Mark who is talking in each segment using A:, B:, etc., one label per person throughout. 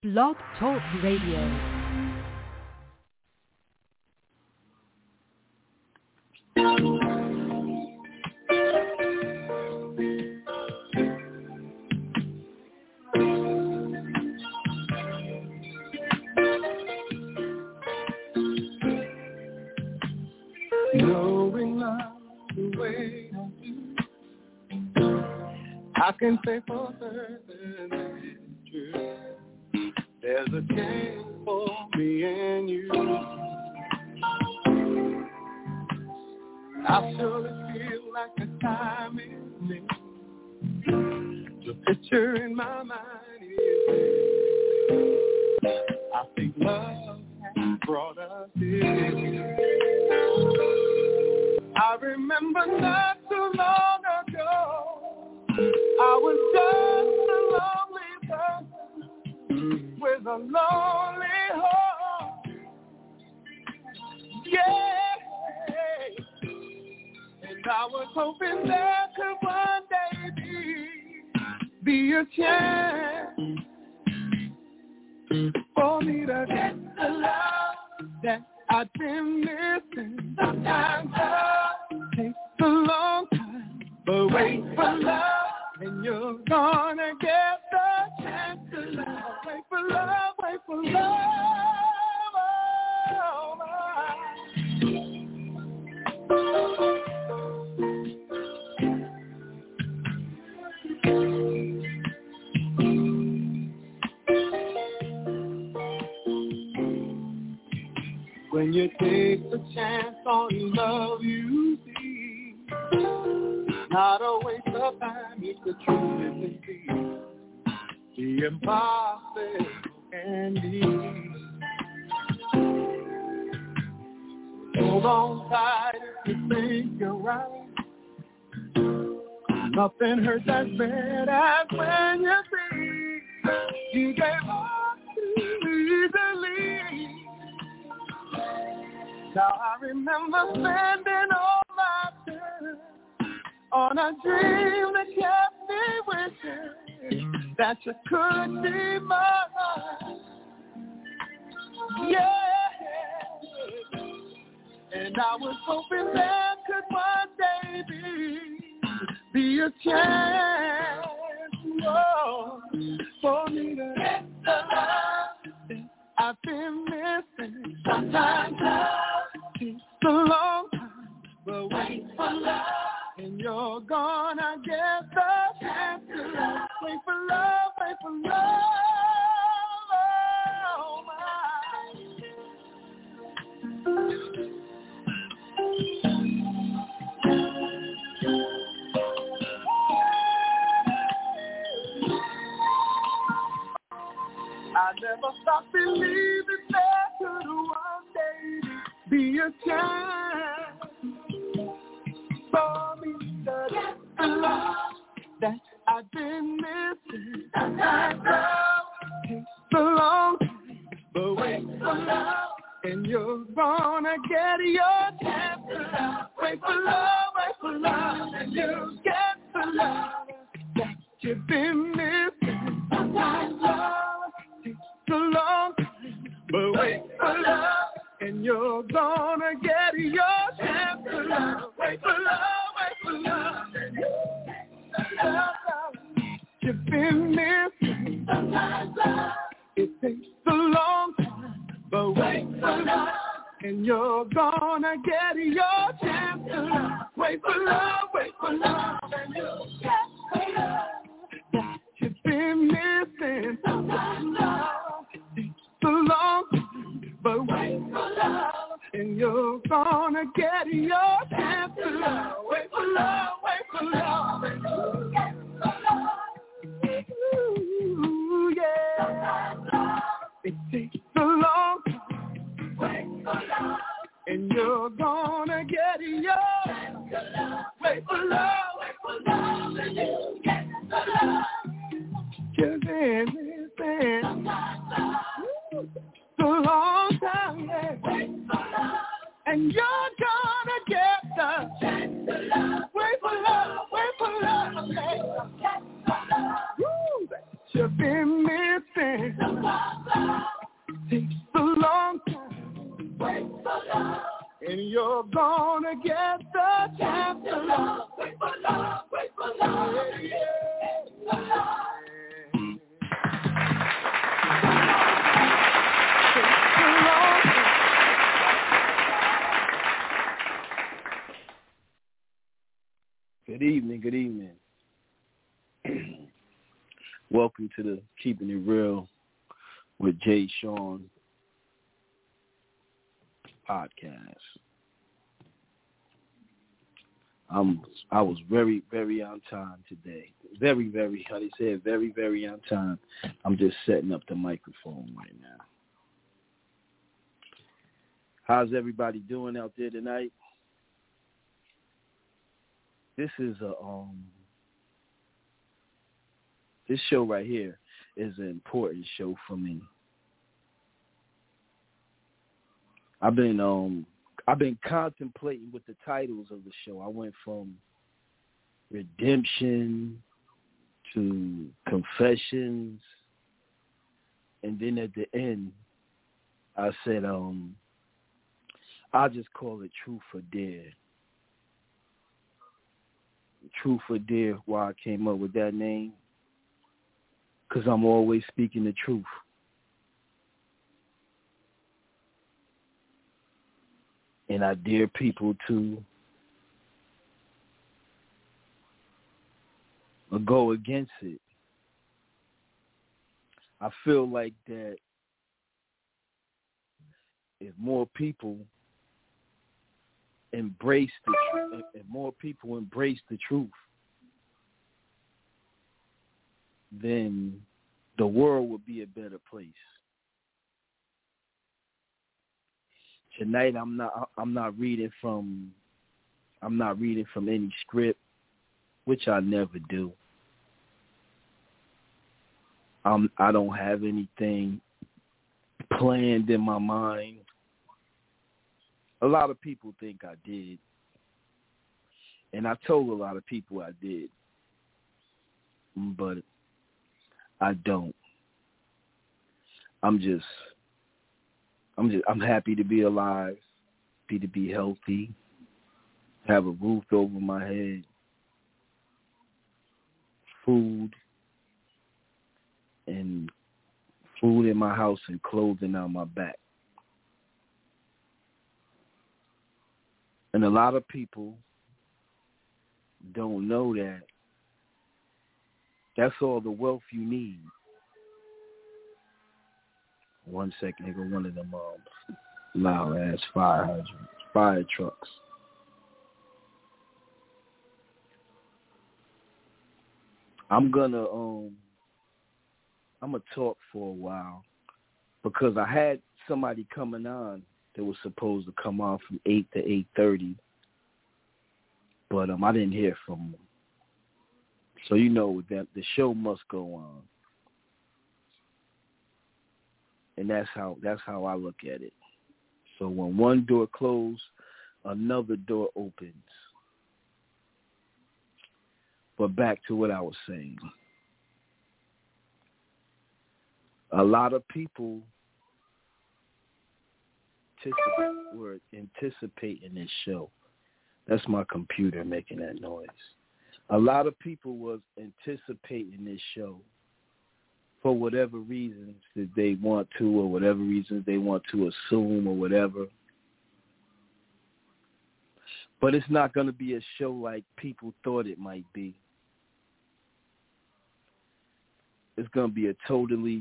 A: Blog Talk Radio.
B: Knowing love the way I do, I can say for certain that it's true. There's a chance for me and you. I surely feel like the time is near. The picture in my mind is there. I think love has brought us here. I remember not too long ago, I was just a lonely person with a lonely heart. Yeah, and I was hoping there could one day be a chance for me to get the love that I've been missing. Sometimes love takes a long time, but wait for love, and you're gonna get the chance to love. Wait for love, wait for love. Oh, when you take the chance on love you see, not a waste of time if the truth isn't seen. The impossible can be. Hold on tight if you think you're right. Nothing hurts as bad as when you see you gave up too easily. Now I remember spending all my time on a dream that kept me wishing that you could be mine. Yeah, and I was hoping there could one day be a chance, oh, for me to get the love that I've been missing. Sometimes love takes a long time, but wait for love, and you're gonna get the chance to love. Wait for love, wait for love. Oh, my. I never thought believing there could one day be a chance for me to get the love that I've been missing. Sometimes love takes a long time, but wait for love, and you're gonna get your chance to love. Wait for love, and you get the love that you've been missing. Sometimes love a long time, but wait for love, and you're gonna get your chance to love. Wait for love, and you get the love you've been missing. Sometimes love, it takes a long time, but wait for love, and you're gonna get your chance to love. Wait for love, and you get the love that you've been missing. Sometimes love, a long time, but wait for love, and you're gonna get your chance to love. Wait for love, and you get the love. Ooh, yeah. It takes a long time. Wait for love, and you're gonna get your chance to love. Wait for love, and you get the love. Just anything. It's a long time, yeah. And you're gonna get the chance to love. Wait for love, yeah. Woo, that you've been missing. Takes a long time. Wait for love. And you're gonna get the chance to love. Wait for love. Wait for love.
C: Good evening, good evening. Welcome to the Keeping It Real with Jay Sean podcast. I was very, very on time today. Very, very, how they say it, very, very on time. I'm just setting up the microphone right now. How's everybody doing out there tonight? This is this show right here is an important show for me. I've been contemplating with the titles of the show. I went from redemption to confessions, and then at the end, I said, I'll just call it Truth or Dare. Truth or Dare, why I came up with that name, because I'm always speaking the truth. And I dare people to go against it. I feel like that if more people embrace the truth, if more people embrace the truth, then the world would be a better place. Tonight I'm not reading from any script, which I never do. I don't have anything planned in my mind. A lot of people think I did, and I told a lot of people I did, but I don't. I'm happy to be alive, happy to be healthy, have a roof over my head, food in my house and clothing on my back. And a lot of people don't know that that's all the wealth you need. One second, here go one of them loud ass fire trucks. I'm gonna talk for a while because I had somebody coming on that was supposed to come on from 8 to 8:30, but I didn't hear from them. So you know that the show must go on. And that's how I look at it. So when one door closes, another door opens. But back to what I was saying. A lot of people were anticipating this show. That's my computer making that noise. A lot of people was anticipating this show for whatever reasons that they want to, or whatever reasons they want to assume, or whatever. But it's not going to be a show like people thought it might be. It's going to be a totally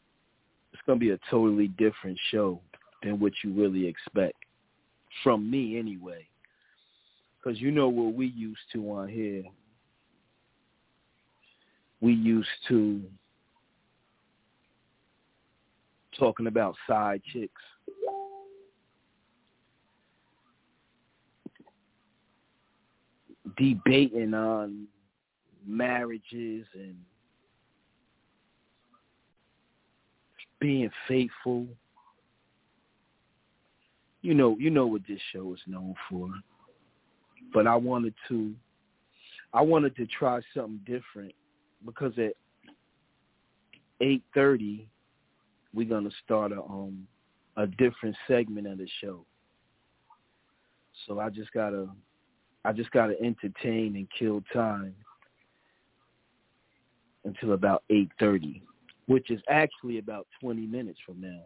C: different show than what you really expect from me anyway. Because you know what we used to on here. We used to talking about side chicks. Debating on marriages and being faithful. You know what this show is known for. But I wanted to try something different because at 8:30 we're gonna start a different segment of the show. So I just gotta entertain and kill time until about 8:30, which is actually about 20 minutes from now.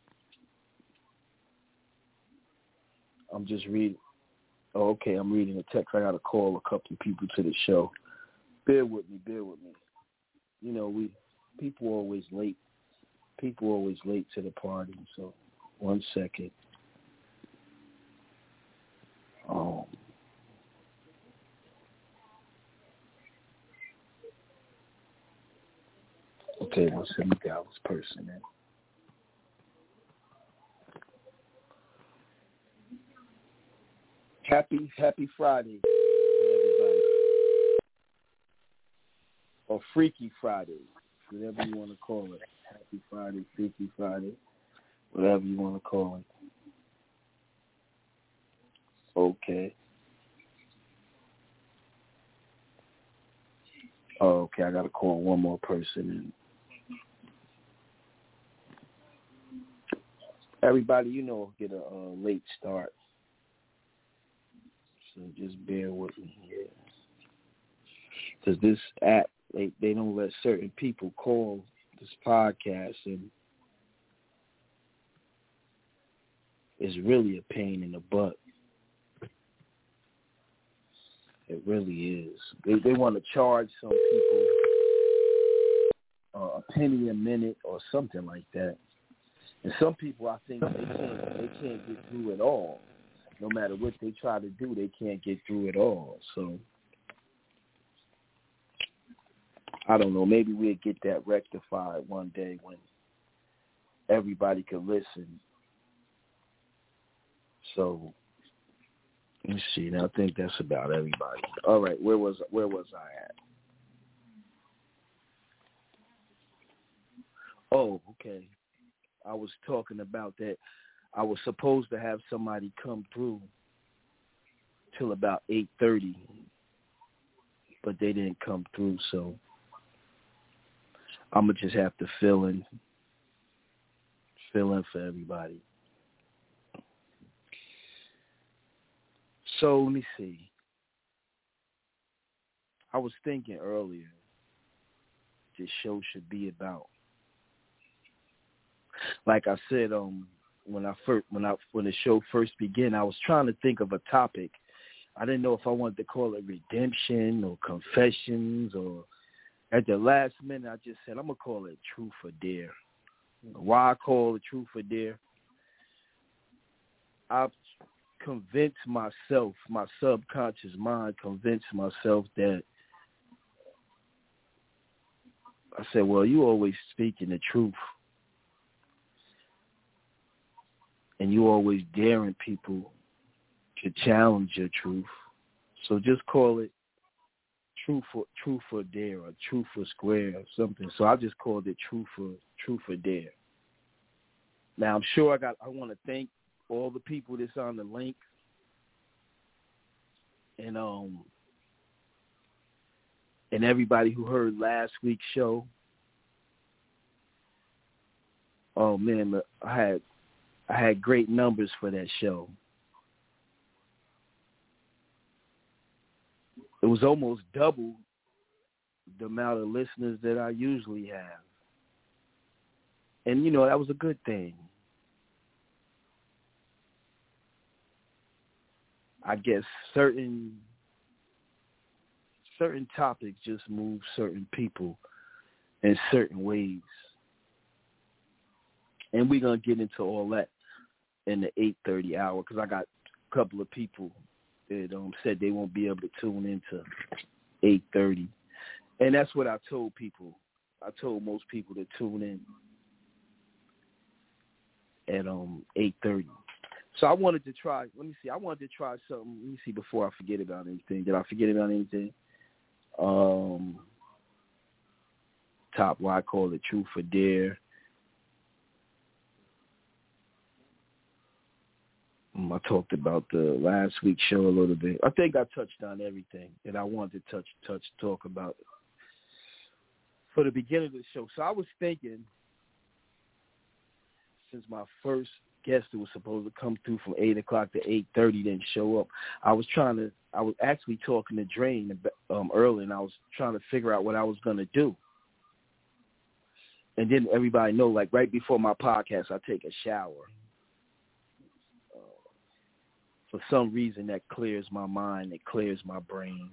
C: I'm just reading. Oh, okay, I'm reading a text. I got to call a couple of people to the show. Bear with me. You know, people always late. People always late to the party. So, 1 second. Okay, let's see the Dallas person in. Happy Friday to everybody. Or Freaky Friday, whatever you want to call it. Happy Friday, Freaky Friday, whatever you want to call it. Okay. Oh, okay, I got to call one more person in. Everybody, you know, get a late start. So just bear with me here. Because this app, they don't let certain people call this podcast, and it's really a pain in the butt. It really is. They want to charge some people a penny a minute or something like that. And some people, I think, they can't get through it all. No matter what they try to do, they can't get through it all. So, I don't know. Maybe we'll get that rectified one day when everybody can listen. So, let's see. Now, I think that's about everybody. All right. Where was I at? Oh, okay. I was talking about that. I was supposed to have somebody come through till about 8:30, but they didn't come through, so I'm gonna just have to fill in for everybody. So let me see. I was thinking earlier this show should be about, like I said, when the show first began, I was trying to think of a topic. I didn't know if I wanted to call it redemption or confessions, or at the last minute I just said I'm gonna call it Truth or Dare. Why I call it Truth or Dare? I've convinced myself, my subconscious mind convinced myself that I said, well, you always speaking the truth. And you always daring people to challenge your truth. So just call it Truth or Dare, or Truth or Square, or something. So I just called it Truth or Dare. Now I'm sure I want to thank all the people that's on the link, and everybody who heard last week's show. Oh man, I had great numbers for that show. It was almost double the amount of listeners that I usually have. And, you know, that was a good thing. I guess certain topics just move certain people in certain ways. And we're going to get into all that in the 8:30 hour, because I got a couple of people that said they won't be able to tune into 8:30. And that's what I told people. I told most people to tune in at 8:30. So I wanted to try, something. Let me see before I forget about anything. Did I forget about anything? Top, why I call it Truth or Dare. I talked about the last week's show a little bit. I think I touched on everything that I wanted to talk about for the beginning of the show. So I was thinking since my first guest who was supposed to come through from 8 o'clock to 8:30 didn't show up, I was actually talking to Drain early, and I was trying to figure out what I was going to do. And then everybody know, like right before my podcast, I take a shower. For some reason, that clears my mind. It clears my brain.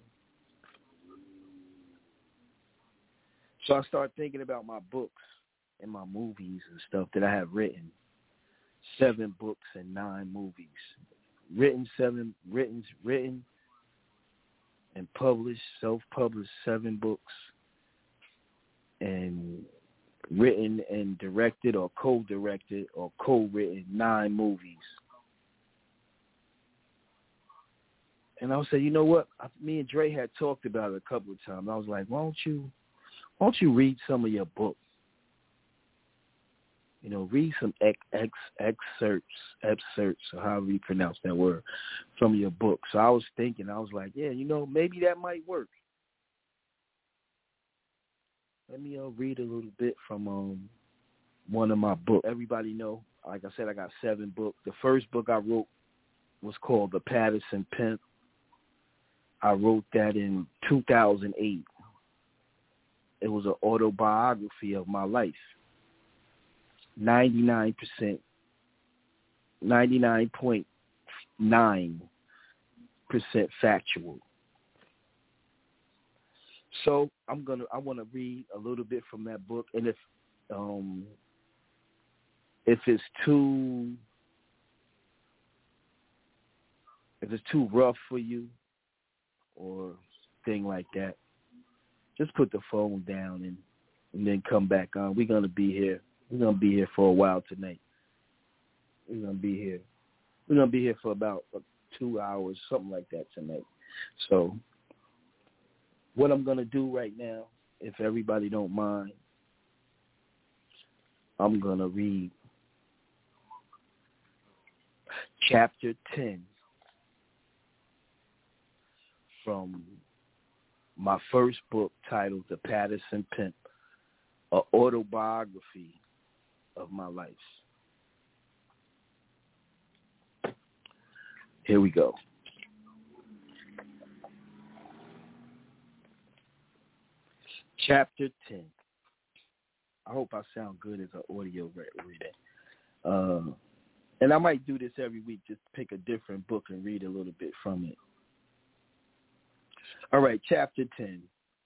C: So I start thinking about my books and my movies and stuff that I have written. 7 books and 9 movies. Written and published, self-published 7 books. And written and directed or co-directed or co-written 9 movies. And I was saying, you know what? Me and Dre had talked about it a couple of times. I was like, why don't you read some of your books? You know, read some excerpts, or however you pronounce that word, from your book. So I was thinking, I was like, yeah, you know, maybe that might work. Let me read a little bit from one of my books. Everybody know, like I said, I got 7 books. The first book I wrote was called The Patterson Pimp. I wrote that in 2008. It was an autobiography of my life. 99.9% factual. So I want to read a little bit from that book, and if it's too rough for you or thing like that, just put the phone down and then come back on. We're gonna be here. We're gonna be here for a while tonight. We're gonna be here. We're gonna be here for about 2 hours, something like that tonight. So what I'm going to do right now, if everybody don't mind, I'm going to read chapter 10 from my first book titled The Patterson Pimp, an autobiography of my life. Here we go. Chapter 10. I hope I sound good as an audio reader. And I might do this every week, just pick a different book and read a little bit from it. All right, chapter 10.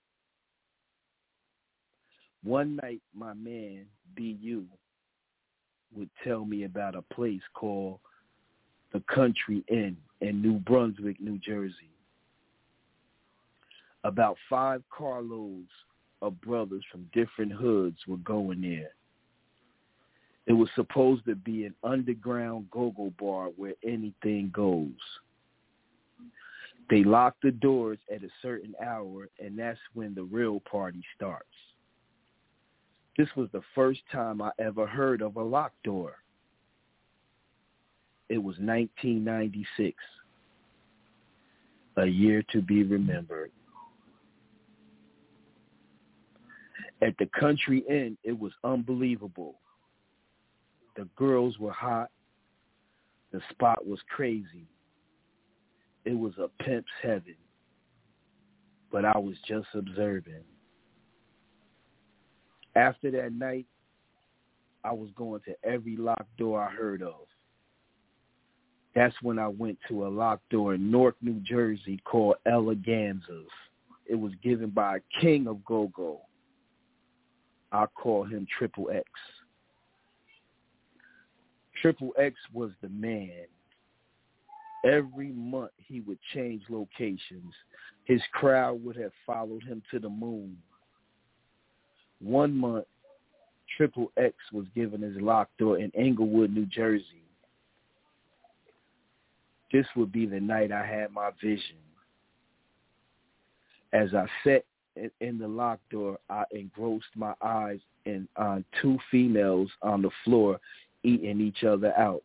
C: One night, my man, B.U., would tell me about a place called the Country Inn in New Brunswick, New Jersey. About 5 carloads of brothers from different hoods were going there. It was supposed to be an underground go-go bar where anything goes. They lock the doors at a certain hour, and that's when the real party starts. This was the first time I ever heard of a locked door. It was 1996, a year to be remembered. At the Country Inn, it was unbelievable. The girls were hot. The spot was crazy. It was a pimp's heaven. But I was just observing. After that night, I was going to every locked door I heard of. That's when I went to a locked door in Newark, New Jersey called Eleganza's. It was given by a king of go-go. I call him Triple X. Triple X was the man. Every month he would change locations. His crowd would have followed him to the moon. One month, Triple X was given his locked door in Englewood, New Jersey. This would be the night I had my vision. As I sat in the locked door, I engrossed my eyes on 2 females on the floor eating each other out.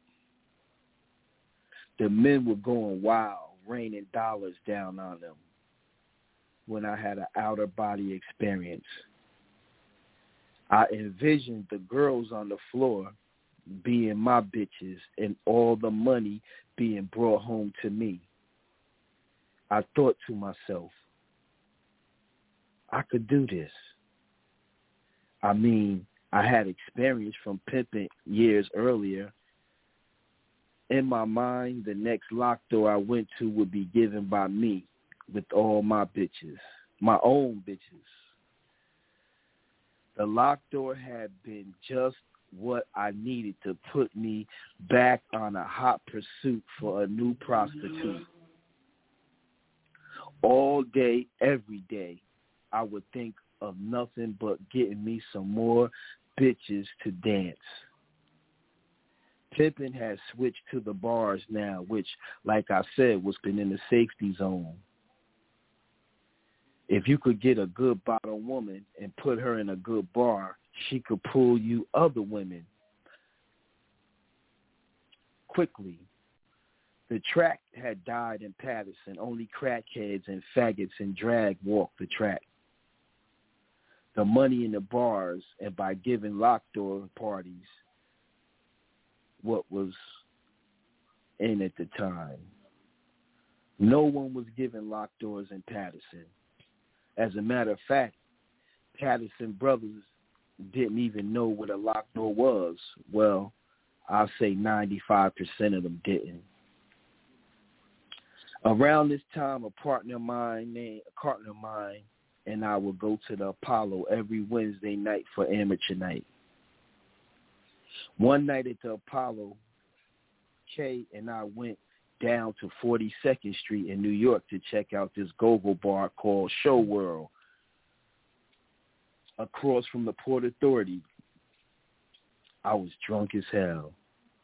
C: The men were going wild, raining dollars down on them when I had an outer body experience. I envisioned the girls on the floor being my bitches and all the money being brought home to me. I thought to myself, I could do this. I mean, I had experience from pimping years earlier. In my mind, the next locked door I went to would be given by me with all my bitches, my own bitches. The locked door had been just what I needed to put me back on a hot pursuit for a new prostitute. All day, every day, I would think of nothing but getting me some more bitches to dance. Pimpin' has switched to the bars now, which, like I said, was been in the safety zone. If you could get a good bottom woman and put her in a good bar, she could pull you other women quickly. The track had died in Patterson. Only crackheads and faggots and drag walked the track. The money in the bars, and by giving locked door parties what was in at the time. No one was giving locked doors in Patterson. As a matter of fact, Patterson brothers didn't even know what a locked door was. Well, I'll say 95% of them didn't. Around this time, a partner of mine and I would go to the Apollo every Wednesday night for amateur night. One night at the Apollo, Kay and I went down to 42nd Street in New York to check out this go-go bar called Show World across from the Port Authority. I was drunk as hell.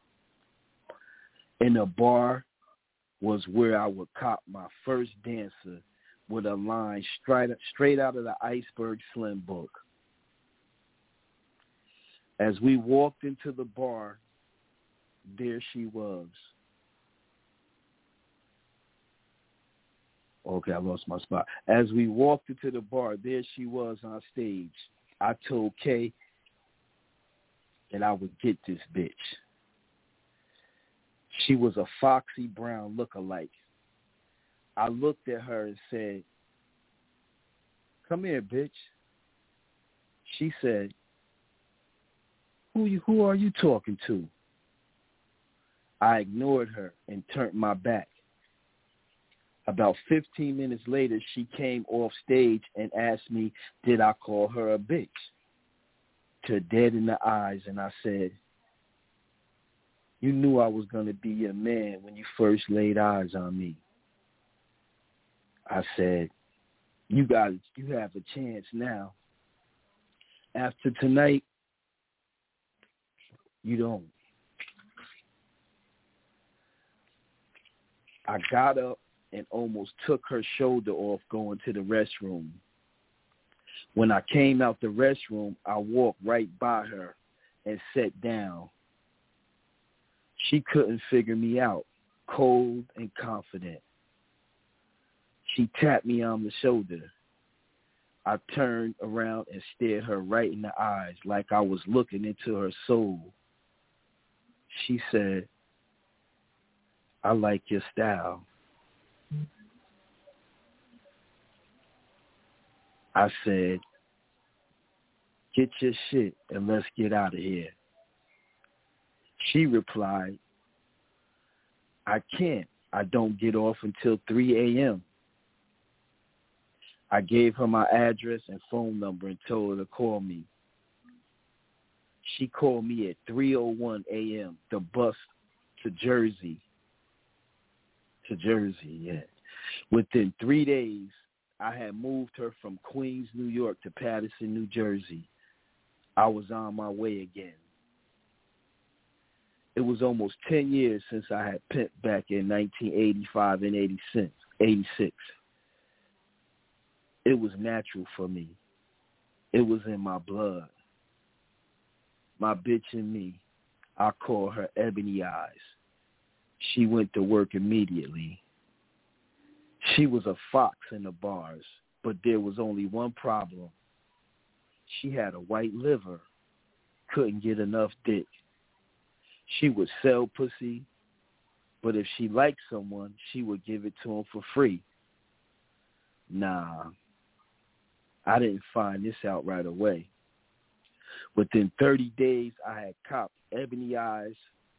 C: In the bar was where I would cop my first dancer with a line straight out of the Iceberg Slim book. As we walked into the bar, there she was. Okay, I lost my spot. As we walked into the bar, there she was on stage. I told Kay that I would get this bitch. She was a Foxy Brown lookalike. I looked at her and said, "Come here, bitch." She said, Who are you talking to?" I ignored her and turned my back. About 15 minutes later, she came off stage and asked me, did I call her a bitch? To dead in the eyes, and I said, "You knew I was going to be your man when you first laid eyes on me." I said, you have a chance now. After tonight, you don't." I got up and almost took her shoulder off going to the restroom. When I came out the restroom, I walked right by her and sat down. She couldn't figure me out, cold and confident. She tapped me on the shoulder. I turned around and stared her right in the eyes like I was looking into her soul. She said, "I like your style." I said, "Get your shit and let's get out of here." She replied, "I can't. I don't get off until 3 a.m. I gave her my address and phone number and told her to call me. She called me at 3:01 a.m. The bus to Jersey. Yeah. Within 3 days, I had moved her from Queens, New York to Patterson, New Jersey. I was on my way again. It was almost 10 years since I had pimped back in 1985 and 86. It was natural for me. It was in my blood. My bitch and me, I call her Ebony Eyes. She went to work immediately. She was a fox in the bars, but there was only one problem. She had a white liver, couldn't get enough dick. She would sell pussy, but if she liked someone, she would give it to him for free. Nah, I didn't find this out right away. Within 30 days, I had copped Ebony Eyes.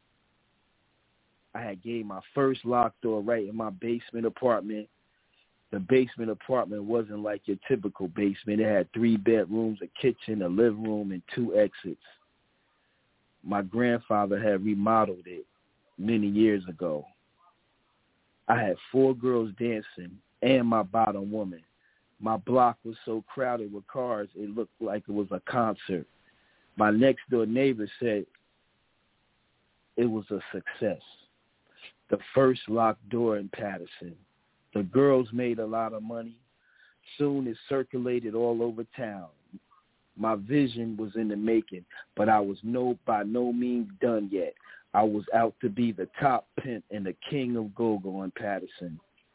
C: I had gave my first locked door right in my basement apartment. The basement apartment wasn't like your typical basement. It had 3 bedrooms, a kitchen, a living room, and 2 exits. My grandfather had remodeled it many years ago. I had 4 girls dancing and my bottom woman. My block was so crowded with cars, it looked like it was a concert. My next-door neighbor said it was a success. The first locked door in Patterson. The girls made a lot of money. Soon it circulated all over town. My vision was in the making, but I was by no means done yet. I was out to be the top pimp and the king of go-go in Patterson.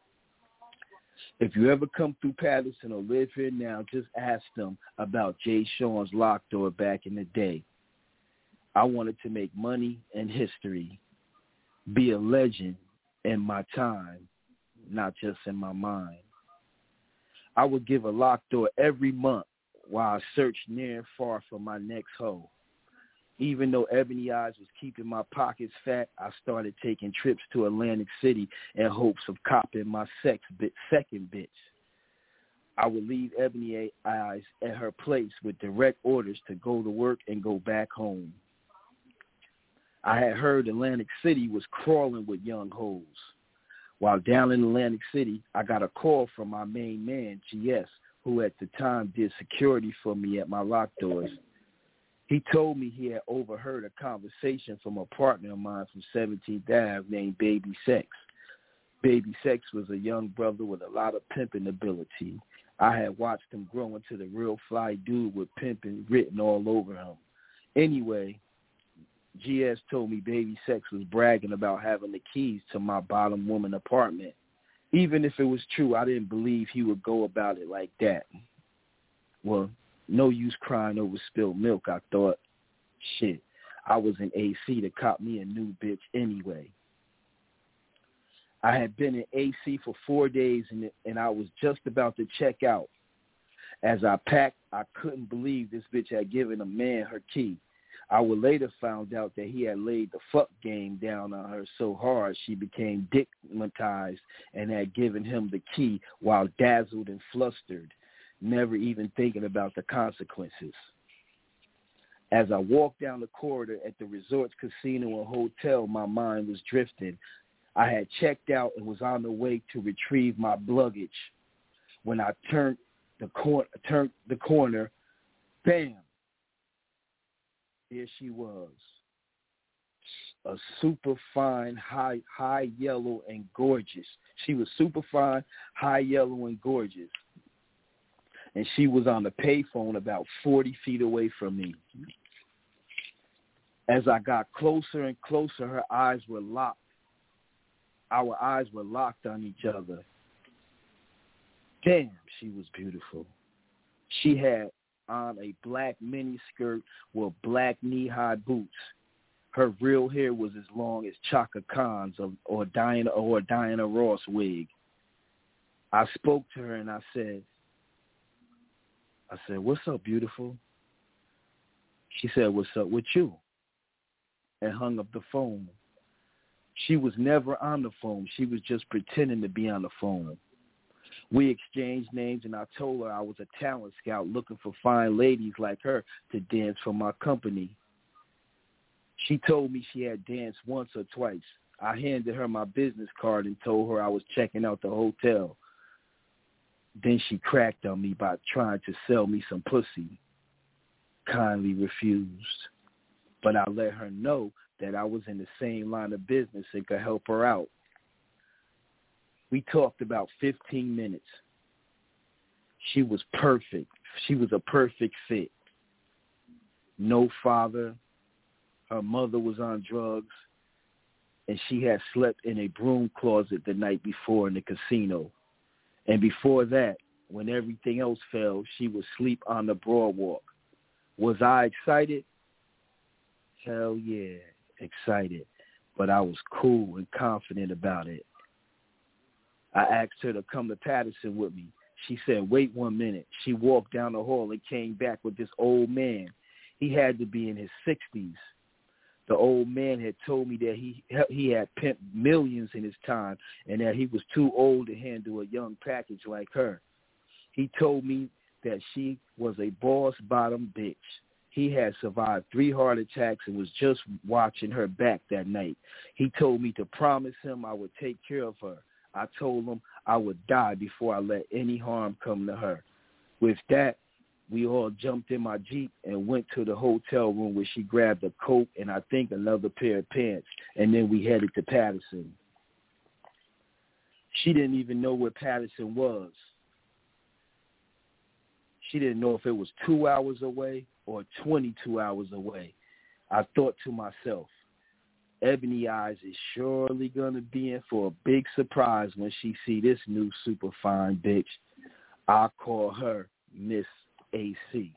C: If you ever come through Patterson or live here now, just ask them about Jay Sean's locked door back in the day. I wanted to make money and history, be a legend in my time, not just in my mind. I would give a locked door every month while I searched near and far for my next hoe. Even though Ebony Eyes was keeping my pockets fat, I started taking trips to Atlantic City in hopes of copping my second bitch. I would leave Ebony Eyes at her place with direct orders to go to work and go back home. I had heard Atlantic City was crawling with young hoes. While down in Atlantic City, I got a call from my main man, GS, who at the time did security for me at my locked doors. He told me he had overheard a conversation from a partner of mine from 17th Ave named Baby Sex. Baby Sex was a young brother with a lot of pimping ability. I had watched him grow into the real fly dude with pimping written all over him. Anyway, GS told me Baby Sex was bragging about having the keys to my bottom woman apartment. Even if it was true, I didn't believe he would go about it like that. Well, no use crying over spilled milk, I thought. Shit, I was in AC to cop me a new bitch anyway. I had been in AC for 4 days, and I was just about to check out. As I packed, I couldn't believe this bitch had given a man her key. I would later found out that he had laid the fuck game down on her so hard she became dickmatized and had given him the key while dazzled and flustered, never even thinking about the consequences. As I walked down the corridor at the resort's casino and hotel, my mind was drifting. I had checked out and was on the way to retrieve my luggage. When I turned the corner, bam! There she was, a super fine, high yellow and gorgeous. She was super fine, high yellow and gorgeous. And she was on the payphone about 40 feet away from me. As I got closer and closer, her eyes were locked. Our eyes were locked on each other. Damn, she was beautiful. She had on a black mini skirt with black knee-high boots. Her real hair was as long as Chaka Khan's or Diana Ross wig. I spoke to her and I said, "What's up, beautiful?" She said, "What's up with you?" and hung up the phone. She was never on the phone. She was just pretending to be on the phone. We exchanged names, and I told her I was a talent scout looking for fine ladies like her to dance for my company. She told me she had danced once or twice. I handed her my business card and told her I was checking out the hotel. Then she cracked on me by trying to sell me some pussy. Kindly refused. But I let her know that I was in the same line of business and could help her out. We talked about 15 minutes. She was perfect. She was a perfect fit. No father. Her mother was on drugs. And she had slept in a broom closet the night before in the casino. And before that, when everything else failed, she would sleep on the boardwalk. Was I excited? Hell yeah. excited, but I was cool and confident about it. I asked her to come to Patterson with me. She said, wait 1 minute. She walked down the hall and came back with this old man. He had to be in his 60s. The old man had told me that he had pimped millions in his time and that he was too old to handle a young package like her. He told me that she was a boss-bottom bitch. He had survived 3 heart attacks and was just watching her back that night. He told me to promise him I would take care of her. I told him I would die before I let any harm come to her. With that, we all jumped in my Jeep and went to the hotel room where she grabbed a coat and I think another pair of pants, and then we headed to Patterson. She didn't even know where Patterson was. She didn't know if it was 2 hours away or 22 hours away. I thought to myself, Ebony Eyes is surely going to be in for a big surprise when she see this new super fine bitch. I'll call her Miss AC.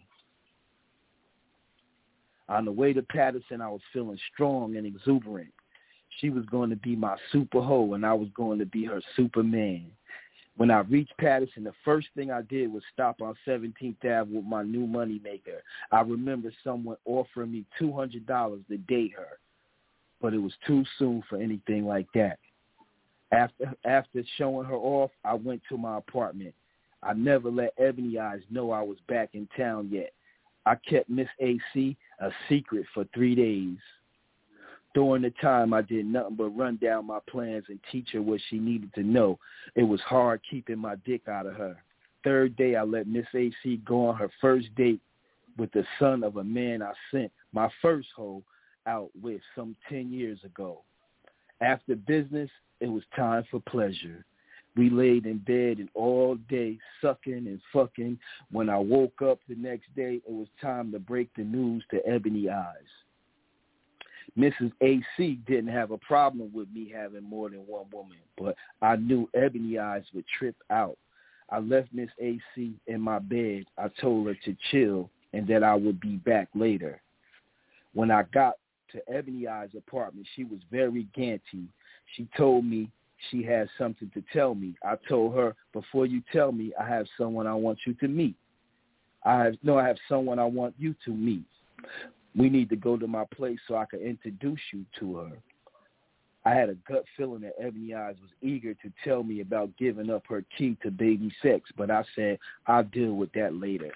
C: On the way to Patterson, I was feeling strong and exuberant. She was going to be my super hoe, and I was going to be her Superman. When I reached Patterson, the first thing I did was stop on 17th Ave with my new moneymaker. I remember someone offering me $200 to date her, but it was too soon for anything like that. After showing her off, I went to my apartment. I never let Ebony Eyes know I was back in town yet. I kept Miss AC a secret for 3 days. During the time, I did nothing but run down my plans and teach her what she needed to know. It was hard keeping my dick out of her. Third day, I let Miss AC go on her first date with the son of a man I sent my first hoe out with some 10 years ago. After business, it was time for pleasure. We laid in bed and all day sucking and fucking. When I woke up the next day, it was time to break the news to Ebony Eyes. Mrs. AC didn't have a problem with me having more than one woman, but I knew Ebony Eyes would trip out. I left Miss AC in my bed. I told her to chill and that I would be back later. When I got to Ebony Eyes' apartment, she was very ganty. She told me she had something to tell me. I told her, before you tell me, I have someone I want you to meet. I have someone I want you to meet. We need to go to my place so I can introduce you to her. I had a gut feeling that Ebony Eyes was eager to tell me about giving up her key to baby sex, but I said, I'll deal with that later.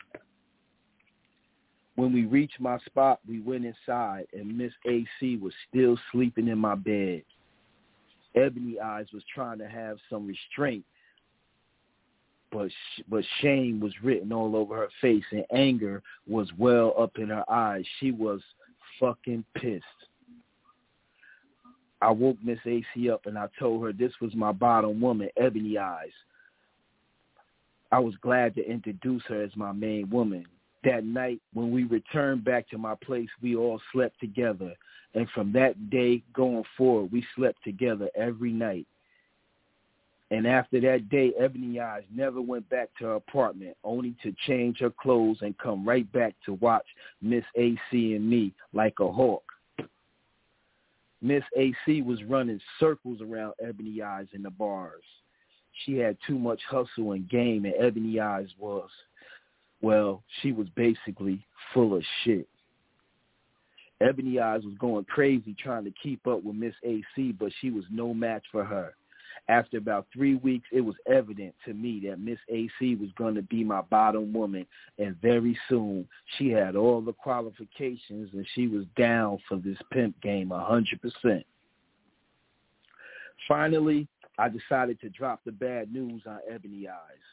C: When we reached my spot, we went inside, and Miss AC was still sleeping in my bed. Ebony Eyes was trying to have some restraint, but shame was written all over her face, and anger was well up in her eyes. She was fucking pissed. I woke Miss AC up, and I told her this was my bottom woman, Ebony Eyes. I was glad to introduce her as my main woman. That night, when we returned back to my place, we all slept together. And from that day going forward, we slept together every night. And after that day, Ebony Eyes never went back to her apartment, only to change her clothes and come right back to watch Miss AC and me like a hawk. Miss AC was running circles around Ebony Eyes in the bars. She had too much hustle and game, and Ebony Eyes was, well, she was basically full of shit. Ebony Eyes was going crazy trying to keep up with Miss AC, but she was no match for her. After about 3 weeks, it was evident to me that Miss AC was going to be my bottom woman, and very soon she had all the qualifications, and she was down for this pimp game 100%. Finally, I decided to drop the bad news on Ebony Eyes.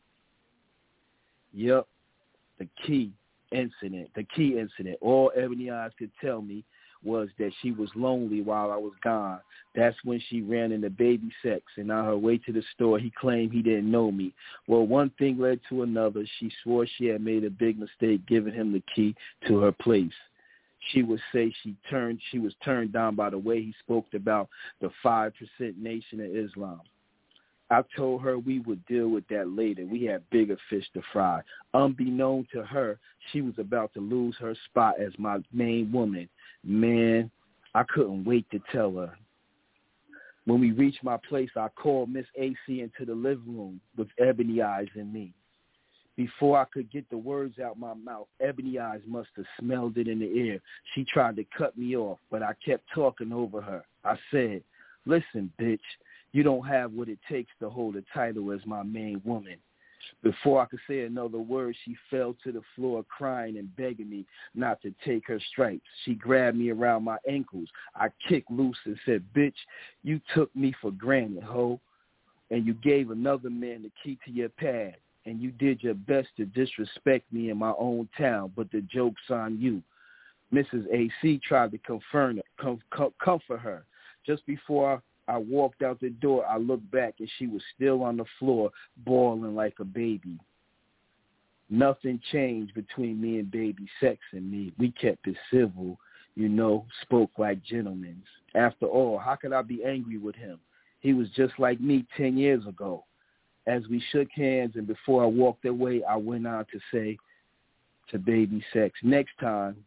C: Yep, the key incident. All Ebony Eyes could tell me was that she was lonely while I was gone. That's when she ran into baby sex, and on her way to the store, he claimed he didn't know me. Well, one thing led to another. She swore she had made a big mistake giving him the key to her place. She would say she was turned down by the way he spoke about the 5% Nation of Islam. I told her we would deal with that later. We had bigger fish to fry. Unbeknown to her, she was about to lose her spot as my main woman. Man, I couldn't wait to tell her. When we reached my place, I called Miss AC into the living room with Ebony Eyes and me. Before I could get the words out my mouth, Ebony Eyes must have smelled it in the air. She tried to cut me off, but I kept talking over her. I said, listen, bitch, you don't have what it takes to hold a title as my main woman. Before I could say another word, she fell to the floor crying and begging me not to take her stripes. She grabbed me around my ankles. I kicked loose and said, bitch, you took me for granted, ho, and you gave another man the key to your pad, and you did your best to disrespect me in my own town, but the joke's on you. Mrs. AC tried to comfort her. Just before I walked out the door, I looked back, and she was still on the floor, bawling like a baby. Nothing changed between me and Baby Sex and me. We kept it civil, spoke like gentlemen. After all, how could I be angry with him? He was just like me 10 years ago. As we shook hands and before I walked away, I went on to say to Baby Sex, next time,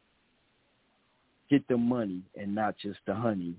C: get the money and not just the honey.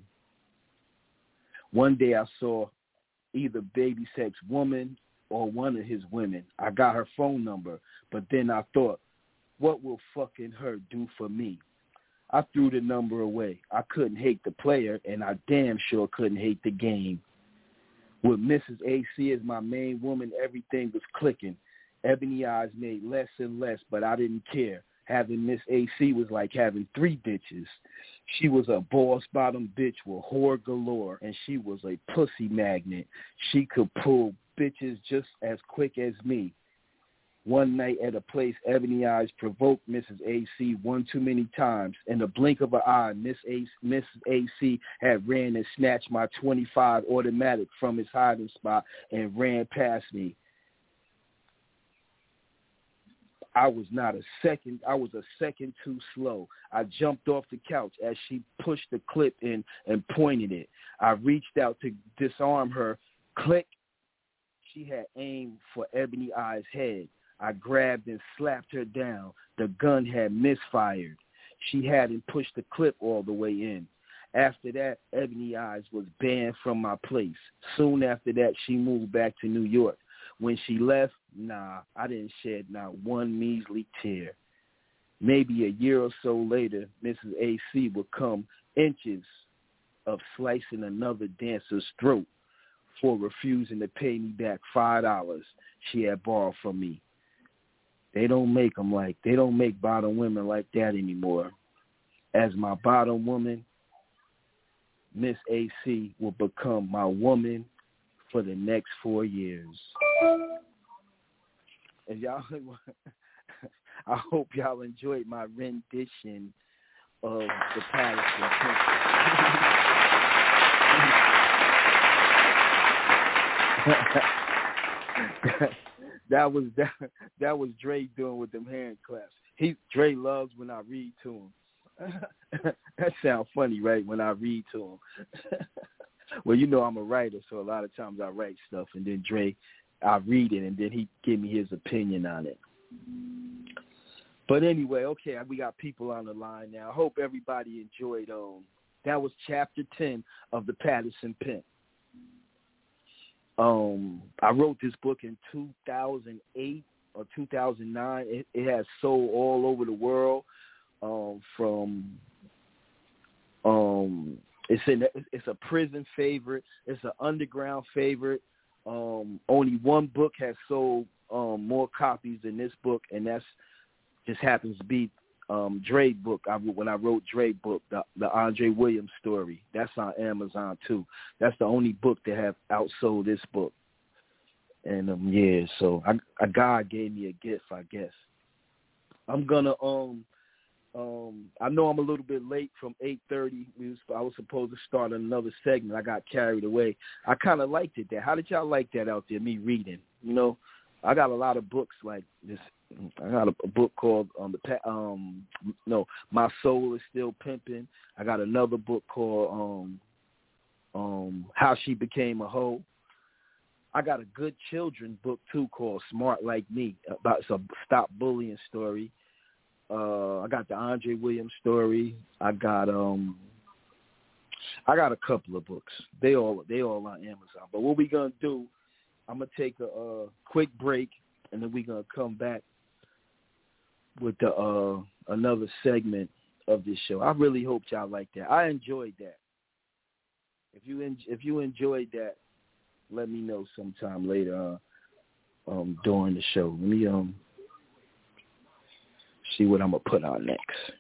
C: One day I saw either Baby Sex woman or one of his women. I got her phone number, but then I thought, what will fucking her do for me? I threw the number away. I couldn't hate the player, and I damn sure couldn't hate the game. With Mrs. AC as my main woman, everything was clicking. Ebony Eyes made less and less, but I didn't care. Having Miss AC was like having three bitches. She was a boss-bottom bitch with whore galore, and she was a pussy magnet. She could pull bitches just as quick as me. One night at a place, Ebony Eyes provoked Mrs. AC one too many times. In the blink of an eye, Mrs. AC had ran and snatched my .25 automatic from its hiding spot and ran past me. I was a second too slow. I jumped off the couch as she pushed the clip in and pointed it. I reached out to disarm her. Click. She had aimed for Ebony Eye's head. I grabbed and slapped her down. The gun had misfired. She hadn't pushed the clip all the way in. After that, Ebony Eyes was banned from my place. Soon after that, she moved back to New York. When she left, I didn't shed not one measly tear. Maybe a year or so later, Mrs. AC would come inches of slicing another dancer's throat for refusing to pay me back $5 she had borrowed from me. They don't make bottom women like that anymore. As my bottom woman, Miss AC will become my woman for the next 4 years. And y'all, I hope y'all enjoyed my rendition of the Patterson Pimp. That was Dre doing with them hand claps. Dre loves when I read to him. That sounds funny, right? When I read to him. Well, I'm a writer, so a lot of times I write stuff, and then Dre, I read it, and then he give me his opinion on it. But anyway, okay, we got people on the line now. I hope everybody enjoyed. That was Chapter 10 of the Patterson Pimp. I wrote this book in 2008 or 2009. It has sold all over the world. It's a prison favorite. It's an underground favorite. Only one book has sold more copies than this book, and that's just happens to be Dre book. When I wrote Dre book, the Andre Williams story, that's on Amazon too. That's the only book that have outsold this book. And so God gave me a gift, I guess. I'm gonna I know I'm a little bit late from 8:30. I was supposed to start another segment. I got carried away. I kind of liked it there. How did y'all like that out there, me reading? I got a lot of books like this. I got a book called My Soul is Still Pimping. I got another book called How She Became a Hoe. I got a good children's book too called Smart Like Me, about some stop bullying story. I got the Andre Williams story. I got I got a couple of books. They all on Amazon. But what we gonna do? I'm gonna take a quick break, and then we gonna come back with the another segment of this show. I really hope y'all like that. I enjoyed that. If you enjoyed that, let me know sometime later during the show. Let me see what I'm gonna put on next.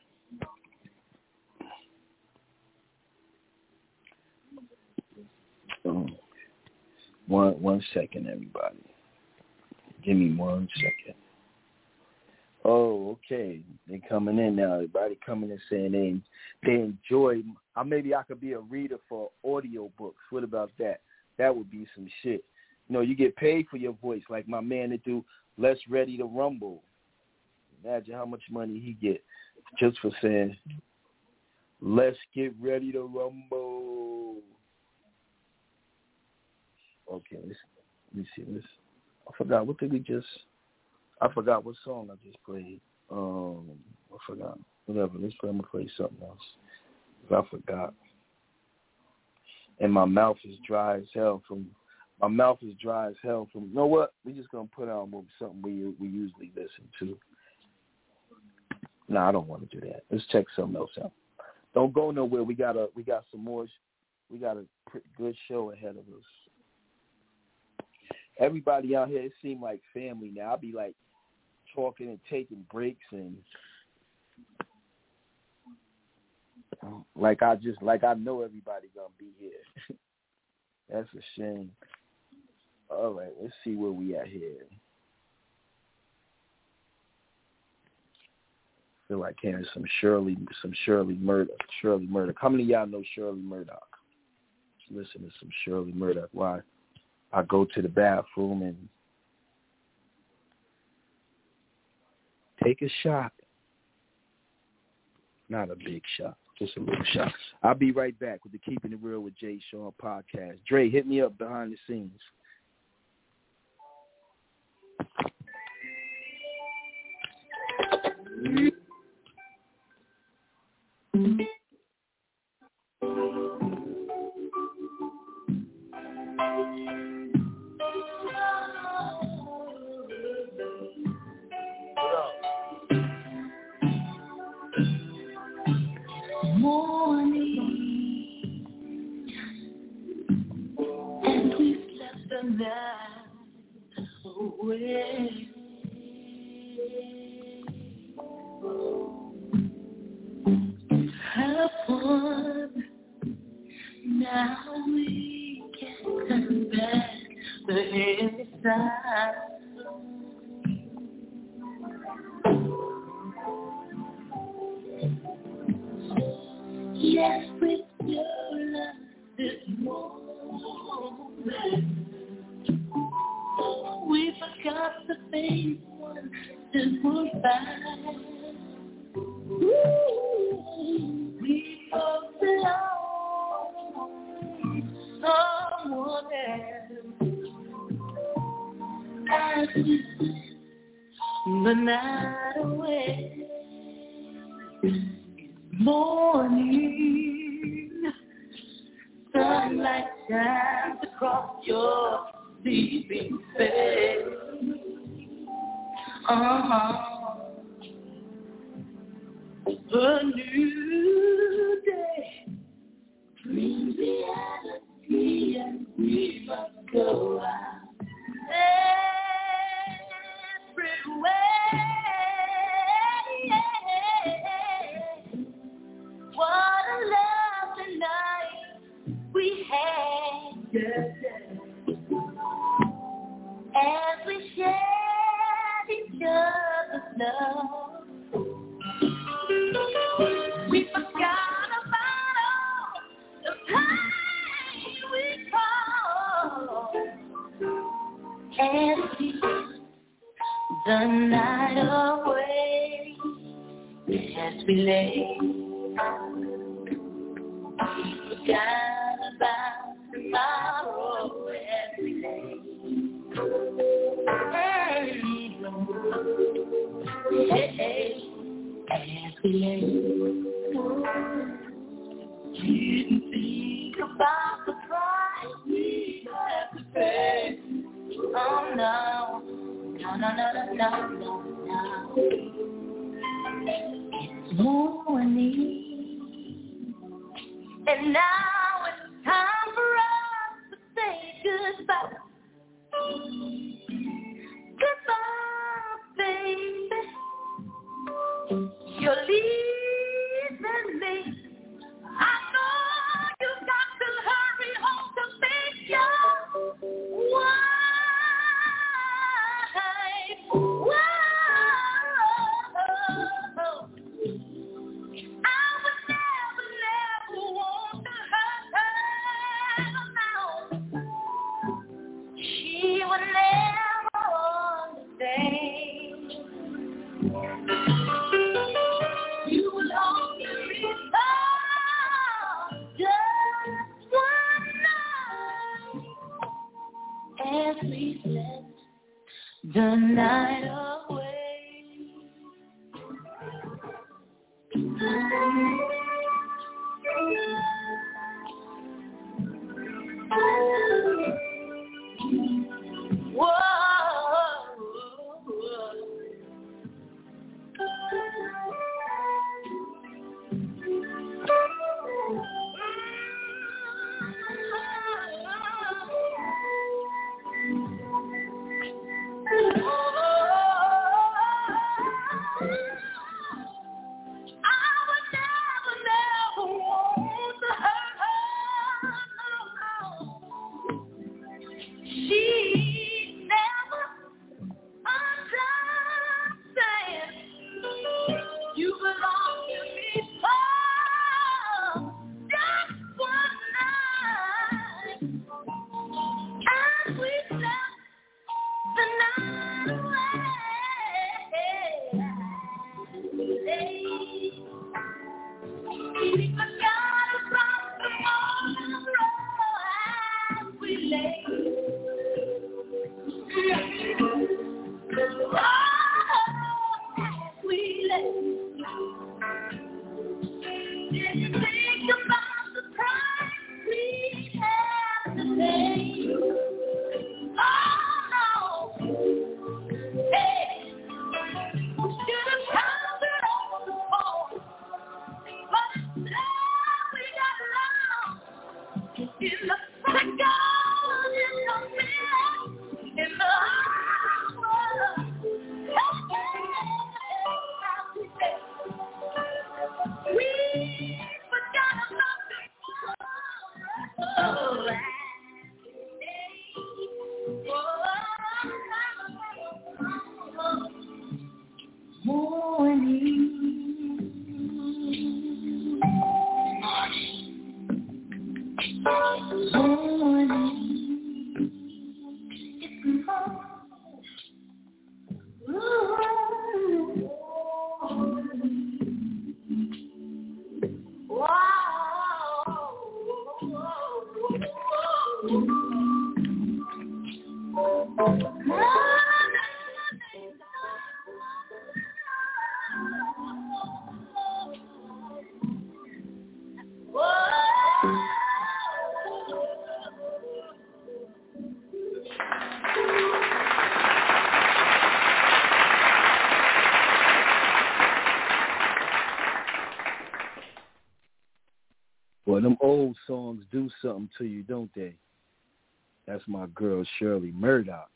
C: One second, everybody. Give me 1 second. Oh, okay. They coming in now. Everybody coming in saying they enjoy. Maybe I could be a reader for audio books. What about that? That would be some shit. You know, you get paid for your voice, like my man that do Let's Ready to Rumble. Imagine how much money he get just for saying, let's get ready to rumble. Okay, let me see this. I forgot what song I just played. I forgot. Whatever. I'm gonna play something else. I forgot. And my mouth is dry as hell from. You know what? We just gonna put on something we usually listen to. No, I don't want to do that. Let's check something else out. Don't go nowhere. We got some more. We got a good show ahead of us. Everybody out here, it seems like family now. I'll be like talking and taking breaks and like I know everybody gonna be here. That's a shame. All right, let's see where we at here. Feel like hearing some Shirley Murdoch. How many of y'all know Shirley Murdoch? Let's listen to some Shirley Murdoch. Why? I go to the bathroom and take a shot. Not a big shot, just a little shot. I'll be right back with the Keeping It Real with Jay Sean podcast. Dre, hit me up behind the scenes.
B: Now we can come back to inside. Yes, with your love this moment, we forgot the things once that were fine. We both belong to someone else as we spend the night away. Morning, sunlight shines across your sleeping face. A new day brings reality, and we must go out everywhere. What a lovely night we had, as we shared each other's love. We forgot about all the pain we caused, and we spent the night away as we lay. Forgot about tomorrow every day. Hey, as we lay, didn't see
D: It's morning, and now it's time for us to say goodbye. Goodbye, baby. You're leaving me. I know you got to hurry home to make your wife. Whoa. I would never, never want to hurt her now. She would never understand. You will only return just one night as we slept the night away.
C: Well, them old songs do something to you, don't they? That's my girl Shirley Murdoch.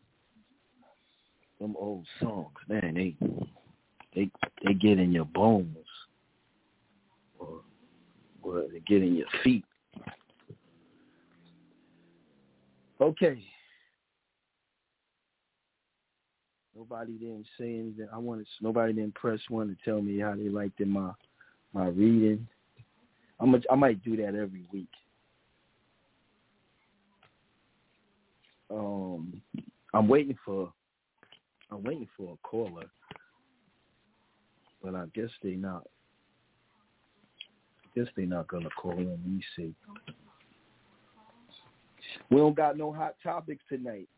C: Them old songs, man, they get in your bones, or they get in your feet. Okay. Nobody didn't say anything. Nobody didn't press one to tell me how they liked in my reading. I might do that every week. I'm waiting for a caller, but I guess they're not gonna call in. Let me see. We don't got no hot topics tonight.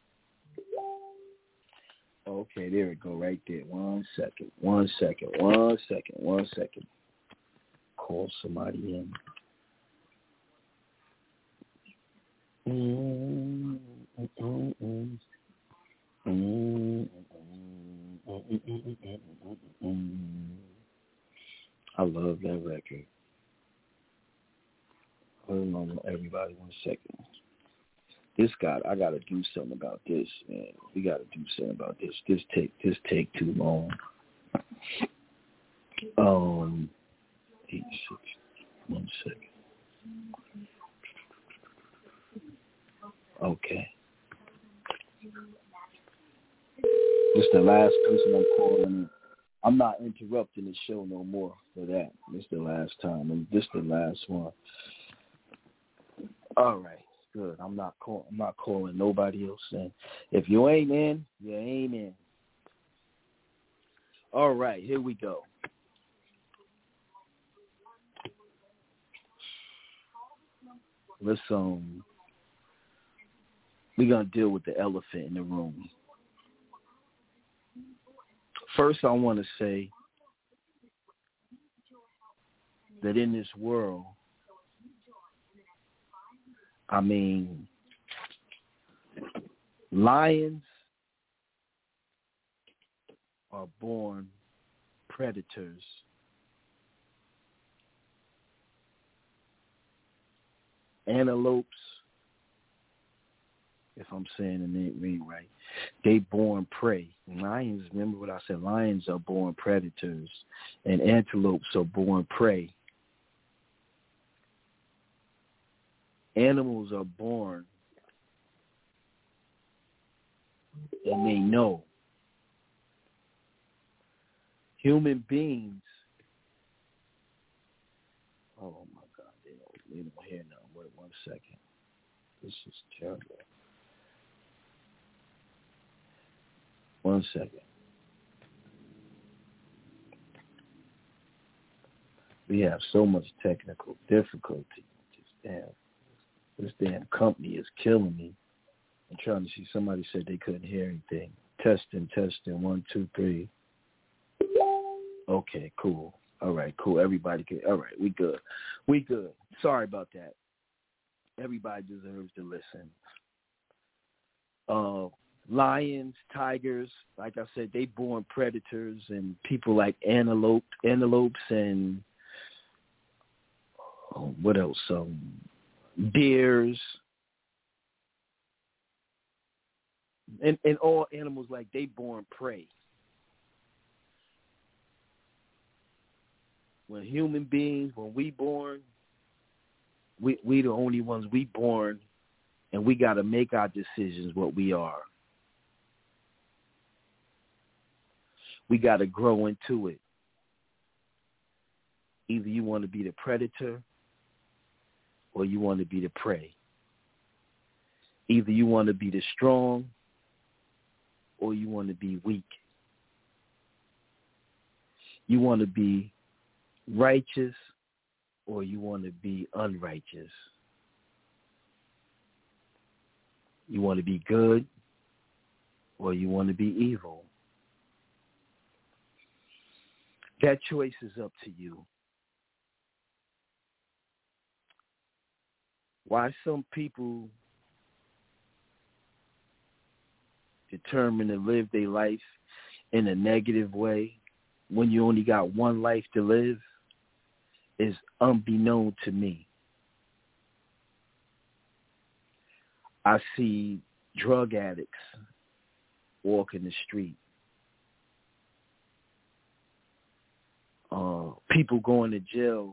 C: Okay, there we go, right there. One second. Call somebody in. love that record. Hold on, everybody, 1 second. This guy, I got to do something about this, man. We got to do something about this. This take too long. 8, 6, 1 second. Okay. This is the last person I'm calling. I'm not interrupting the show no more for that. This is the last time, and this is the last one. All right, good. I'm not calling nobody else in. If you ain't in, you ain't in. All right, here we go. Let's we're gonna deal with the elephant in the room. First, I want to say that in this world, I mean, lions are born predators. Antelopes, if I'm saying the name right, they born prey. Lions, remember what I said, lions are born predators, and antelopes are born prey. Animals are born, and they know. Human beings, oh my God, they don't hear now. Wait 1 second. This is terrible. 1 second. We have so much technical difficulty. This damn company is killing me. I'm trying to see. Somebody said they couldn't hear anything. Testing. 1, 2, 3. Okay, cool. All right, cool. Everybody can. All right, we good. Sorry about that. Everybody deserves to listen. Lions, tigers, like I said, they born predators, and people like antelopes and what else? Deers, and all animals, like, they born prey. When human beings, when we born, we the only ones we born, and we got to make our decisions what we are. We got to grow into it. Either you want to be the predator or you want to be the prey. Either you want to be the strong or you want to be weak. You want to be righteous or you want to be unrighteous. You want to be good or you want to be evil. That choice is up to you. Why some people determine to live their life in a negative way when you only got one life to live is unbeknown to me. I see drug addicts walking the street. People going to jail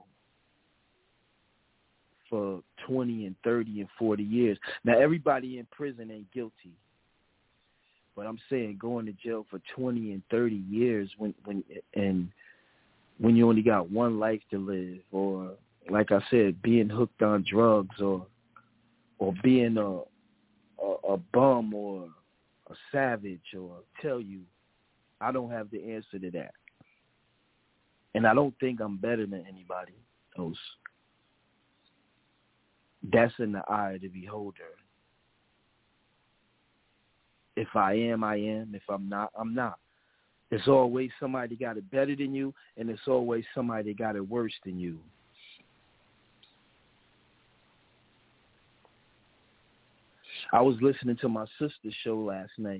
C: for 20 and 30 and 40 years. Now, everybody in prison ain't guilty. But I'm saying going to jail for 20 and 30 years when you only got one life to live, or, like I said, being hooked on drugs, or being a bum or a savage, or tell you, I don't have the answer to that. And I don't think I'm better than anybody else. That's in the eye of the beholder. If I am, I am. If I'm not, I'm not. There's always somebody got it better than you, and there's always somebody got it worse than you. I was listening to my sister's show last night.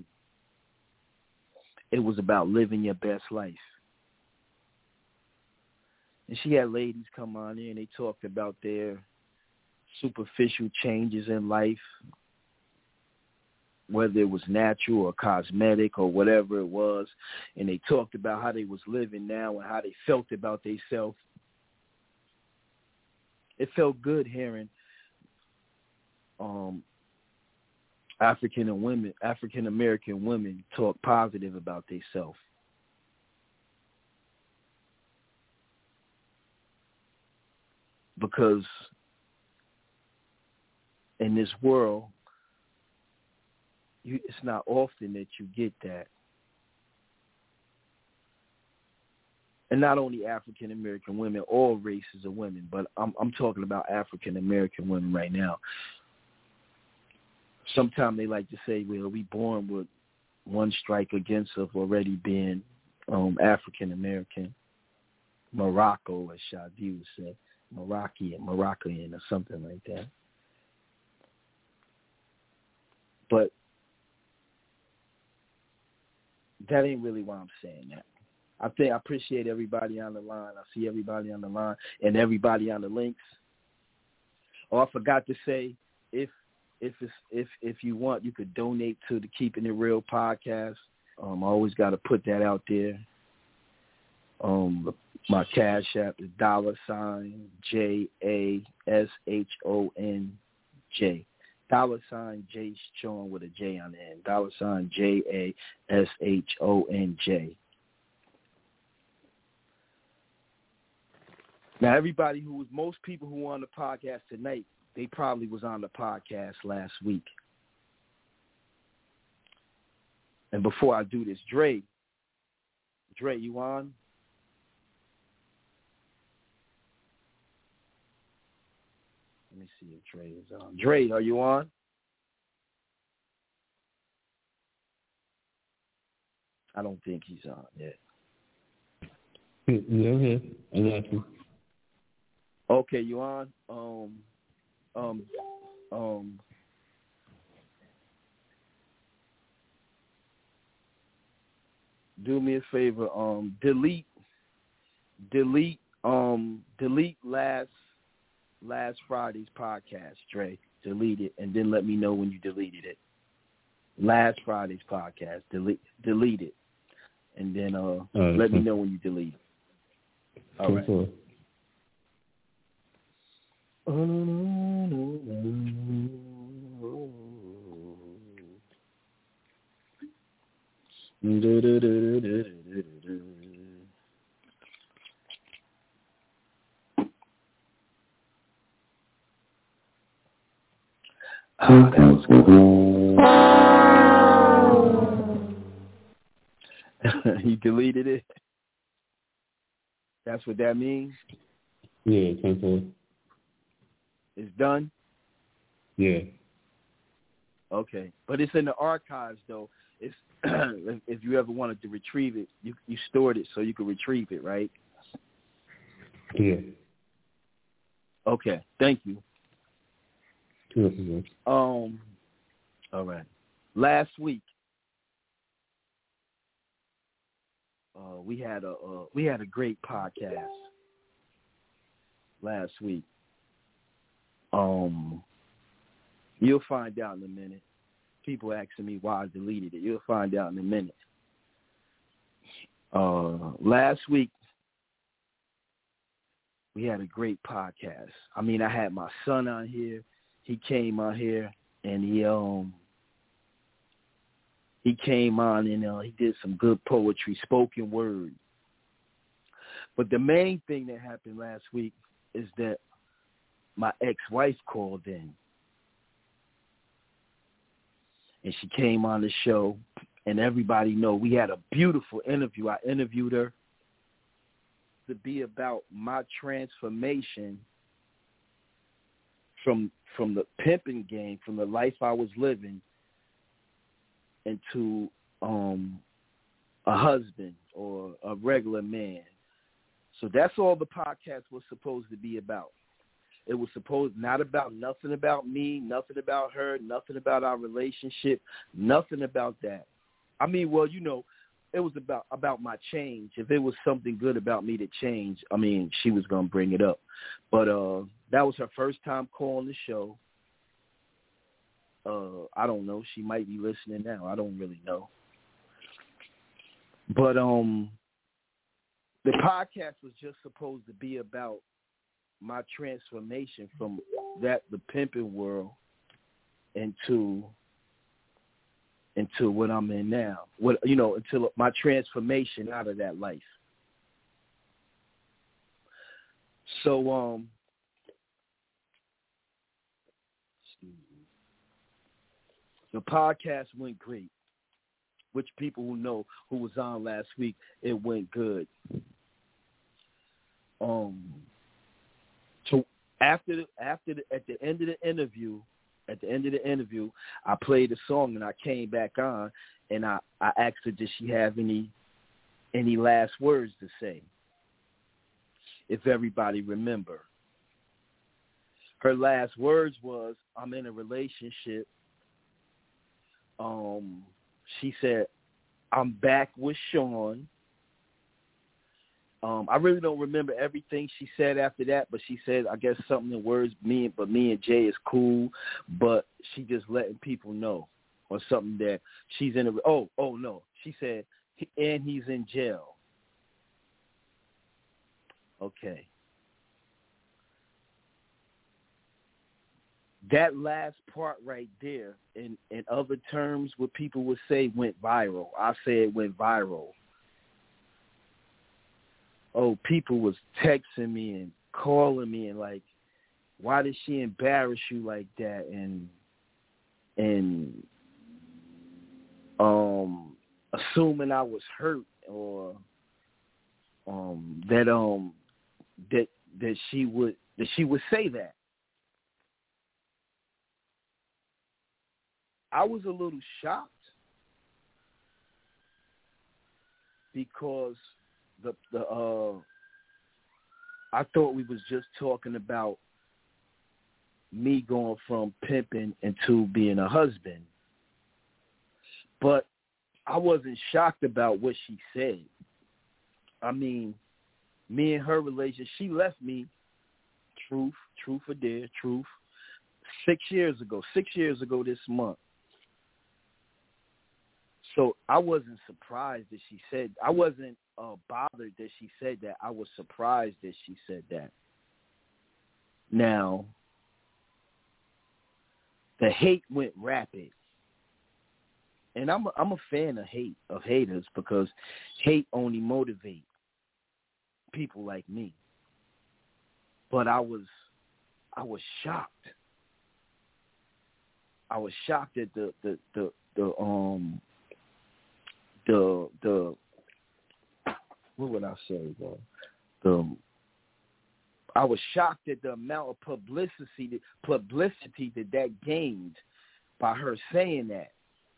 C: It was about living your best life. And she had ladies come on there, and they talked about their superficial changes in life, whether it was natural or cosmetic or whatever it was. And they talked about how they was living now and how they felt about themselves. It felt good hearing African American women talk positive about themselves. Because in this world, it's not often that you get that. And not only African American women, all races of women, but I'm talking about African American women right now. Sometimes they like to say, well, we born with one strike against us already being African American, Morocco, as Shadi would say, Moroccan or something like that. But that ain't really why I'm saying that. I appreciate everybody on the line. I see everybody on the line and everybody on the links. Oh, I forgot to say, if you want, you could donate to the Keeping It Real podcast. I always got to put that out there. My Cash App is $JASHONJ. $J Sean with a J on the end. $JASHONJ. Now, most people who were on the podcast tonight, they probably was on the podcast last week. And before I do this, Dre, you on? Let me see if Dre is on. Dre, are you on? I don't think he's on yet.
E: Yeah, okay. I got you.
C: Okay, you on? Do me a favor. Delete last Friday's podcast, Dre. Delete it, and then let me know when you deleted it. Last Friday's podcast. Delete it, and then let me know when you delete it. All right.
E: Cool.
C: Oh, that was good. You deleted it? That's what that means?
E: Yeah, 10-4.
C: It's done?
E: Yeah.
C: Okay. But it's in the archives, though. It's if you ever wanted to retrieve it, you stored it so you could retrieve it, right?
E: Yeah.
C: Okay. Thank you.
E: Yeah.
C: All right. Last week, we had a great podcast. Last week. You'll find out in a minute. People asking me why I deleted it. You'll find out in a minute. Last week, we had a great podcast. I mean, I had my son on here. He came on here, and he came on and he did some good poetry, spoken word. But the main thing that happened last week is that my ex-wife called in. And she came on the show, and everybody know we had a beautiful interview. I interviewed her to be about my transformation from the pimping game, from the life I was living, into a husband or a regular man. So that's all the podcast was supposed to be about. It was supposed not about nothing about me, nothing about her, nothing about our relationship, nothing about that. I mean, well, you know, was about my change. If it was something good about me to change, I mean, she was gonna bring it up. But that was her first time calling the show. I don't know. She might be listening now. I don't really know. But the podcast was just supposed to be about my transformation from the pimping world into what I'm in now. Until my transformation out of that life. So the podcast went great. Which people who know who was on last week, it went good. So at the end of the interview, I played a song and I came back on and I asked her, did she have any last words to say? If everybody remember. Her last words was, I'm in a relationship. She said, I'm back with Sean. I really don't remember everything she said after that, but she said, I guess something in words, me and Jay is cool, but she just letting people know or something that she's in no. She said, and he's in jail. Okay. That last part right there, in other terms, what people would say went viral. I say it went viral. Oh, people was texting me and calling me and like, why did she embarrass you like that? And assuming I was hurt or that she would say that. I was a little shocked because I thought we was just talking about me going from pimping into being a husband. But I wasn't shocked about what she said. I mean, me and her relationship, she left me, truth or dare, truth, 6 years ago this month. So I wasn't surprised that she said, I wasn't bothered that she said that. I was surprised that she said that. Now, the hate went rapid. And I'm a fan of haters because hate only motivates people like me. But I was shocked. I was shocked at the what would I say though? I was shocked at the amount of publicity that gained by her saying that.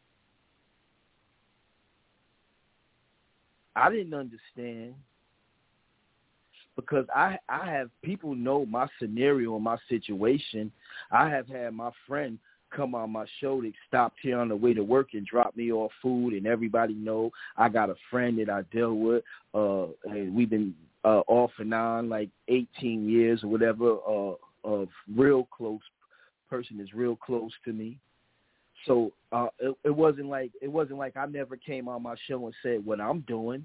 C: I didn't understand because I have people know my scenario and my situation. I have had my friend come on my show that stopped here on the way to work and dropped me off food, and everybody know I got a friend that I deal with, and we've been off and on like 18 years or whatever, of real close person is real close to me. So it wasn't like I never came on my show and said what I'm doing.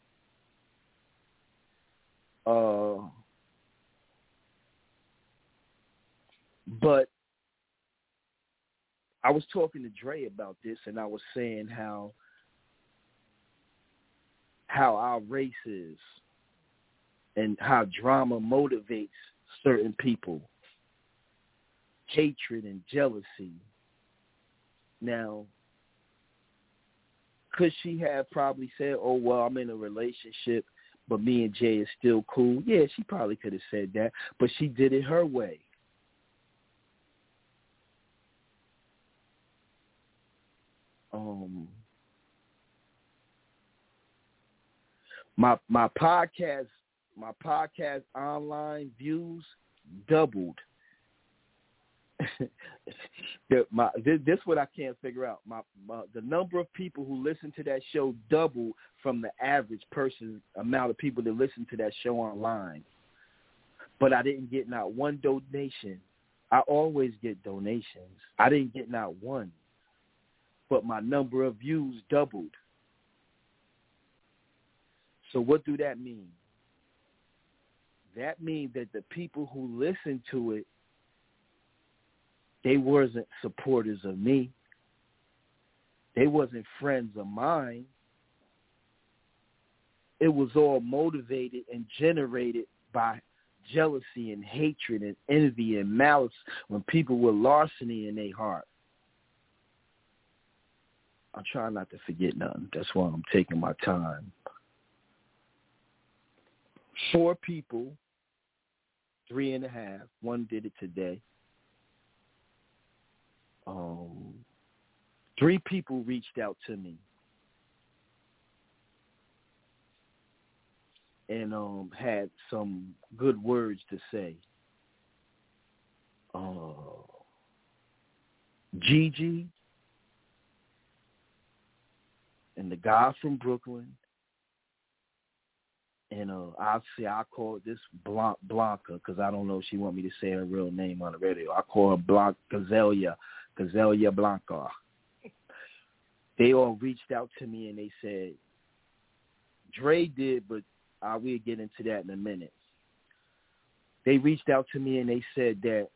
C: But I was talking to Dre about this, and I was saying how our race is and how drama motivates certain people, hatred and jealousy. Now, could she have probably said, oh, well, I'm in a relationship, but me and Jay is still cool? Yeah, she probably could have said that, but she did it her way. My podcast online views doubled This what I can't figure out. The number of people who listen to that show doubled from the average person amount of people that listen to that show online. But I didn't get not one donation. I always get donations. I didn't get not one. But my number of views doubled. So what do that mean? That means that the people who listen to it, they wasn't supporters of me. They wasn't friends of mine. It was all motivated and generated by jealousy and hatred and envy and malice when people were larceny in their heart. I'm trying not to forget nothing. That's why I'm taking my time. 4 people, 3.5. One did it today. 3 people reached out to me and had some good words to say. Gigi and the guy from Brooklyn, and I'll call this Blanca because I don't know if she want me to say her real name on the radio. I call her Gazelia Blanca. They all reached out to me and they said, Dre did, but we'll get into that in a minute. They reached out to me and they said that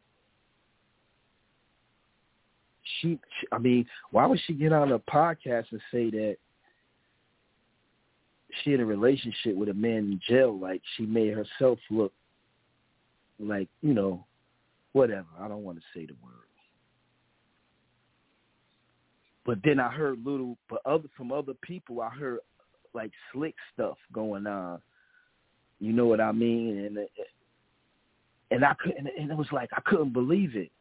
C: why would she get on a podcast and say that she in a relationship with a man in jail? Like she made herself look like, whatever. I don't want to say the word. But then I heard from other people, I heard like slick stuff going on. You know what I mean? And I couldn't, and it was like I couldn't believe it.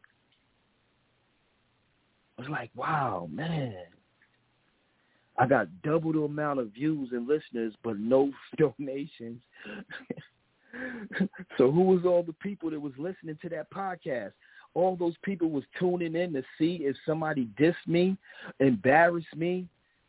C: I was like, wow, man. I got double the amount of views and listeners, but no donations. So who was all the people that was listening to that podcast? All those people was tuning in to see if somebody dissed me, embarrassed me.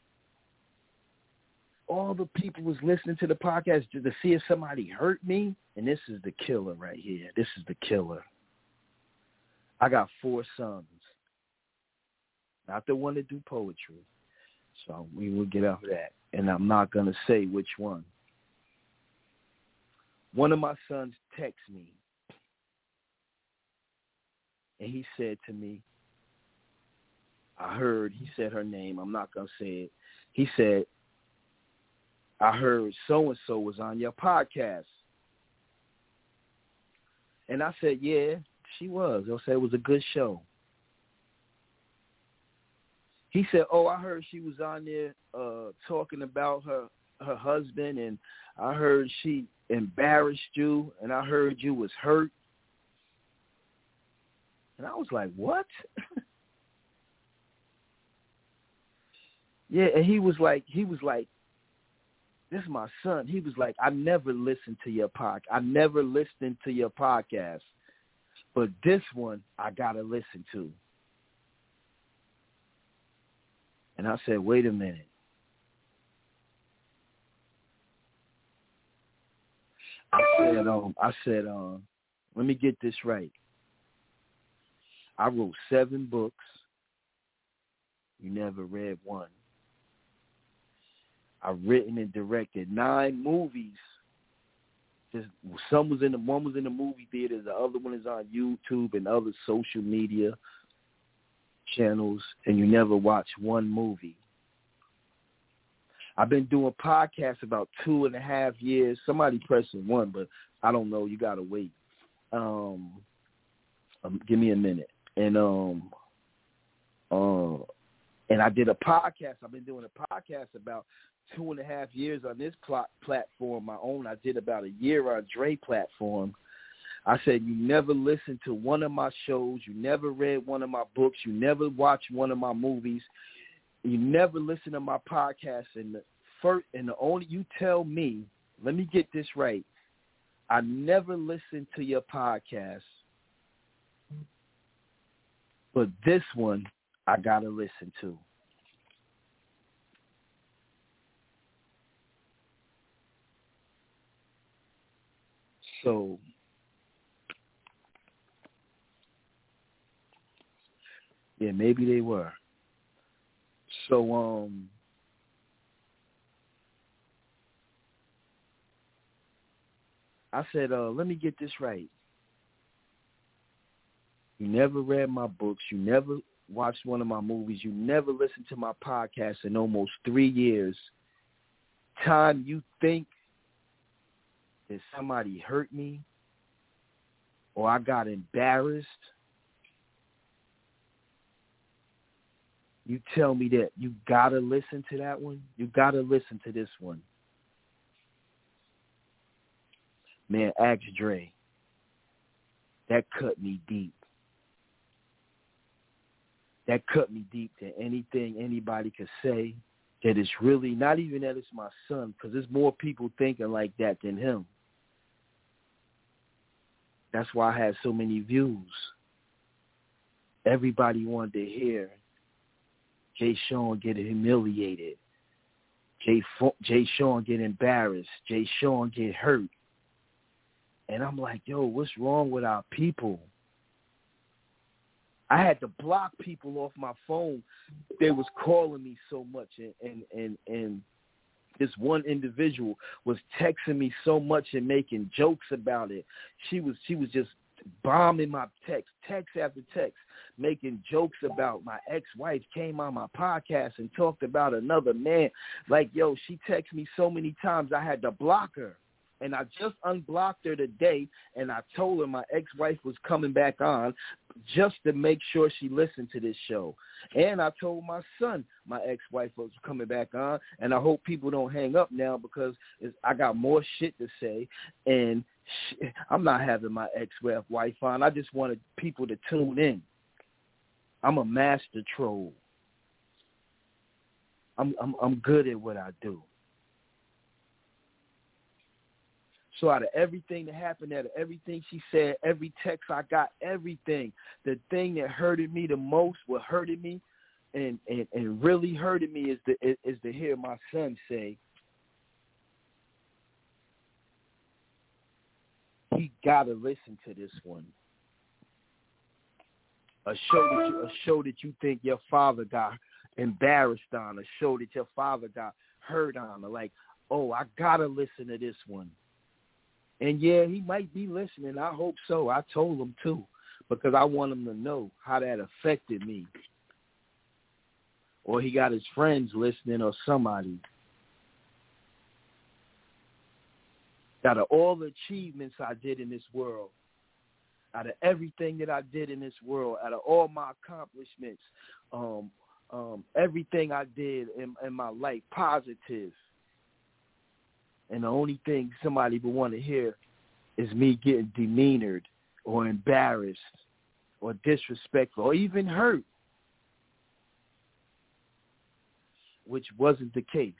C: All the people was listening to the podcast to see if somebody hurt me. And this is the killer right here. This is the killer. I got 4 sons. Not the one that do poetry. So we will get off of that. And I'm not going to say which one. One of my sons texted me. And he said to me, he said her name. I'm not going to say it. He said, I heard so-and-so was on your podcast. And I said, yeah, she was. I said it was a good show. He said, oh, I heard she was on there talking about her husband, and I heard she embarrassed you, and I heard you was hurt. And I was like, what? Yeah, and he was like, this is my son. He was like, I never listened to your podcast. I never listened to your podcast. But this one, I got to listen to. And I said, wait a minute. I said, let me get this right. I wrote 7 books. You never read one. I've written and directed 9 movies. One was in the movie theaters. The other one is on YouTube and other social media channels. And you never watch one movie. I've been doing podcasts about 2.5 years. Somebody pressing 1, but I don't know. You gotta wait. Give me a minute. And I did a podcast. I've been doing a podcast about 2.5 years on this platform, my own. I did about a year on Dre platform. I said, you never listened to one of my shows. You never read one of my books. You never watched one of my movies. You never listened to my podcast. And the only you tell me, let me get this right. I never listened to your podcast. But this one, I got to listen to. So, yeah, maybe they were. So, I said, let me get this right. You never read my books. You never watched one of my movies. You never listened to my podcast in almost 3 years. Time you think that somebody hurt me or I got embarrassed, you tell me that you got to listen to that one? You got to listen to this one. Man, ask Dre. That cut me deep. That cut me deep to anything anybody could say that it's really, not even that it's my son, because there's more people thinking like that than him. That's why I had so many views. Everybody wanted to hear Jay Sean get humiliated, Jay Sean get embarrassed, Jay Sean get hurt. And I'm like, yo, what's wrong with our people? I had to block people off my phone. They was calling me so much, and this one individual was texting me so much and making jokes about it. She was just bombing my text after text, making jokes about my ex-wife came on my podcast and talked about another man. Like, yo, she texted me so many times I had to block her. And I just unblocked her today, and I told her my ex-wife was coming back on just to make sure she listened to this show. And I told my son my ex-wife was coming back on, and I hope people don't hang up now because I got more shit to say, and I'm not having my ex-wife on. I just wanted people to tune in. I'm a master troll. I'm good at what I do. So out of everything that happened, out of everything she said, every text I got, everything, the thing that hurted me the most, what hurted me and really hurted me is to hear my son say, he got to listen to this one. A show that you think your father got embarrassed on, a show that your father got hurt on, or like, oh, I got to listen to this one. And, yeah, he might be listening. I hope so. I told him, too, because I want him to know how that affected me. Or he got his friends listening or somebody. Out of all the achievements I did in this world, out of everything that I did in this world, out of all my accomplishments, everything I did in my life, positive, and the only thing somebody would want to hear is me getting demeanored or embarrassed or disrespectful or even hurt, which wasn't the case.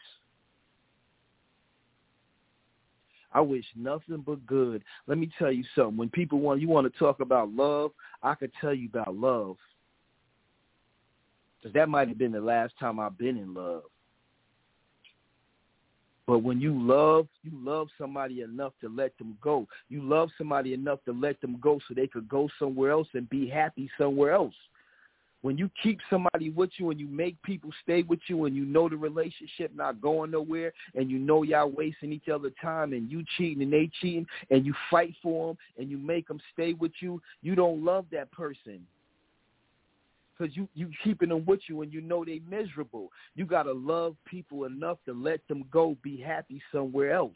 C: I wish nothing but good. Let me tell you something. When people want to talk about love, I could tell you about love. Because that might have been the last time I've been in love. But when you love somebody enough to let them go. You love somebody enough to let them go so they could go somewhere else and be happy somewhere else. When you keep somebody with you and you make people stay with you and you know the relationship not going nowhere and you know y'all wasting each other's time and you cheating and they cheating and you fight for them and you make them stay with you, you don't love that person. Because you keeping them with you and you know they miserable. You got to love people enough to let them go, be happy somewhere else.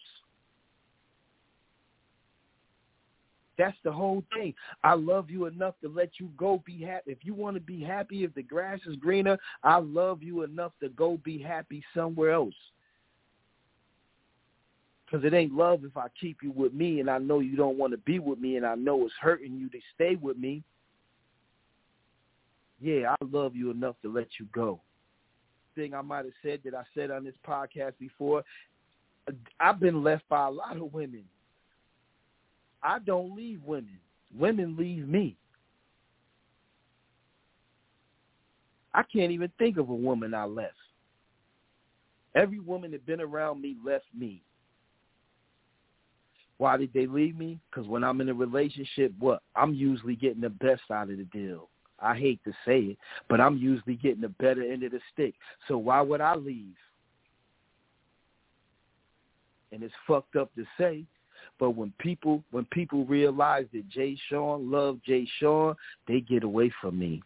C: That's the whole thing. I love you enough to let you go be happy. If you want to be happy, if the grass is greener, I love you enough to go be happy somewhere else. Because it ain't love if I keep you with me and I know you don't want to be with me and I know it's hurting you to stay with me. Yeah, I love you enough to let you go. Thing I might have said that I said on this podcast before, I've been left by a lot of women. I don't leave women. Women leave me. I can't even think of a woman I left. Every woman that been around me left me. Why did they leave me? Because when I'm in a relationship, I'm usually getting the best out of the deal. I hate to say it, but I'm usually getting the better end of the stick. So why would I leave? And it's fucked up to say, but when people realize that Jay Sean loved Jay Sean, they get away from me.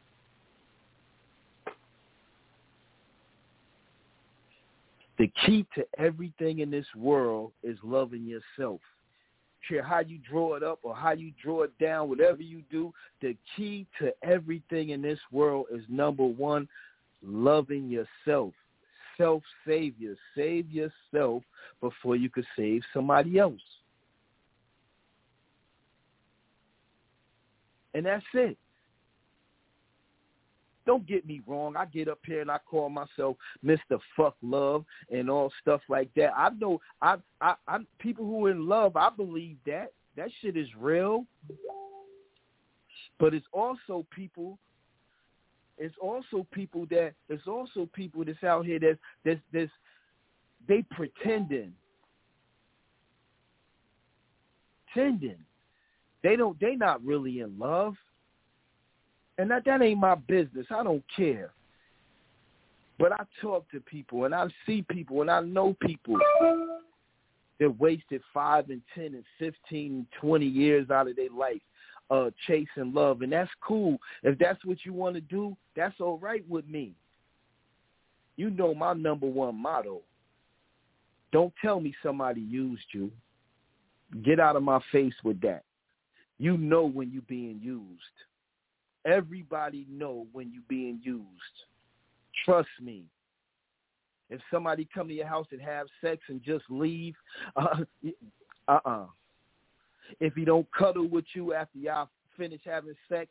C: The key to everything in this world is loving yourself. Care how you draw it up or how you draw it down, whatever you do, the key to everything in this world is, number one, loving yourself. Self-savior. Save yourself before you could save somebody else. And that's it. Don't get me wrong. I get up here and I call myself Mr. Fuck Love and all stuff like that. I know I people who are in love, I believe that. That shit is real. But it's also people that's out here that's they pretending. They not really in love. And that ain't my business. I don't care. But I talk to people, and I see people, and I know people that wasted 5 and 10 and 15 and 20 years out of their life chasing love. And that's cool. If that's what you want to do, that's all right with me. You know my number one motto. Don't tell me somebody used you. Get out of my face with that. You know when you're being used. Everybody know when you're being used. Trust me. If somebody come to your house and have sex and just leave, If he don't cuddle with you after y'all finish having sex,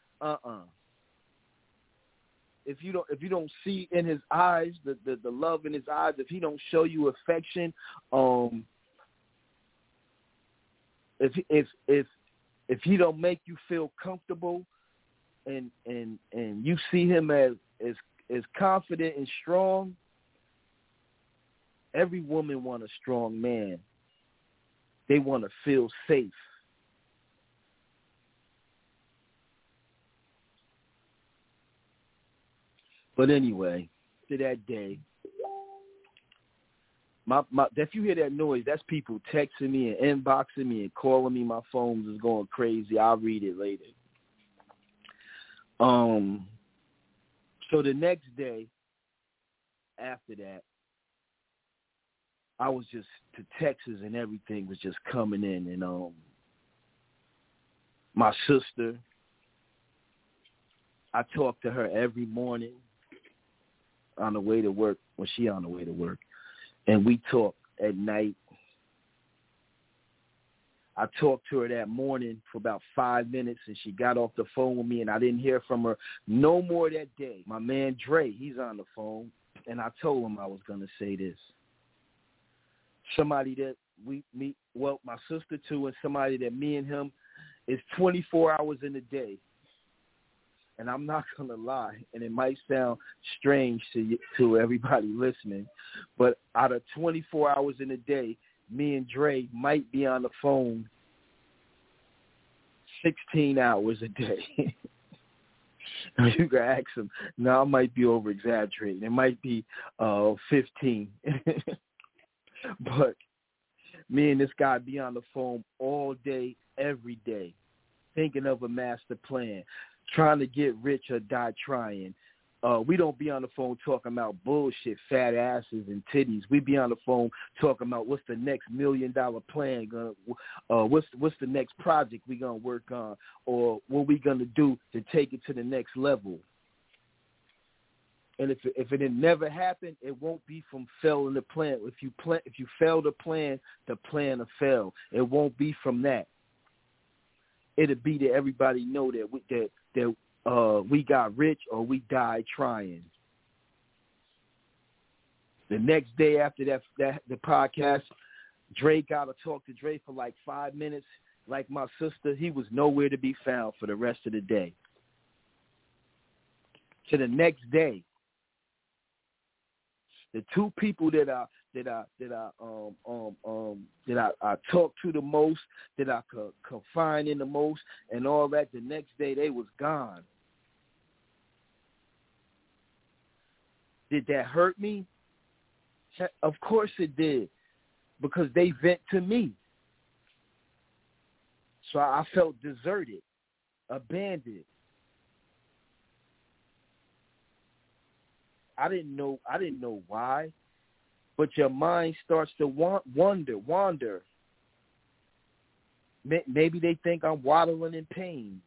C: If you don't see in his eyes the love in his eyes, if he don't show you affection, if he don't make you feel comfortable, and you see him as confident and strong, every woman want a strong man. They want to feel safe. But anyway, to that day, if you hear that noise, that's people texting me and inboxing me and calling me. My phone is going crazy. I'll read it later. So the next day after that, I was just to Texas and everything was just coming in, and my sister, I talk to her every morning on the way to work, when she on the way to work, and we talk at night. I talked to her that morning for about 5 minutes, and she got off the phone with me, and I didn't hear from her no more that day. My man Dre, he's on the phone, and I told him I was going to say this. Somebody that we meet, well, my sister too, and somebody that me and him is 24 hours in a day. And I'm not going to lie, and it might sound strange to everybody listening, but out of 24 hours in a day, me and Dre might be on the phone 16 hours a day. You can ask him. Now, I might be over-exaggerating. It might be 15. But me and this guy be on the phone all day, every day, thinking of a master plan, trying to get rich or die trying. We don't be on the phone talking about bullshit, fat asses and titties. We be on the phone talking about what's the next $1 million plan, what's the next project we gonna work on, or what we gonna do to take it to the next level. And if it never happened, it won't be from failing the plan. If you fail the plan will fail. It won't be from that. It'll be that everybody know that we got rich or we died trying. The next day after that the podcast, Dre got to talk to Dre for like 5 minutes. Like my sister, he was nowhere to be found for the rest of the day. to the next day. The two people that I talked to the most, that I could confine in the most, and all that, the next day they was gone. Did that hurt me? Of course it did, because they vent to me. So I felt deserted, abandoned. I didn't know why, but your mind starts to wander. Maybe they think I'm waddling in pain.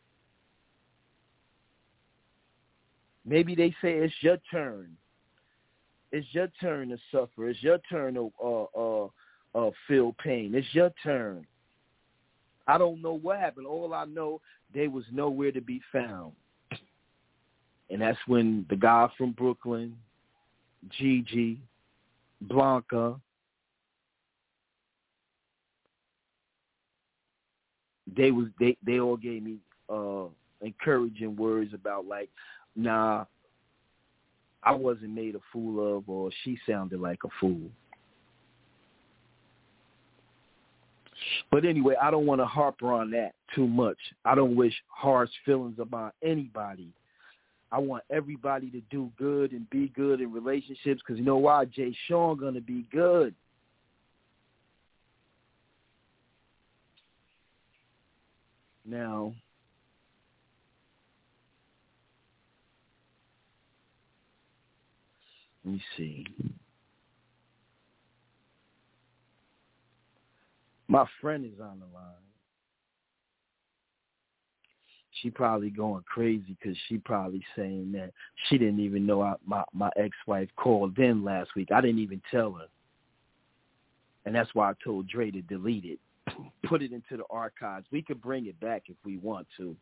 C: Maybe they say it's your turn. It's your turn to suffer. It's your turn to feel pain. It's your turn. I don't know what happened. All I know, they was nowhere to be found. And that's when the guy from Brooklyn, Gigi, Blanca, they all gave me encouraging words about, like, nah, I wasn't made a fool of, or she sounded like a fool. But anyway, I don't want to harp on that too much. I don't wish harsh feelings about anybody. I want everybody to do good and be good in relationships, because you know why? Jay Sean going to be good. Now, let me see. My friend is on the line. She probably going crazy because she probably saying that she didn't even know my ex-wife called in last week. I didn't even tell her. And that's why I told Dre to delete it, put it into the archives. We could bring it back if we want to.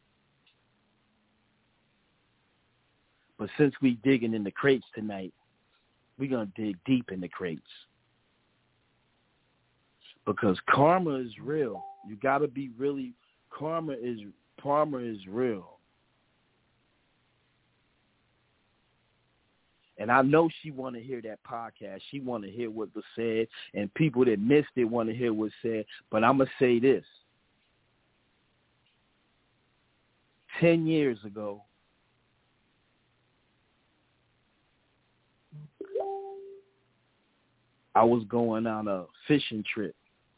C: But since we digging in the crates tonight, we're going to dig deep in the crates. Because karma is real. You got to be really, karma is real. And I know she want to hear that podcast. She want to hear what was said. And people that missed it want to hear what's said. But I'm going to say this. 10 years ago, I was going on a fishing trip.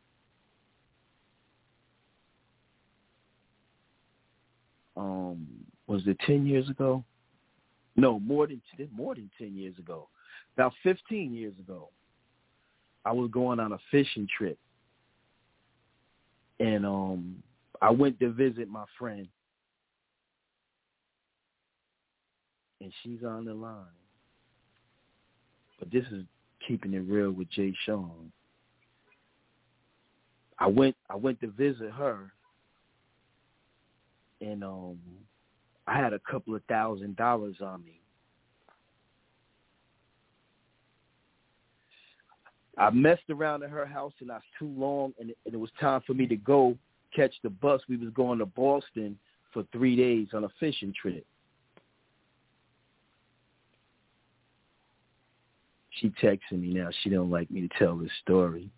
C: Was it 10 years ago? No, more than 10 years ago. About 15 years ago, I was going on a fishing trip. And I went to visit my friend. And she's on the line. But this is keeping it real with Jay Sean. I went to visit her. And I had a couple of $1,000 on me. I messed around at her house, and I was too long, and it was time for me to go catch the bus. We was going to Boston for 3 days on a fishing trip. She texting me now. She don't like me to tell this story.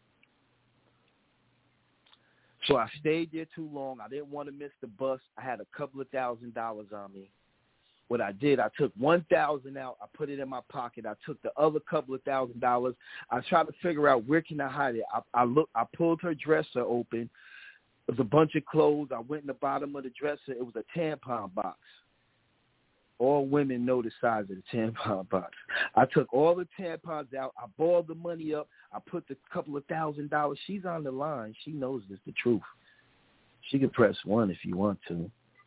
C: So I stayed there too long. I didn't want to miss the bus. I had a couple of $1,000 on me. What I did, I took $1,000 out. I put it in my pocket. I took the other couple of $1,000. I tried to figure out where can I hide it. I pulled her dresser open. It was a bunch of clothes. I went in the bottom of the dresser. It was a tampon box. All women know the size of the tampon box. I took all the tampons out. I balled the money up. I put the couple of $1,000. She's on the line. She knows this, the truth. She can press 1 if you want to.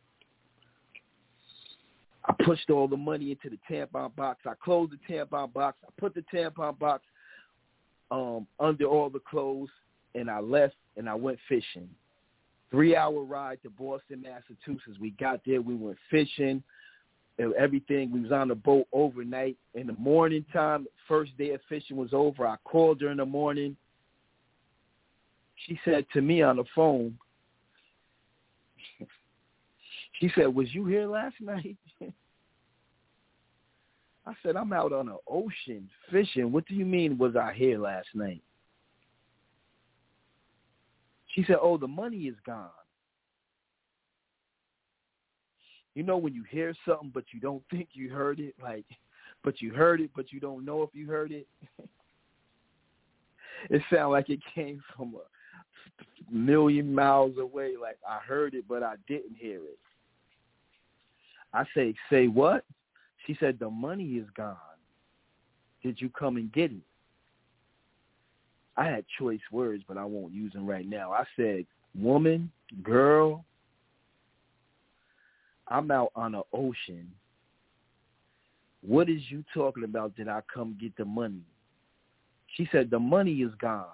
C: I pushed all the money into the tampon box. I closed the tampon box. I put the tampon box under all the clothes, and I left, and I went fishing. 3-hour ride to Boston, Massachusetts. We got there. We went fishing. Everything. We was on the boat overnight. In the morning time, first day of fishing was over. I called her in the morning. She said to me on the phone, she said, "Was you here last night?" said, I'm out on the ocean fishing. What do you mean was I here last night? She said, oh, the money is gone. You know when you hear something but you don't think you heard it, but you heard it but you don't know if you heard it? It sounded like it came from a million miles away, like I heard it but I didn't hear it. I say what? She said, the money is gone. Did you come and get it? I had choice words, but I won't use them right now. I said, woman, girl, I'm out on the ocean. What is you talking about? Did I come get the money? She said, the money is gone.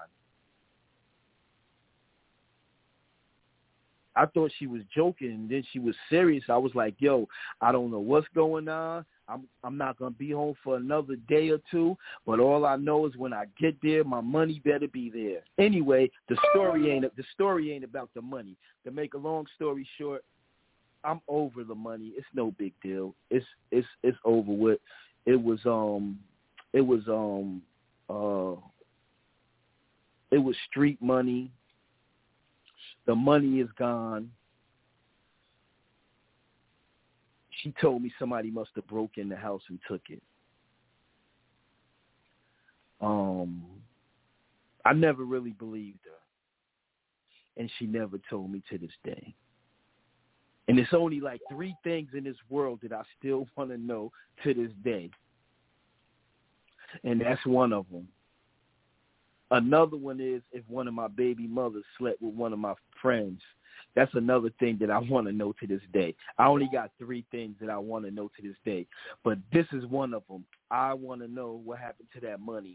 C: I thought she was joking, and then she was serious. I was like, yo, I don't know what's going on. I'm not going to be home for another day or two, but all I know is when I get there, my money better be there. Anyway, the story ain't about the money. To make a long story short, I'm over the money. It's no big deal. It's over with. It was street money. The money is gone. She told me somebody must have broke in the house and took it. I never really believed her. And she never told me to this day. And it's only like 3 things in this world that I still want to know to this day. And that's one of them. Another one is if one of my baby mothers slept with one of my friends. That's another thing that I want to know to this day. I only got 3 things that I want to know to this day. But this is one of them. I want to know what happened to that money.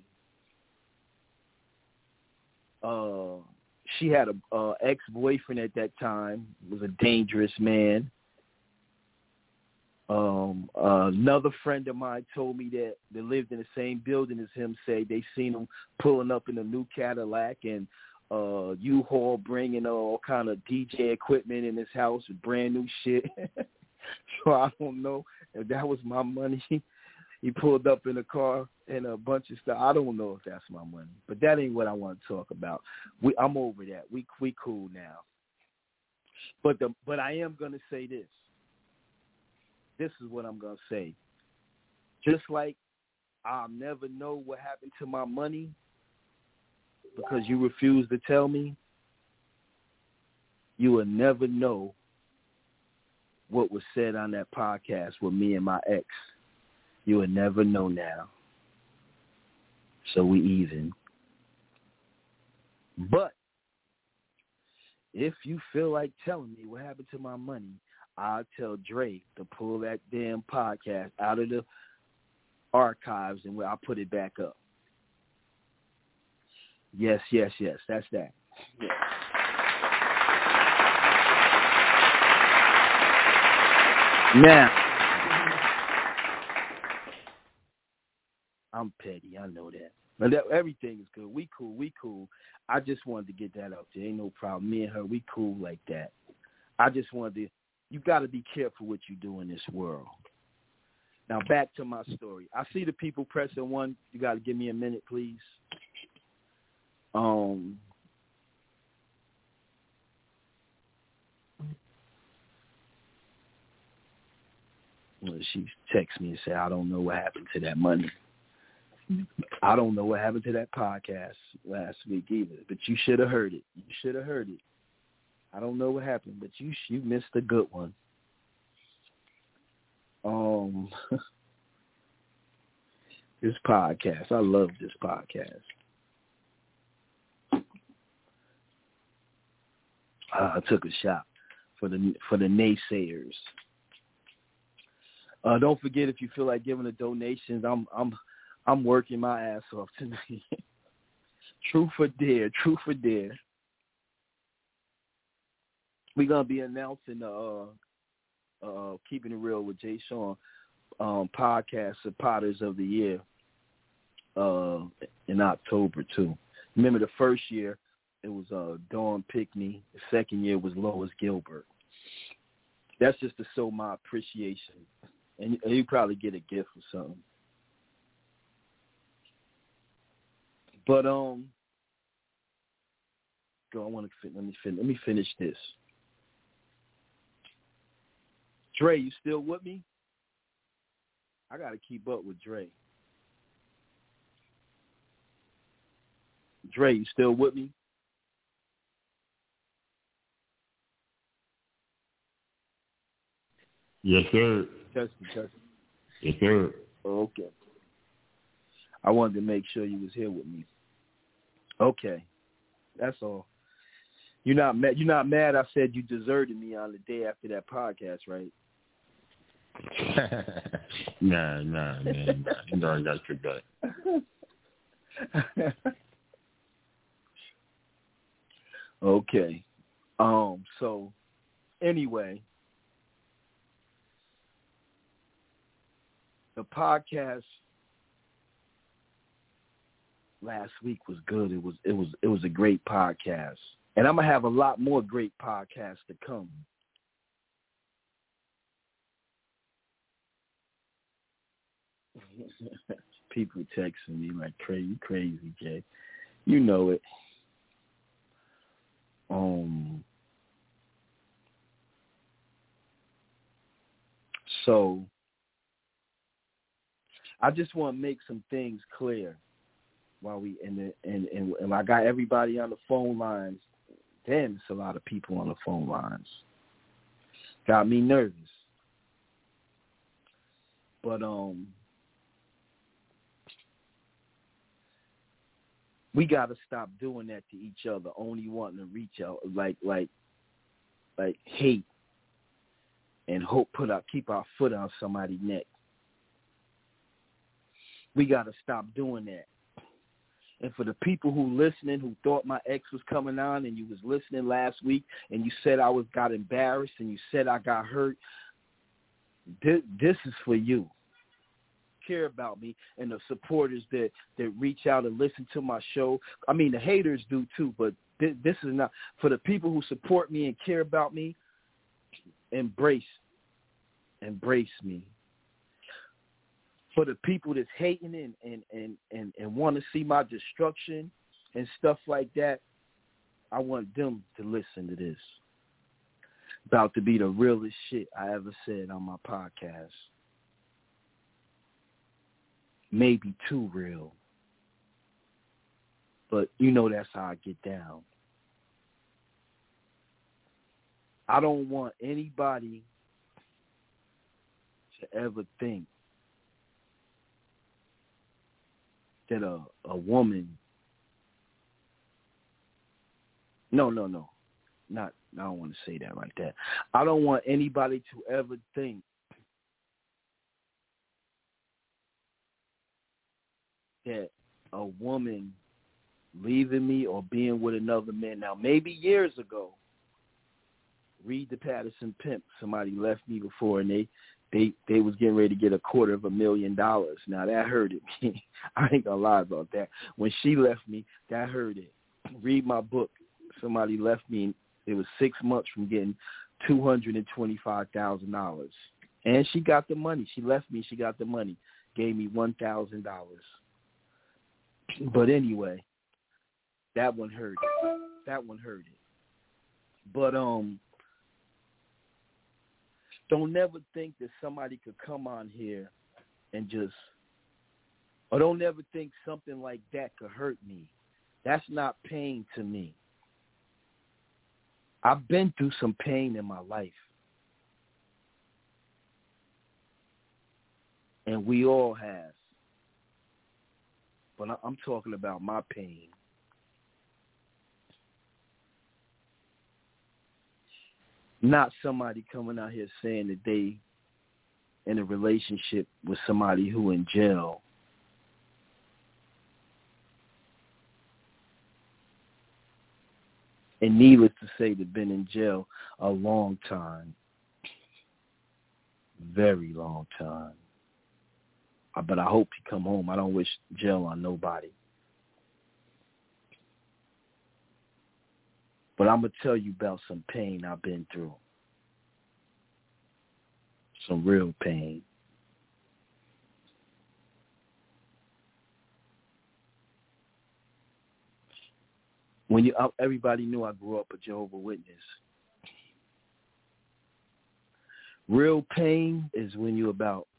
C: She had a ex-boyfriend at that time. Was a dangerous man. Another friend of mine told me that they lived in the same building as him, say they seen him pulling up in a new Cadillac and U-Haul bringing all kind of DJ equipment in his house with brand new shit. So I don't know if that was my money. He pulled up in a car and a bunch of stuff. I don't know if that's my money, but that ain't what I want to talk about. I'm over that. We cool now. But I am gonna say this. This is what I'm gonna say. Just like I'll never know what happened to my money because you refuse to tell me, you will never know what was said on that podcast with me and my ex. You will never know now. So we even. But if you feel like telling me what happened to my money, I'll tell Dre to pull that damn podcast out of the archives and I'll put it back up. Yes. That's that. Yeah. Now, I'm petty. I know that. But everything is good. We cool. I just wanted to get that out there. Ain't no problem. Me and her, we cool like that. I just wanted to, you got to be careful what you do in this world. Now, back to my story. I see the people pressing 1. You got to give me a minute, please. She texts me and said, I don't know what happened to that money. I don't know what happened to that podcast last week either, but you should have heard it. I don't know what happened, but you missed a good one. This podcast, I love this podcast. I took a shot for the naysayers. Don't forget, if you feel like giving a donation, I'm working my ass off tonight. Truth or dare. We're gonna be announcing Keeping It Real with Jay Sean podcast Supporters of the Year in October too. Remember the first year it was Dawn Pickney. The second year was Lois Gilbert. That's just to show my appreciation. And you probably get a gift or something. But go. I want to let me finish this. Dre, you still with me? I got to keep up with Dre. Dre, you still with me?
E: Yes, sir.
C: Testing.
E: Yes, sir.
C: Okay. I wanted to make sure you was here with me. Okay. That's all. You're not mad. You're not mad I said you deserted me on the day after that podcast, right?
E: Nah, man. You know I got your back.
C: Okay. So anyway, the podcast last week was good. It was a great podcast. And I'm gonna have a lot more great podcasts to come. People texting me like crazy, Jay. You know it. So I just want to make some things clear while we and I got everybody on the phone lines. Damn, it's a lot of people on the phone lines. Got me nervous. But we got to stop doing that to each other, only wanting to reach out like hate and keep our foot on somebody's neck. We got to stop doing that. And for the people who listening, who thought my ex was coming on and you was listening last week and you said I got embarrassed and you said I got hurt, this is for you. Care about me and the supporters that reach out and listen to my show. I mean, the haters do too, but this is not. For the people who support me and care about me, embrace me. For the people that's hating and want to see my destruction and stuff like that, I want them to listen to this. About to be the realest shit I ever said on my podcast. Maybe too real. But you know that's how I get down. I don't want anybody to ever think that a woman, no, not, I don't want to say that like that. I don't want anybody to ever think that a woman leaving me or being with another man. Now, maybe years ago, read the Patterson Pimp, somebody left me before and they was getting ready to get $250,000. Now that hurted me. I ain't gonna lie about that. When she left me, that hurted. Read my book. Somebody left me. It was 6 months from getting $225,000, and she got the money. She left me. She got the money. Gave me $1,000. But anyway, that one hurted. But don't never think that somebody could come on here and or don't ever think something like that could hurt me. That's not pain to me. I've been through some pain in my life. And we all have. But I'm talking about my pain. Not somebody coming out here saying that they in a relationship with somebody who in jail. And needless to say, they've been in jail a long time. Very long time. But I hope he come home. I don't wish jail on nobody. But I'm going to tell you about some pain I've been through. Some real pain. everybody knew I grew up a Jehovah's Witness. Real pain is when you're about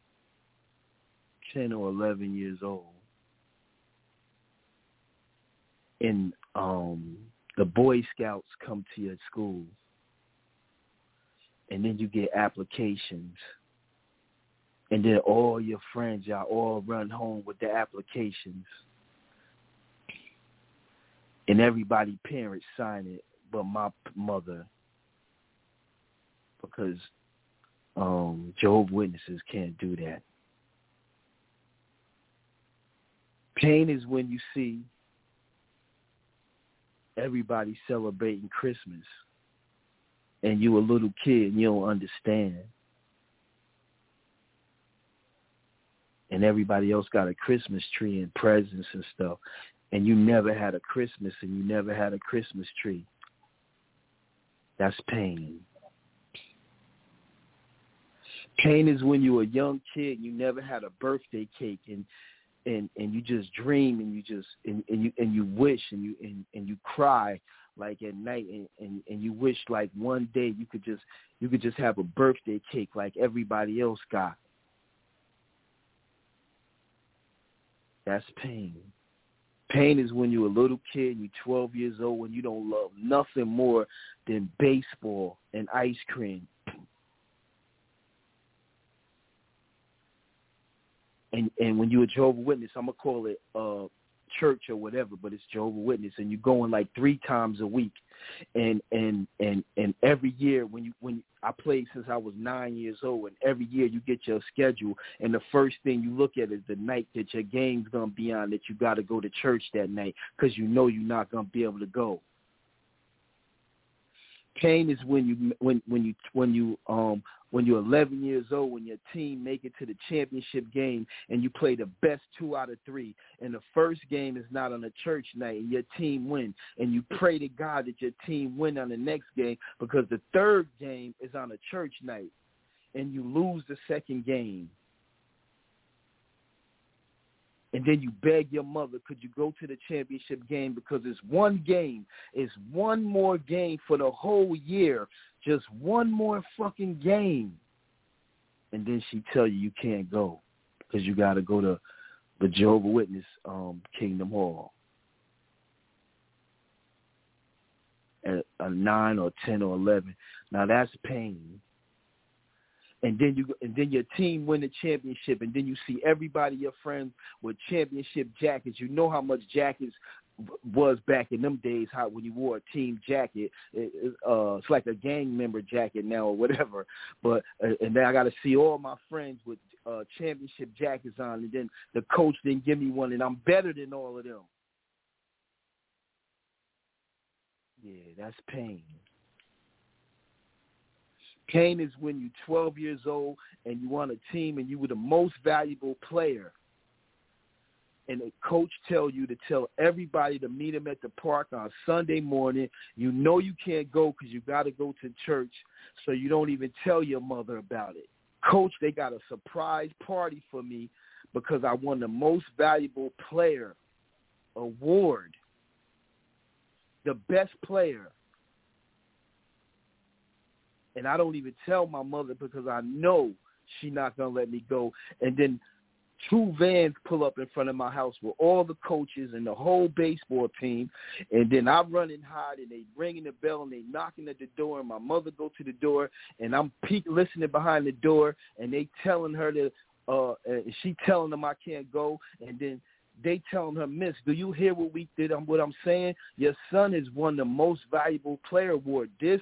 C: 10 or 11 years old, and the Boy Scouts come to your school, and then you get applications, and then all your friends, y'all all run home with the applications, and everybody parents sign it but my mother, because Jehovah's Witnesses can't do that. Pain is when you see everybody celebrating Christmas and you a little kid and you don't understand. And everybody else got a Christmas tree and presents and stuff, and you never had a Christmas and you never had a Christmas tree. That's pain. Pain is when you're a young kid and you never had a birthday cake, and you just dream and you just and you wish and you cry like at night, and you wish like one day you could just have a birthday cake like everybody else got. That's pain. Pain is when you're a little kid, you're 12 years old, and you don't love nothing more than baseball and ice cream. And when you're a Jehovah's Witness, I'm going to call it church or whatever, but it's Jehovah's Witness, and you're going like 3 times a week. And every year when I played since I was 9 years old, and every year you get your schedule, and the first thing you look at is the night that your game's going to be on, that you got to go to church that night because you know you're not going to be able to go. Pain is when you're 11 years old, when your team make it to the championship game and you play the best 2 out of 3, and the first game is not on a church night and your team win, and you pray to God that your team win on the next game because the third game is on a church night, and you lose the second game. And then you beg your mother, could you go to the championship game because it's one game. It's one more game for the whole year. Just one more fucking game. And then she tell you can't go because you got to go to the Jehovah's Witness Kingdom Hall at 9 or 10 or 11. Now that's pain. And then your team win the championship, and then you see everybody, your friends, with championship jackets. You know how much jackets was back in them days, how when you wore a team jacket. It's like a gang member jacket now or whatever. But and then I got to see all my friends with championship jackets on, and then the coach didn't give me one, and I'm better than all of them. Yeah, that's pain. Pain is when you're 12 years old and you on a team and you were the most valuable player, and the coach tell you to tell everybody to meet him at the park on Sunday morning. You know you can't go because you got to go to church, so you don't even tell your mother about it. Coach, they got a surprise party for me because I won the most valuable player award, the best player. And I don't even tell my mother because I know she's not going to let me go. And then 2 vans pull up in front of my house with all the coaches and the whole baseball team. And then I run and hide, and they ringing the bell, and they knocking at the door, and my mother go to the door, and I'm listening behind the door, and they telling her that she telling them I can't go. And then they telling her, Miss, do you hear what we did? What I'm saying? Your son has won the most valuable player award. This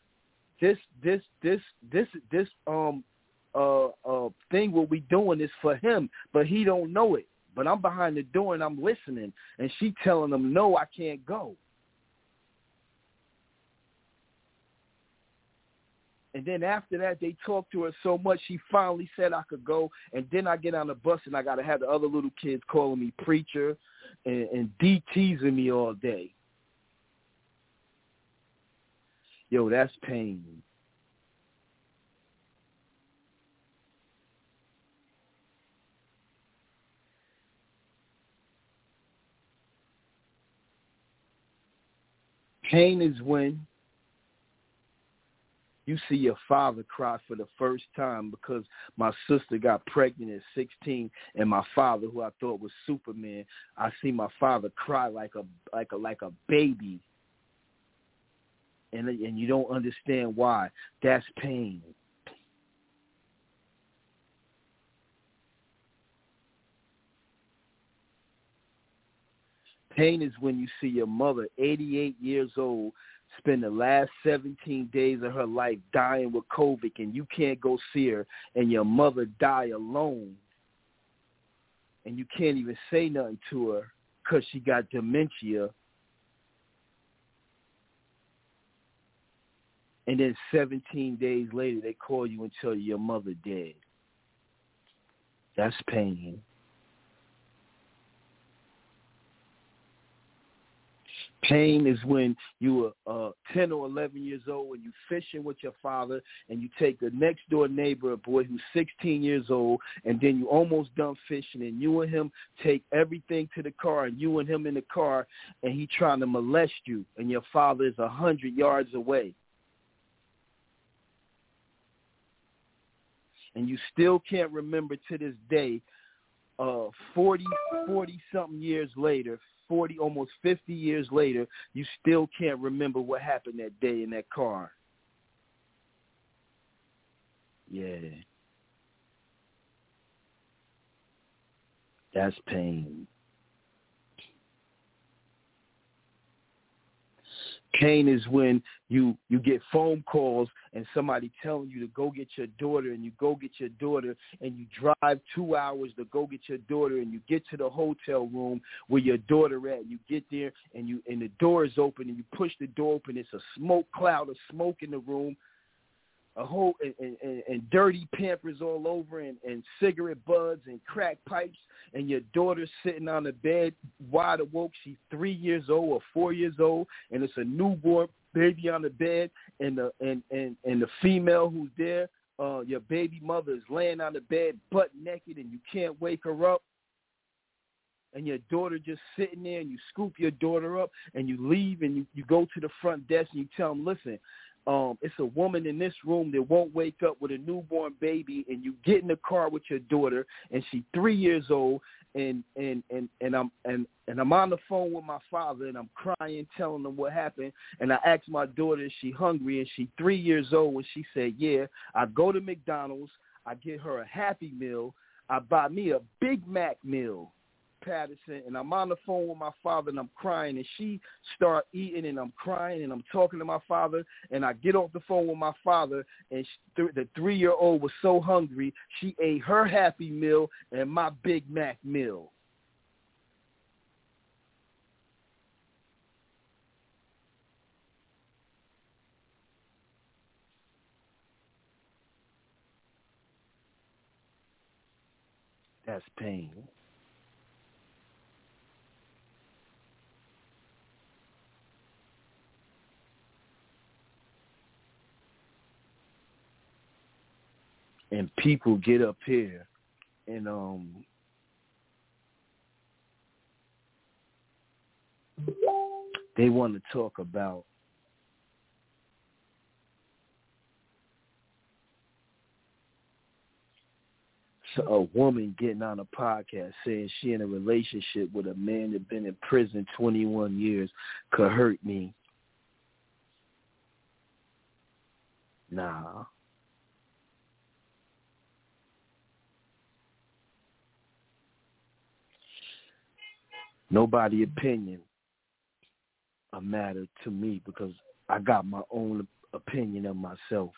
C: thing what we doing is for him, but he don't know it. But I'm behind the door and I'm listening, and she telling them, no, I can't go. And then after that, they talked to her so much, she finally said I could go. And then I get on the bus, and I got to have the other little kids calling me preacher and teasing me all day. Yo, that's pain. Pain is when you see your father cry for the first time because my sister got pregnant at 16, and my father, who I thought was Superman, I see my father cry like a baby, and you don't understand why. That's pain. Pain is when you see your mother, 88 years old, spend the last 17 days of her life dying with COVID, and you can't go see her, and your mother die alone, and you can't even say nothing to her because she got dementia. And then 17 days later, they call you and tell you your mother dead. That's pain. Pain is when you were 10 or 11 years old and you fishing with your father, and you take the next door neighbor, a boy who's 16 years old, and then you almost done fishing, and you and him take everything to the car, and you and him in the car, and he trying to molest you, and your father is 100 yards away. And you still can't remember to this day, 40-something years later, 40, almost 50 years later, you still can't remember what happened that day in that car. Yeah. That's pain. Pain is when you get phone calls and somebody telling you to go get your daughter, and you go get your daughter, and you drive 2 hours to go get your daughter, and you get to the hotel room where your daughter at. You get there, and the door is open, and you push the door open. It's a smoke cloud of smoke in the room, a whole and dirty Pampers all over, and cigarette buds and crack pipes, and your daughter's sitting on the bed wide awake. She's 3 years old or 4 years old, and it's a newborn baby on the bed, and the female who's there, your baby mother, is laying on the bed butt naked, and you can't wake her up. And your daughter just sitting there, and you scoop your daughter up, and you leave, and you go to the front desk, and you tell them, listen, it's a woman in this room that won't wake up with a newborn baby, and you get in the car with your daughter, and she's 3 years old, and I'm on the phone with my father, and I'm crying, telling him what happened, and I asked my daughter, is she hungry, and she's 3 years old, and she said, yeah. I go to McDonald's, I get her a Happy Meal, I buy me a Big Mac meal, Patterson, and I'm on the phone with my father, and I'm crying, and she start eating, and I'm crying, and I'm talking to my father, and I get off the phone with my father, and the 3-year-old was so hungry, she ate her Happy Meal and my Big Mac meal. That's pain. And people get up here and they want to talk about a woman getting on a podcast saying she in a relationship with a man that been in prison 21 years could hurt me. Nah. Nobody's opinion a matter to me because I got my own opinion of myself.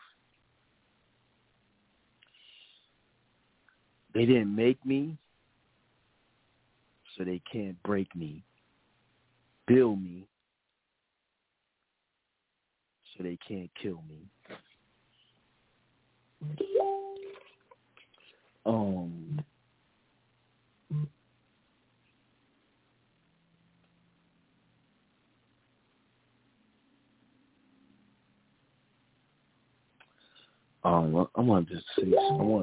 C: They didn't make me, so they can't break me. Build me, so they can't kill me. I wanted to say.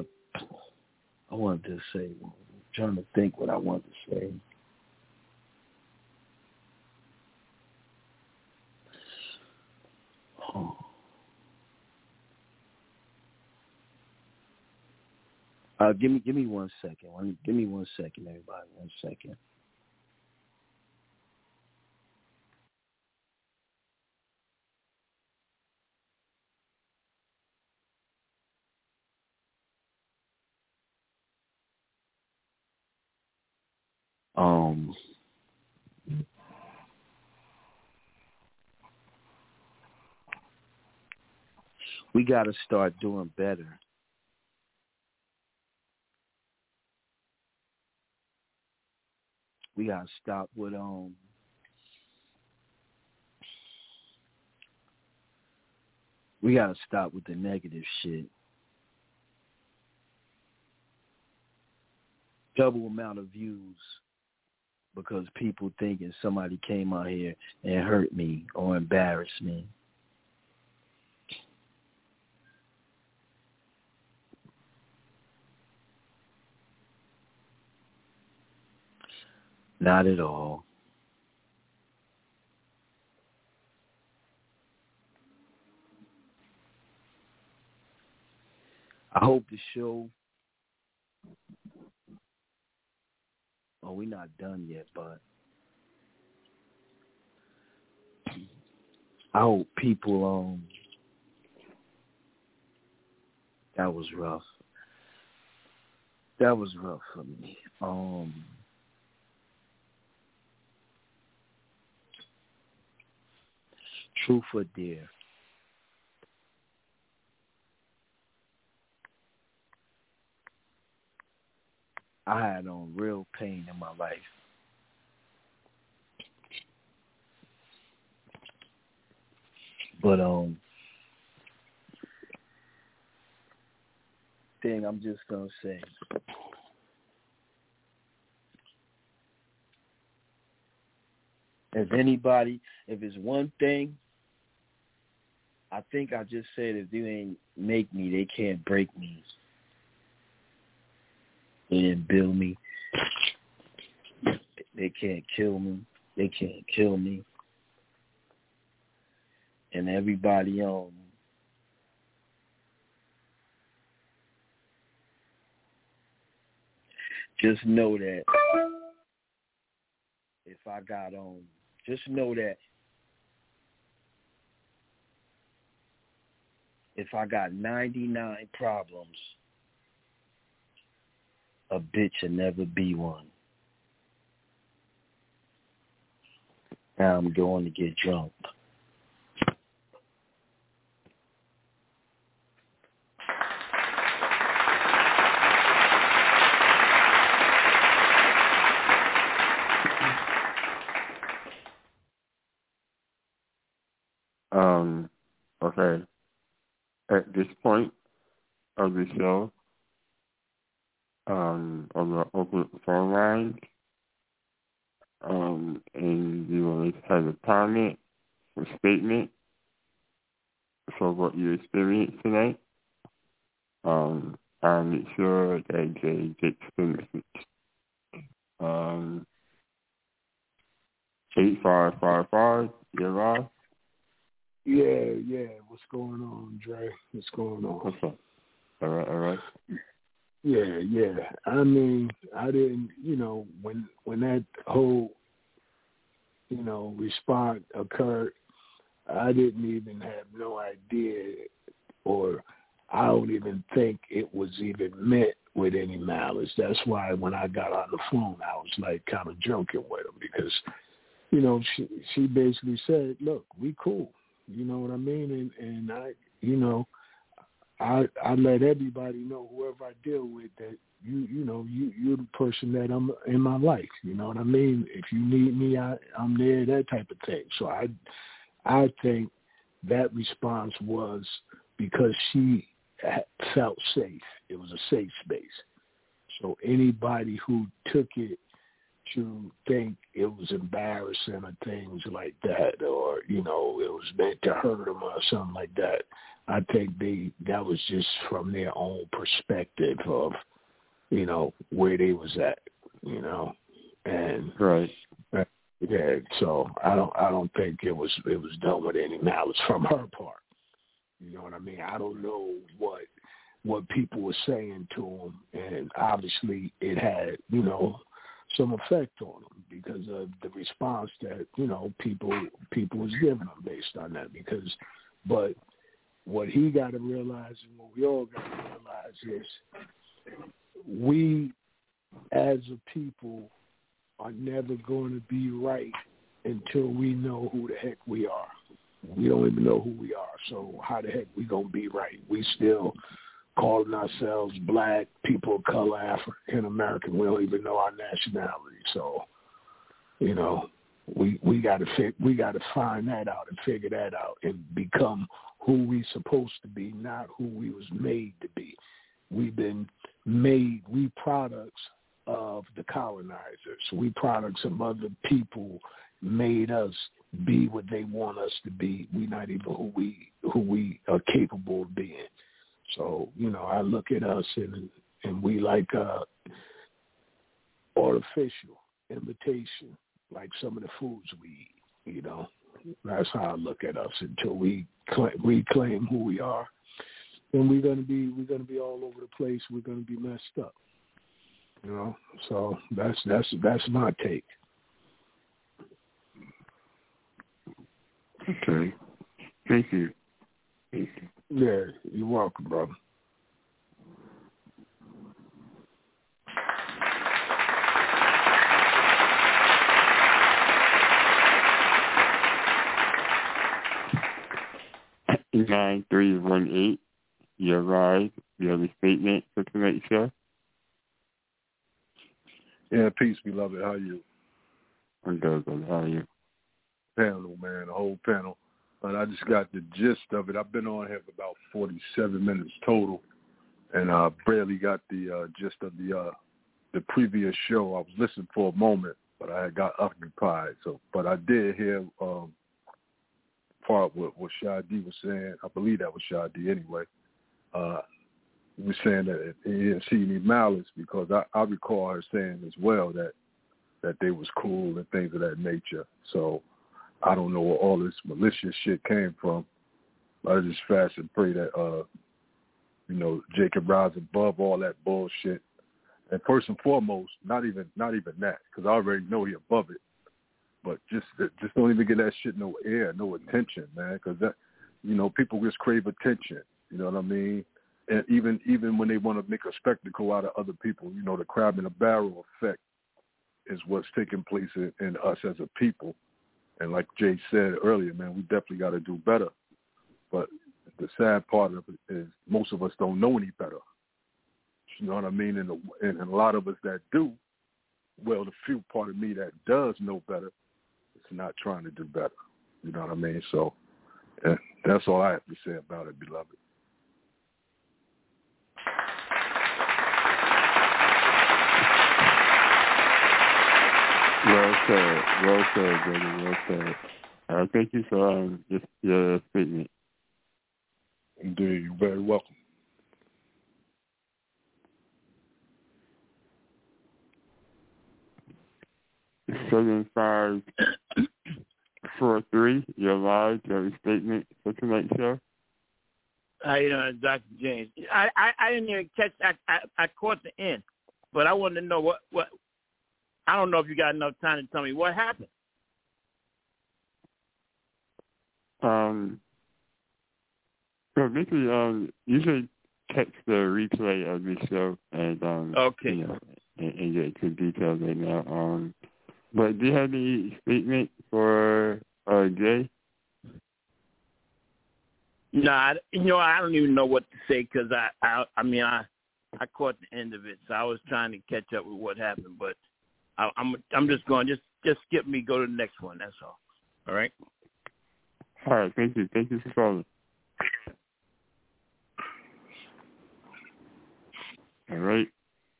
C: I'm trying to think what I want to say. Give me 1 second. Give me 1 second, everybody. 1 second. We got to start doing better. We got to stop with we got to stop with the negative shit. Double amount of views because people thinking somebody came out here and hurt me or embarrassed me. Not at all. I hope the show, we're not done yet, but I hope people, that was rough. That was rough for me. Truth or dare. I had real pain in my life. But thing I'm just gonna say. If it's one thing, I think I just said if they ain't make me, they can't break me. They didn't build me. They can't kill me. They can't kill me. And everybody just know that if I got just know that if I got 99 problems, a bitch will never be one. Now I'm going to get drunk.
E: Okay. At this point of the show, I'm going to open up the phone lines, and you want to have a comment or statement for what you experienced tonight. I'll make sure that Jay gets the message. 8555, you're live.
F: Yeah. What's going on, Dre? What's going on?
E: What's up? All right.
F: Yeah. I mean, I didn't, when that whole, response occurred, I didn't even have no idea, or I don't even think it was even meant with any malice. That's why when I got on the phone, I was like kind of joking with him because, she basically said, look, we cool. You know what I mean? And I, I let everybody know, whoever I deal with, that you're the person that I'm in my life. You know what I mean? If you need me, I'm there, that type of thing. So I think that response was because she felt safe. It was a safe space. So anybody who took it to think it was embarrassing or things like that, or, it was meant to hurt them or something like that, I think that was just from their own perspective of, where they was at, and
E: right.
F: Yeah, so I don't think it was done with any malice from her part. You know what I mean? I don't know what what people were saying to him, and obviously it had, some effect on him because of the response that, people was giving him based on that. But what he got to realize and what we all got to realize is we as a people are never going to be right until we know who the heck we are. We don't even know who we are, so how the heck we going to be right? We still calling ourselves black, people of color, African American. We don't even know our nationality. So, we got to find that out and figure that out and become who we supposed to be, not who we was made to be. We've been made, we products of the colonizers. We products of other people made us be what they want us to be. We're not even who we are capable of being. So, I look at us and we like artificial imitation, like some of the foods we eat, That's how I look at us until we reclaim who we are. And we're gonna be all over the place. We're gonna be messed up. So that's my take.
E: Okay. Thank you.
F: Yeah, you're welcome, brother.
E: Nine 318. You're right. You have a statement for tonight's show?
G: Yeah, peace, beloved. How are you?
E: I'm good. How are you?
G: Panel, man, the whole panel. But I just got the gist of it. I've been on here for about 47 minutes total, and I barely got the gist of the previous show. I was listening for a moment, but I had got occupied. But I did hear part what Shadi was saying. I believe that was Shadi anyway. He was saying that he didn't see any malice because I recall her saying as well that they was cool and things of that nature. So I don't know where all this malicious shit came from. I just fast and pray that Jacob rise above all that bullshit. And first and foremost, not even that, because I already know he above it. But just don't even give that shit no air, no attention, man, because that, people just crave attention. You know what I mean? And even when they want to make a spectacle out of other people, the crab in a barrel effect is what's taking place in us as a people. And like Jay said earlier, man, we definitely got to do better. But the sad part of it is most of us don't know any better. You know what I mean? And a lot of us that do, well, the few part of me that does know better is not trying to do better. You know what I mean? So that's all I have to say about it, beloved.
E: Well said, brother. Well said. Thank you for just your statement.
G: Indeed, you're very welcome.
E: Seven 543. You're live. You have a statement for tonight's show.
H: How you doing, Dr. James? I didn't even catch. I caught the end, but I wanted to know what. I don't know if you got enough time to tell me what happened.
E: So basically, you should catch the replay of the show and
H: okay,
E: and get to details right now. But do you have any statement for Jay?
H: No, I don't even know what to say because I caught the end of it, so I was trying to catch up with what happened, but I'm just going just skip me, go to the next one. That's all. All right.
E: All right. Thank you. Thank you for calling. All right.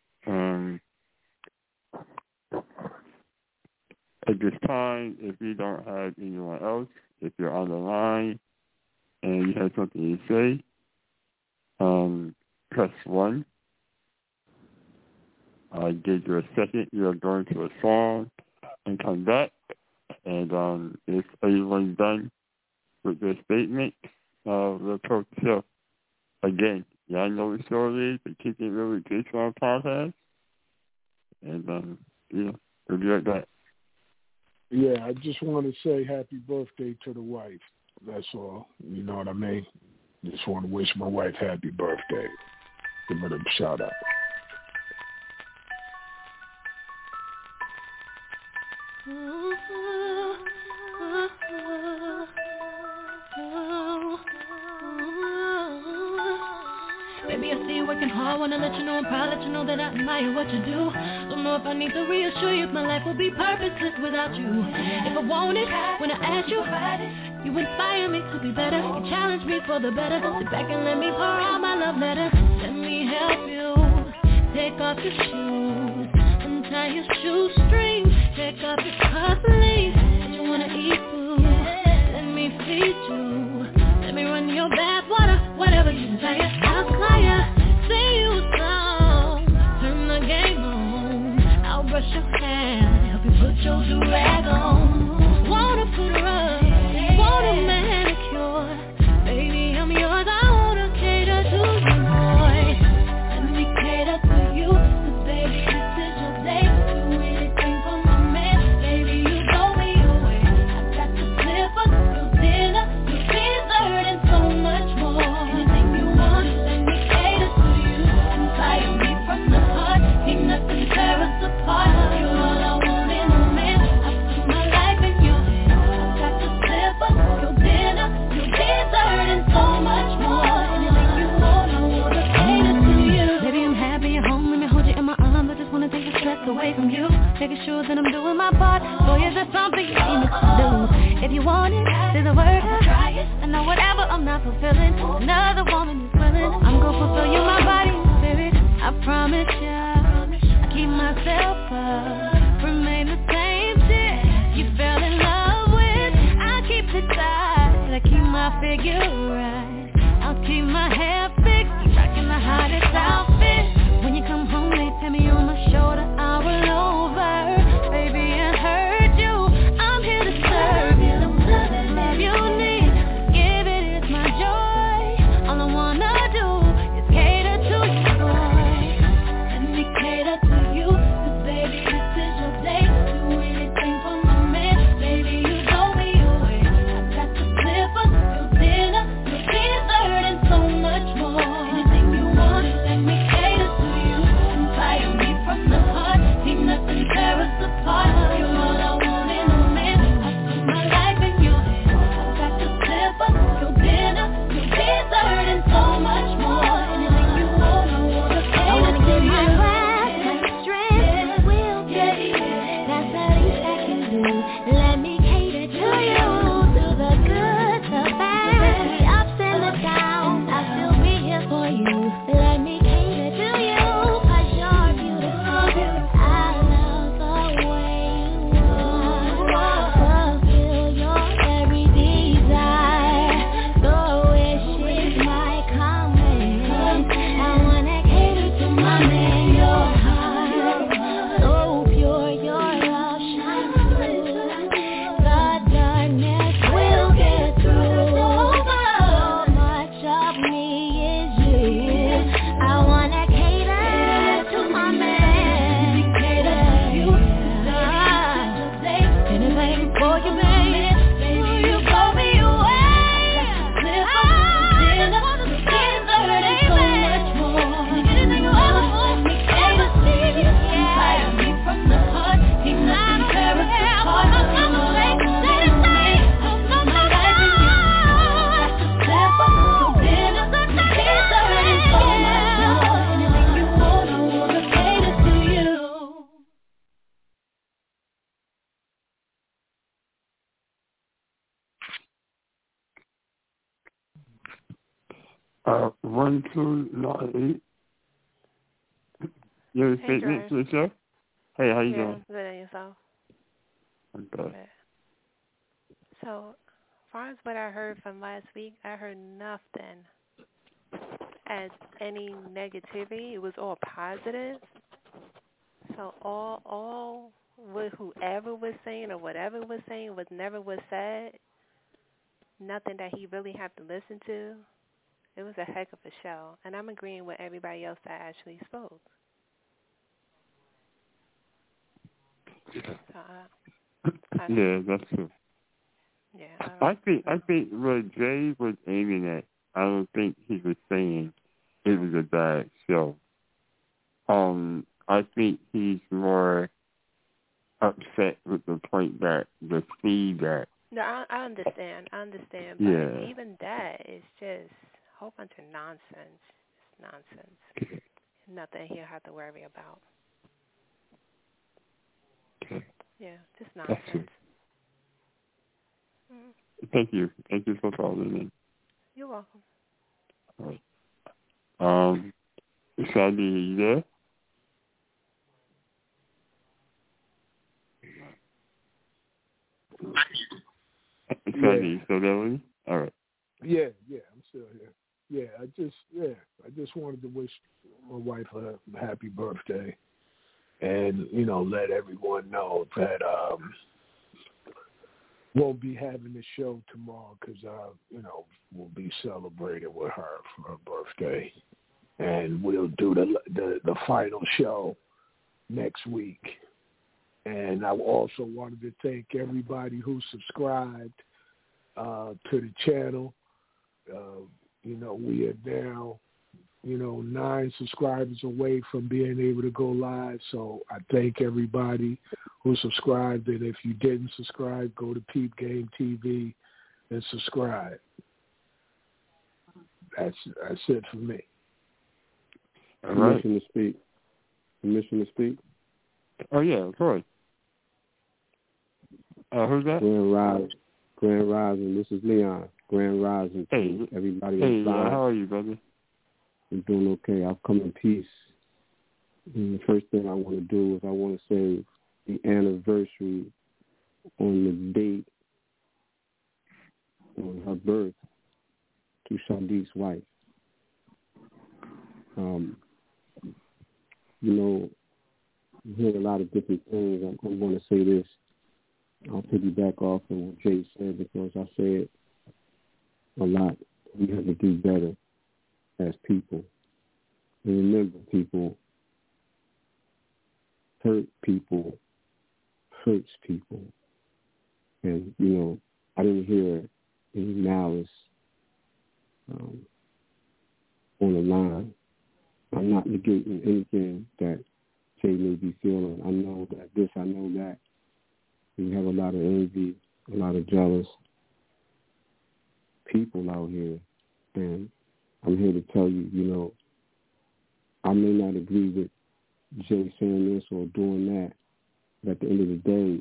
E: At this time, if you don't have anyone else, if you're on the line and you have something to say, press 1. Give you a second. You're going to a song and come back. And if everyone's done with their statement, we'll close the show. Again, Y'all know the story. The kids ain't really good for our podcast. And, we'll be right back.
F: Yeah, I just want to say happy birthday to the wife. That's all. You know what I mean? Just want to wish my wife happy birthday. Give her a shout out.
I: Baby, I see you working hard, wanna let you know I'm proud, let you know that I admire what you do. Don't know if I need to reassure you if my life will be purposeless without you. If I want it, when I ask you, you inspire me to be better. You challenge me for the better. Sit back and let me pour out my love letter. Let me help you. Take off your shoes, untie your shoestrings. Take off your cufflinks. If you wanna eat food, let me feed you. Let me run your bath water, whatever you desire. I'll fly ya, sing you a song, turn the game on. I'll brush your hair, help you put your do-rag on. Wanna put her up, want a manicure. Baby, I'm yours, I wanna cater to you, boy. Let me cater to you, 'cause baby, this is your day. Do anything for my man, baby, you blow me away. I got the slippers, your dinner, your dessert, and so much more. Anything you want, let me cater to you. Inspire me from the heart, ain't nothing tear us apart. You're all I want in a man, I put my life in your hands. I got the slippers, your dinner, your dessert, and so much more. Anything you want, I wanna cater to you. Baby, I'm happy you're home, let me hold you in my arms. I just wanna take the stress away from you. Making sure that I'm doing my part. Boy, is there something you need me to do? If you want it, say the word, I'll try it. I know whatever I'm not fulfilling, another woman is willing. I'm gonna fulfill you, my body and spirit. I promise ya, I keep myself up, remain the same chick you fell in love with. I keep it tight, I keep my figure right. I'll keep my hair fixed, keep rocking the hottest outfit. When you come home, they tap me on my shoulder, I roll over. Baby, I heard you, I'm here to serve you. Love you need, give it is my joy. All I wanna do is cater to you, boy. Let me cater to you, 'cause baby, this is your day. Do anything for my man, baby, you blow me away. I got the slippers, your dinner, your dessert, and so much more. Anything you want, let me cater to you. Inspire me from the heart, ain't nothing tear us apart. You're all I want in a man, I put my life in your hands. I got the slippers, your dinner, your dessert, and so much more. Anything you want, I wanna cater to you. My strength will get it. That's the least I can do. Let me cater to you, to the good, the bad, the ups and the downs. I'll still be here for you. Let me cater to you, 'cause you're beautiful. I love the way you are. Fulfill your every desire. The wishes might come in. I wanna cater to my man, your heart. So pure, your love shines through. The darkness will get through. So much of me is you. I wanna cater to my man. Cater to you. Anything for you, baby. You blow me away. I wanna dessert and so much more. Anything you ever want, ever see. Inspire me from the heart. Ain't nothing tear us apart. You're all I want in a man. I put my life in your hands. Slippers, your dinner, your dessert, and so much more. Anything you want, I wanna cater to you.
E: Uh, 1298. You have a
J: Hey,
E: statement
J: George.
E: for the show? Hey, how you
J: Yeah,
E: doing?
J: good at yourself.
E: I'm good.
J: Okay. So, as far as what I heard from last week, I heard nothing as any negativity. It was all positive. So all what whoever was saying or whatever was saying was never was said. Nothing that he really had to listen to. It was a heck of a show, and I'm agreeing with everybody else that actually spoke.
E: Yeah, that's true.
J: Yeah,
E: I think what Jay was aiming at, I don't think he was saying it was a bad show. I think he's more upset with the point that the feedback.
J: No, I understand. But
E: Yeah.
J: even that is just a whole bunch of nonsense. It's nonsense. Nothing he'll have to worry about.
E: Okay.
J: Yeah, just nonsense.
E: Thank you. Thank you for calling in.
J: You're welcome.
E: All right. Sandy, are you there? Sandy, you still there with me? All right.
F: Yeah, I'm still here. Yeah, I just wanted to wish my wife a happy birthday, and let everyone know that won't be having the show tomorrow because we'll be celebrating with her for her birthday, and we'll do the final show next week. And I also wanted to thank everybody who subscribed to the channel. We are now, 9 subscribers away from being able to go live. So I thank everybody who subscribed. And if you didn't subscribe, go to Peep Game TV and subscribe. That's it for me.
E: All right.
K: Permission to speak.
E: Oh yeah, of course. Who's that?
K: Grand Rising. This is Leon. Grand Rising.
E: Hey,
K: everybody.
E: Hey, how are you, brother?
K: I'm doing okay. I've come in peace. And the first thing I want to do is I want to say the anniversary on the date on her birth to Sadiq's wife. You hear a lot of different things. I'm going to say this. I'll piggyback off of what Jay said because I said a lot. We have to do better as people. And remember, people, hurt people hurts people. And, I didn't hear any malice on the line. I'm not negating anything that Jay may be feeling. I know that this, I know that. We have a lot of envy, a lot of jealous people out here. And I'm here to tell you, I may not agree with Jay saying this or doing that, but at the end of the day,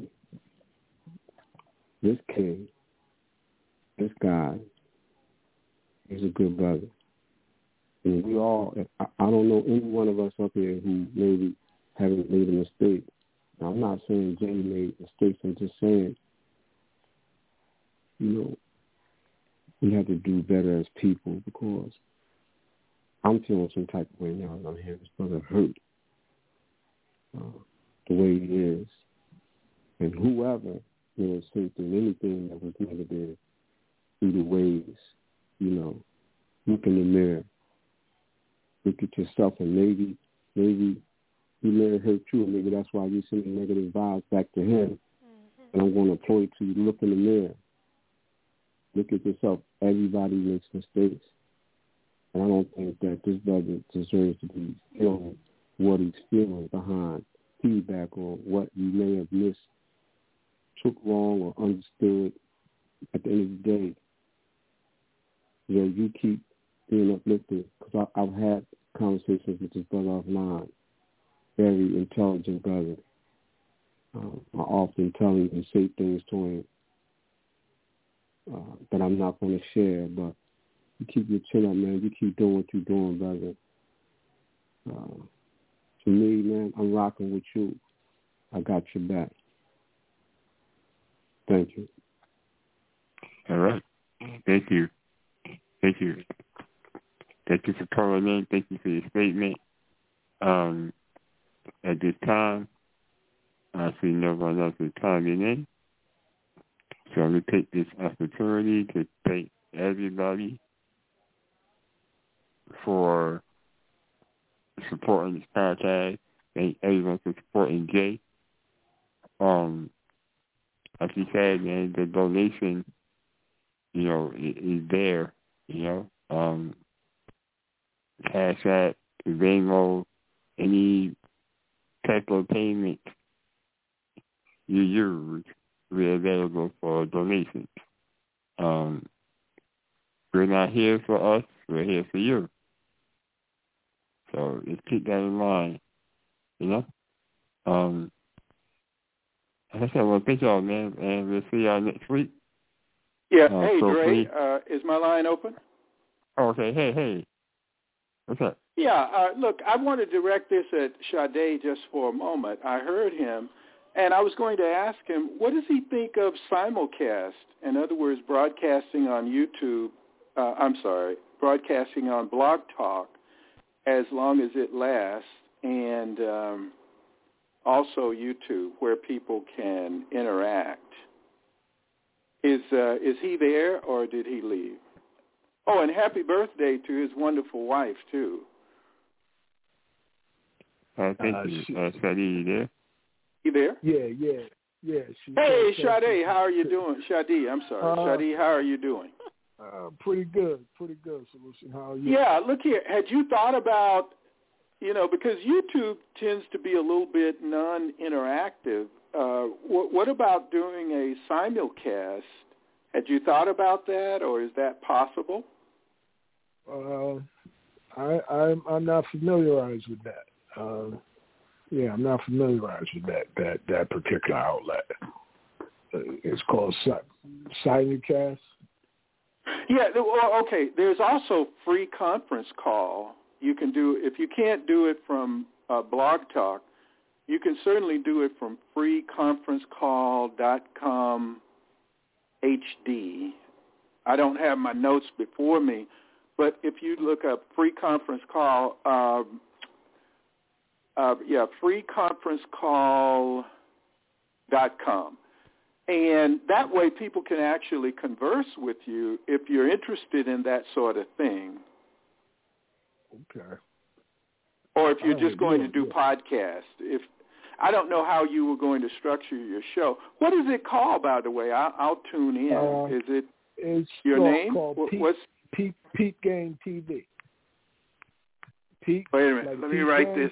K: this king, this guy, is a good brother. And we all, I don't know any one of us up here who maybe haven't made a mistake. Now, I'm not saying Jay made mistakes. I'm just saying, we have to do better as people because I'm feeling some type of way now. I'm hearing this brother hurt the way he is. And whoever said anything that was negative through the ways, look in the mirror. Look at yourself and maybe he may have hurt you, and maybe that's why you're sending negative vibes back to him. And I'm going to applaud to you. Look in the mirror. Look at yourself. Everybody makes mistakes. And I don't think that this brother deserves to be feeling what he's feeling behind feedback or what you may have missed, took wrong or understood. At the end of the day, you keep being uplifted. Because I've had conversations with this brother offline. Very intelligent brother. I often tell him and say things to him that I'm not going to share, but you keep your chin up, man. You keep doing what you're doing, brother. To me, man, I'm rocking with you. I got your back. Thank you.
E: All right. Thank you. Thank you. Thank you for calling in. Thank you for your statement. At this time, I see no one else is chiming in. So I'm going to take this opportunity to thank everybody for supporting this podcast. Thank everyone for supporting Jay. Like you said, man, the donation, is there, Cash App, Venmo, any type of payment you use, we're available for donations. We're not here for us, we're here for you. So just keep that in mind, Like I said, well, thank y'all, man, and we'll see y'all next week.
L: Yeah, hey, Dre, is my line open?
E: Oh, okay, hey. What's up?
L: Yeah, look, I want to direct this at Sade just for a moment. I heard him, and I was going to ask him, what does he think of simulcast? In other words, broadcasting on YouTube, broadcasting on Blog Talk as long as it lasts, and also YouTube, where people can interact. Is he there, or did he leave? Oh, and happy birthday to his wonderful wife, too.
E: Thank you. Sade, you there?
L: You there?
F: Yeah.
L: Hey, Sade, how are you doing? Sade, I'm sorry. Sade, how are you doing?
F: Pretty good, Solution. How are you?
L: Yeah, look here. Had you thought about, because YouTube tends to be a little bit non-interactive, what about doing a simulcast? Had you thought about that, or is that possible?
F: I'm not familiarized with that. I'm not familiarized with that particular outlet. It's called simulcast.
L: Yeah, well, okay. There's also free conference call. You can do, if you can't do it from Blog Talk, you can certainly do it from freeconferencecall.com HD. I don't have my notes before me, but if you look up free conference call, freeconferencecall.com. And that way people can actually converse with you if you're interested in that sort of thing.
F: Okay.
L: Or if you're just going to do podcasts. I don't know how you were going to structure your show. What is it called, by the way? I'll tune in.
F: It's
L: your name?
F: Called Peep Game TV.
L: Wait a minute. Let me write this.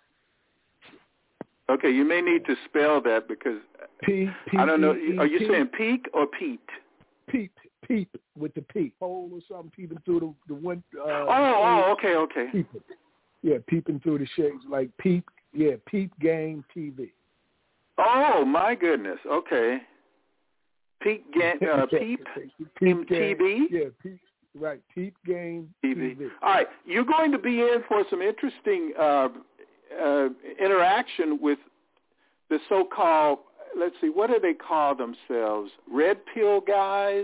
L: Okay, you may need to spell that because I don't know. Are you saying peek or Pete?
F: Peep with the peep hole or something, peeping through the window.
L: Okay.
F: Peeping. Yeah, peeping through the shades like Peep. Yeah, Peep Game TV.
L: Oh my goodness. Okay. Peep Game TV.
F: Yeah, Peep. Right, Peep Game TV.
L: All right, you're going to be in for some interesting interaction with the so-called, let's see, what do they call themselves? Red pill guys?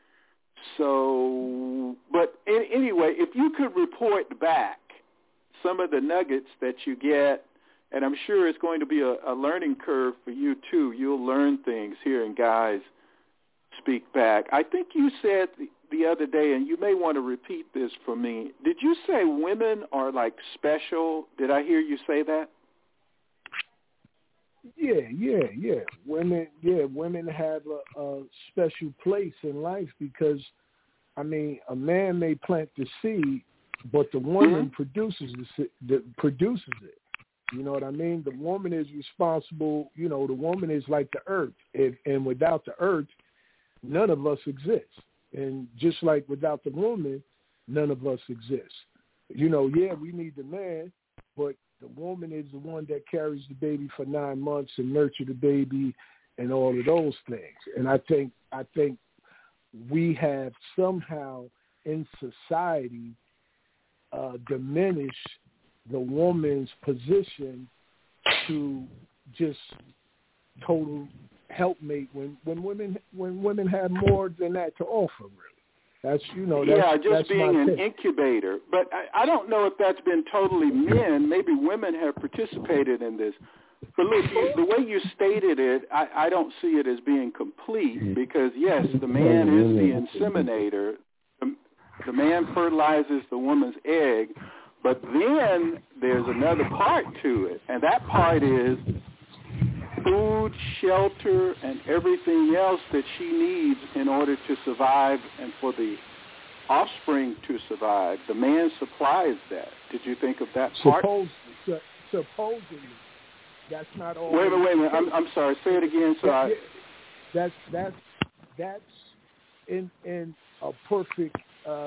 L: So, but anyway, if you could report back some of the nuggets that you get, and I'm sure it's going to be a learning curve for you too. You'll learn things hearing guys speak back. I think you said the other day, and you may want to repeat this for me, did you say women are like special? Did I hear you say that?
F: Yeah. Women have a special place in life because, a man may plant the seed, but the woman produces it. You know what I mean? The woman is responsible. The woman is like the earth, and without the earth, none of us exist. And just like without the woman, none of us exist. We need the man, but the woman is the one that carries the baby for 9 months and nurture the baby and all of those things. And I think we have somehow in society diminished the woman's position to just total helpmate when women have more than that to offer, really. That's
L: just being an incubator. But I don't know if that's been totally men. Maybe women have participated in this. But look, the way you stated it, I don't see it as being complete because, yes, the man is the inseminator. The man fertilizes the woman's egg, but then there's another part to it, and that part is food, shelter, and everything else that she needs in order to survive and for the offspring to survive. The man supplies that. Did you think of that part?
F: Supposedly. That's not all.
L: Wait a minute. I'm sorry. Say it again.
F: That's in a perfect,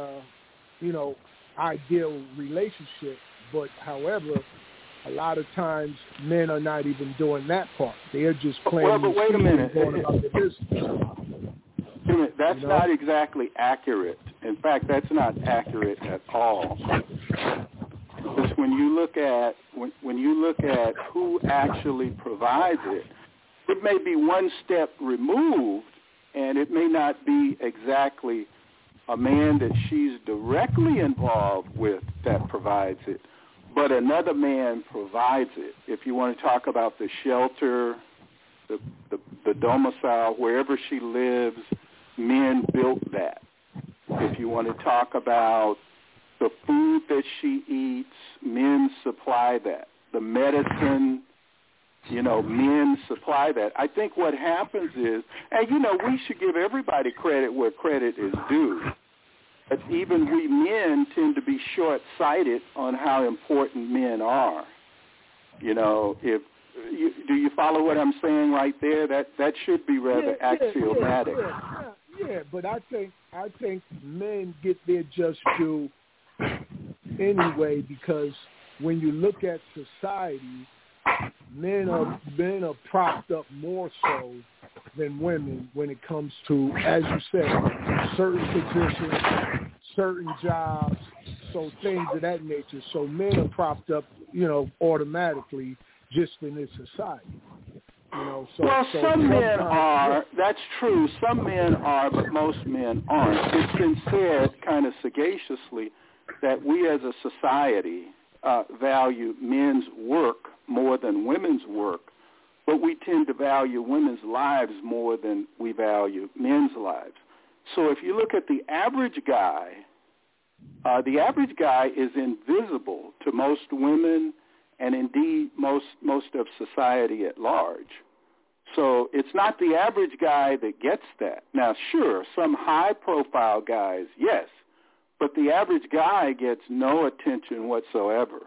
F: ideal relationship. But however, a lot of times men are not even doing that part. They are just playing.
L: Well, but wait a minute.
F: Going about their business.
L: That's not exactly accurate. In fact, that's not accurate at all. Because when you look at who actually provides it, it may be one step removed, and it may not be exactly a man that she's directly involved with that provides it, but another man provides it. If you want to talk about the shelter, the domicile, wherever she lives, men built that. If you want to talk about the food that she eats, men supply that. The medicine, men supply that. I think what happens is, and we should give everybody credit where credit is due. But even we men tend to be short-sighted on how important men are. Do you follow what I'm saying right there? That should be rather axiomatic.
F: Yeah, but I think men get their just due anyway, because when you look at society, men are propped up more so than women when it comes to, as you said, certain positions, certain jobs, so things of that nature. So men are propped up, automatically just in this society.
L: Some men are. That's true. Some men are, but most men aren't. It's been said kind of sagaciously that we as a society value men's work more than women's work, but we tend to value women's lives more than we value men's lives. So if you look at the average guy is invisible to most women and indeed most of society at large. So it's not the average guy that gets that. Now, sure, some high-profile guys, yes, but the average guy gets no attention whatsoever.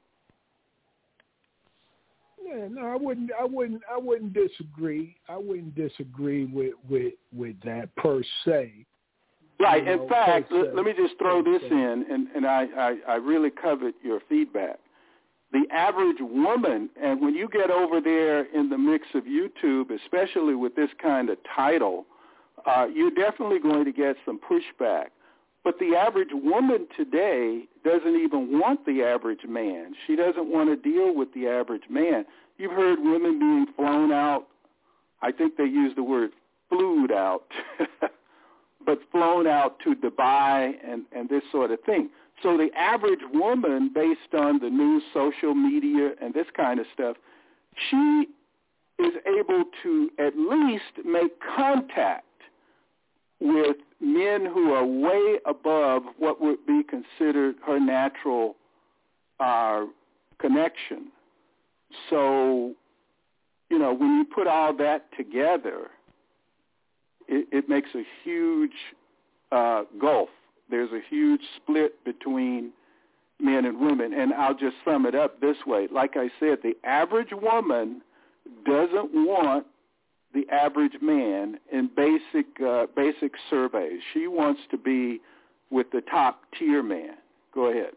F: Yeah, no, I wouldn't disagree. I wouldn't disagree with that per se.
L: Right. In fact, let me just throw this in, and I really covet your feedback. The average woman, and when you get over there in the mix of YouTube, especially with this kind of title, you're definitely going to get some pushback. But the average woman today doesn't even want the average man. She doesn't want to deal with the average man. You've heard women being flown out. I think they use the word flued out, but flown out to Dubai and this sort of thing. So the average woman, based on the new social media and this kind of stuff, she is able to at least make contact with men who are way above what would be considered her natural connection. So, when you put all that together, it makes a huge gulf. There's a huge split between men and women, and I'll just sum it up this way. Like I said, the average woman doesn't want the average man in basic surveys. She wants to be with the top tier man. Go ahead.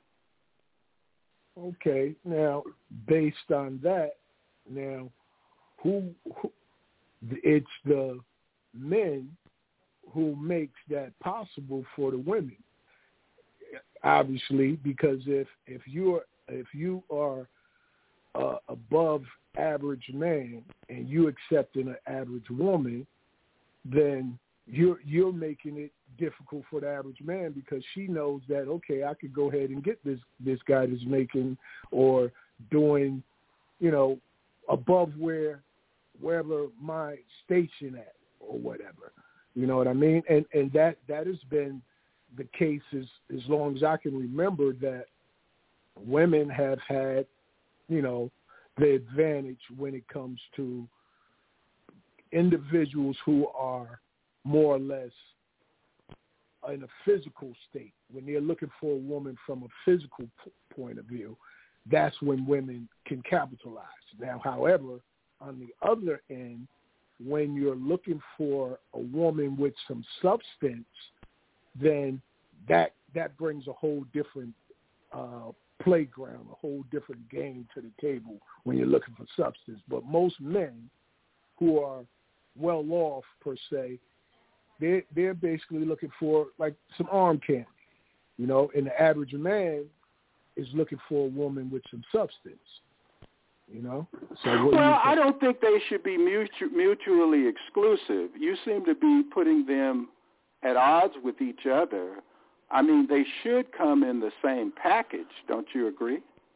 F: Okay. Now, based on that, who it's the men who makes that possible for the women. Obviously, because if you are above average man and you accepting an average woman, then you're making it difficult for the average man, because she knows that, okay, I could go ahead and get this guy that's making or doing, above wherever my station at or whatever. You know what I mean? And that has been the case is, as long as I can remember, that women have had, the advantage when it comes to individuals who are more or less in a physical state. When they're looking for a woman from a physical point of view, that's when women can capitalize. Now, however, on the other end, when you're looking for a woman with some substance, then that brings a whole different playground, a whole different game to the table when you're looking for substance. But most men who are well off, per se, they're basically looking for like some arm candy, and the average man is looking for a woman with some substance, So
L: I don't think they should be mutually exclusive. You seem to be putting them at odds with each other. I mean, they should come in the same package. Don't you agree?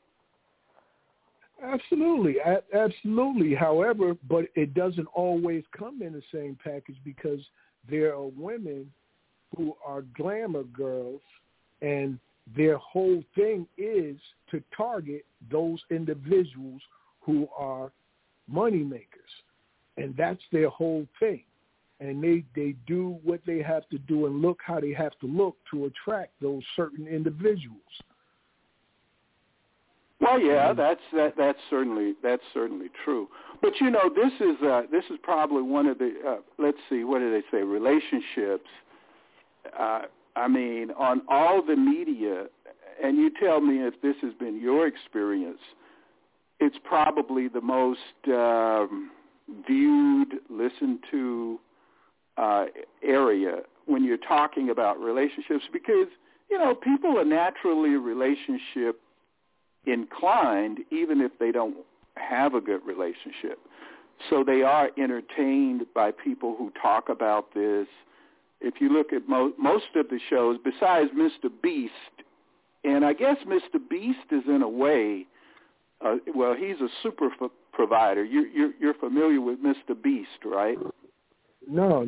F: Absolutely. Absolutely. However, but it doesn't always come in the same package, because there are women who are glamour girls, and their whole thing is to target those individuals who are money makers. And that's their whole thing. And they do what they have to do and look how they have to look to attract those certain individuals.
L: Well, yeah, that's certainly true. But this is probably one of the let's see, what do they say? Relationships. I mean, on all the media, and you tell me if this has been your experience. It's probably the most viewed, listened to area when you're talking about relationships, because people are naturally relationship inclined, even if they don't have a good relationship. So they are entertained by people who talk about this. If you look at most of the shows, besides Mr. Beast, and I guess Mr. Beast is in a way, he's a super provider. You're familiar with Mr. Beast, right?
F: No.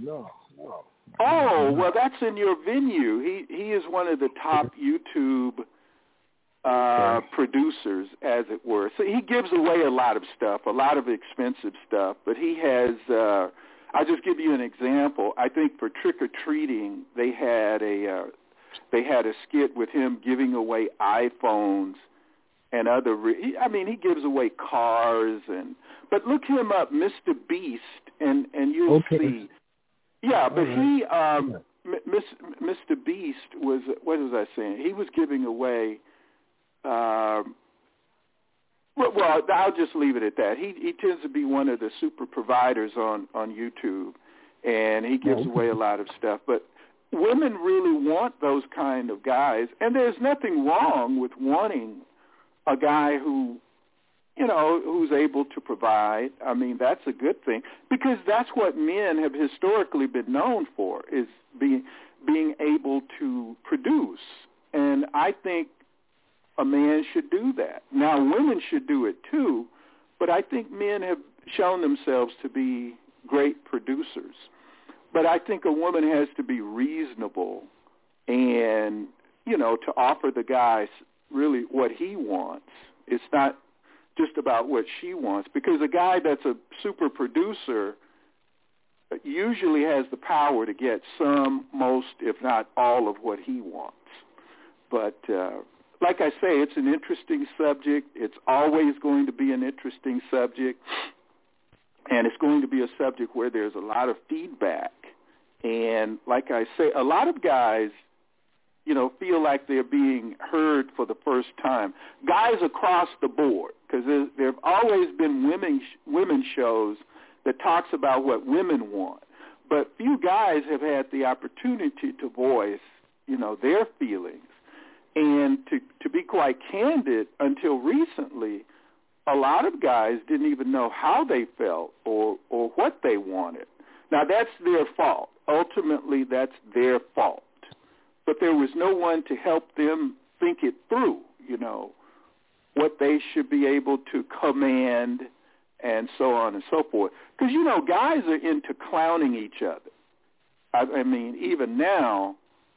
L: Oh, well, that's in your venue. He is one of the top YouTube producers, as it were. So he gives away a lot of stuff, a lot of expensive stuff. But he has, I'll just give you an example. I think for Trick-or-Treating, they had a skit with him giving away iPhones and other. He gives away cars but look him up, Mr. Beast, and you'll see. Yeah, but he, Mr. Beast was, what was I saying? He was giving away. Well, I'll just leave it at that. He tends to be one of the super providers on YouTube, and he gives away a lot of stuff. But women really want those kind of guys, and there's nothing wrong with wanting a guy who, who's able to provide. I mean, that's a good thing, because that's what men have historically been known for, is being able to produce. And I think a man should do that. Now, women should do it too, but I think men have shown themselves to be great producers. But I think a woman has to be reasonable and, to offer the guy really what he wants. It's not just about what she wants, because a guy that's a super producer usually has the power to get some, most, if not all of what he wants. But like I say, it's an interesting subject. It's always going to be an interesting subject, and it's going to be a subject where there's a lot of feedback. And like I say, a lot of guys, feel like they're being heard for the first time. Guys across the board, because there have always been women shows that talks about what women want. But few guys have had the opportunity to voice, their feelings. And to be quite candid, until recently, a lot of guys didn't even know how they felt or what they wanted. Now, that's their fault. Ultimately, that's their fault. But there was no one to help them think it through, what they should be able to command and so on and so forth. Because, guys are into clowning each other. I mean, even now,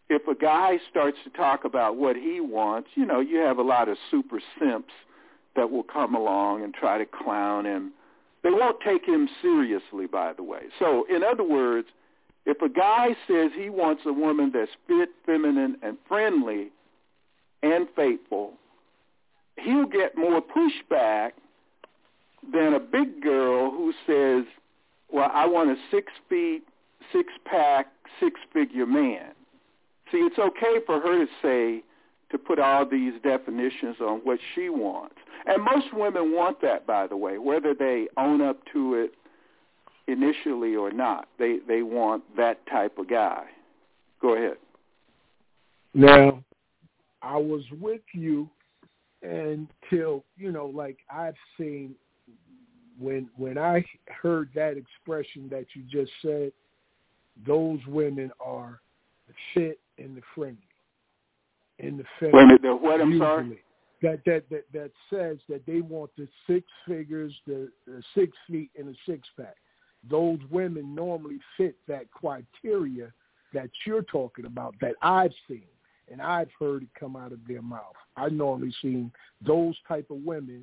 L: if a guy starts to talk about what he wants, you know, you have a lot of super simps that will come along and try to clown him. They won't take him seriously, by the way. So, in other words, if a guy says he wants a woman that's fit, feminine, and friendly and faithful, he'll get more pushback than a big girl who says, well, I want a 6 feet, 6-pack, 6-figure man. See, it's okay for her to say, to put all these definitions on what she wants. And most women want that, by the way, whether they own up to it initially or not. They want that type of guy. Go ahead.
F: Now, I was with you until, you know, like I've seen when I heard that expression that you just said, those women are fit and the friendly. In the feminine.
L: The what? I'm sorry.
F: That says that they want the 6 figures, the 6 feet, and a 6-pack. Those women normally fit that criteria that you're talking about, that I've seen, and I've heard it come out of their mouth. I've normally seen those type of women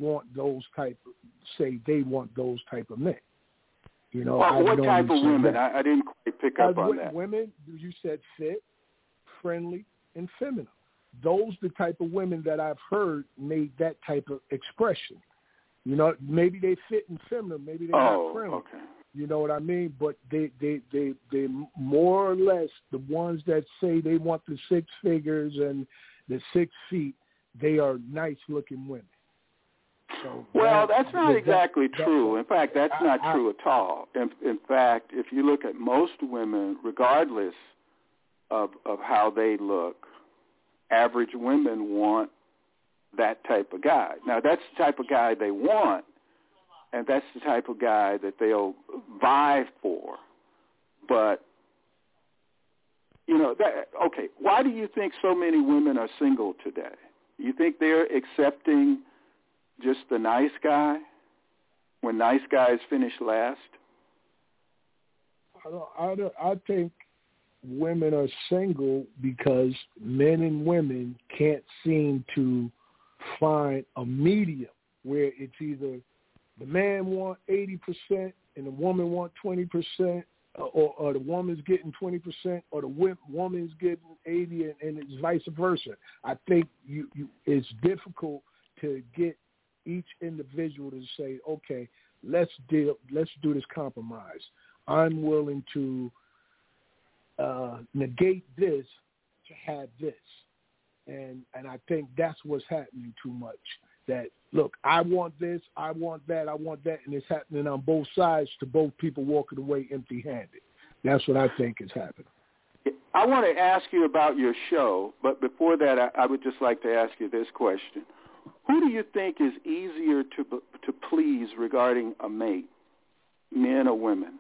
F: say they want those type of men. You know,
L: well, what type of women? I didn't quite pick up on that.
F: Women, you said fit, friendly, and feminine. Those the type of women that I've heard made that type of expression. You know, maybe they fit and feminine, maybe they're not friendly.
L: Okay.
F: You know what I mean? But they more or less the ones that say they want the 6 figures and the 6 feet, they are nice looking women. So
L: that's not exactly true. In fact, that's not true at all. In fact, if you look at most women, regardless of how they look, average women want that type of guy. Now, that's the type of guy they want, and that's the type of guy that they'll vie for. But, you know, okay, why do you think so many women are single today? You think they're accepting just the nice guy when nice guys finish last?
F: I think women are single because men and women can't seem to find a medium where it's either the man want 80% and the woman want 20%, or the woman's getting 20% or the woman's getting 80%, and it's vice versa. I think it's difficult to get each individual to say, okay, let's do this compromise. I'm willing to negate this to have this. And I think that's what's happening too much. That, look, I want this, I want that, and it's happening on both sides to both people walking away empty-handed. That's what I think is happening.
L: I want to ask you about your show, but before that, I would just like to ask you this question. Who do you think is easier to please regarding a mate, men or women?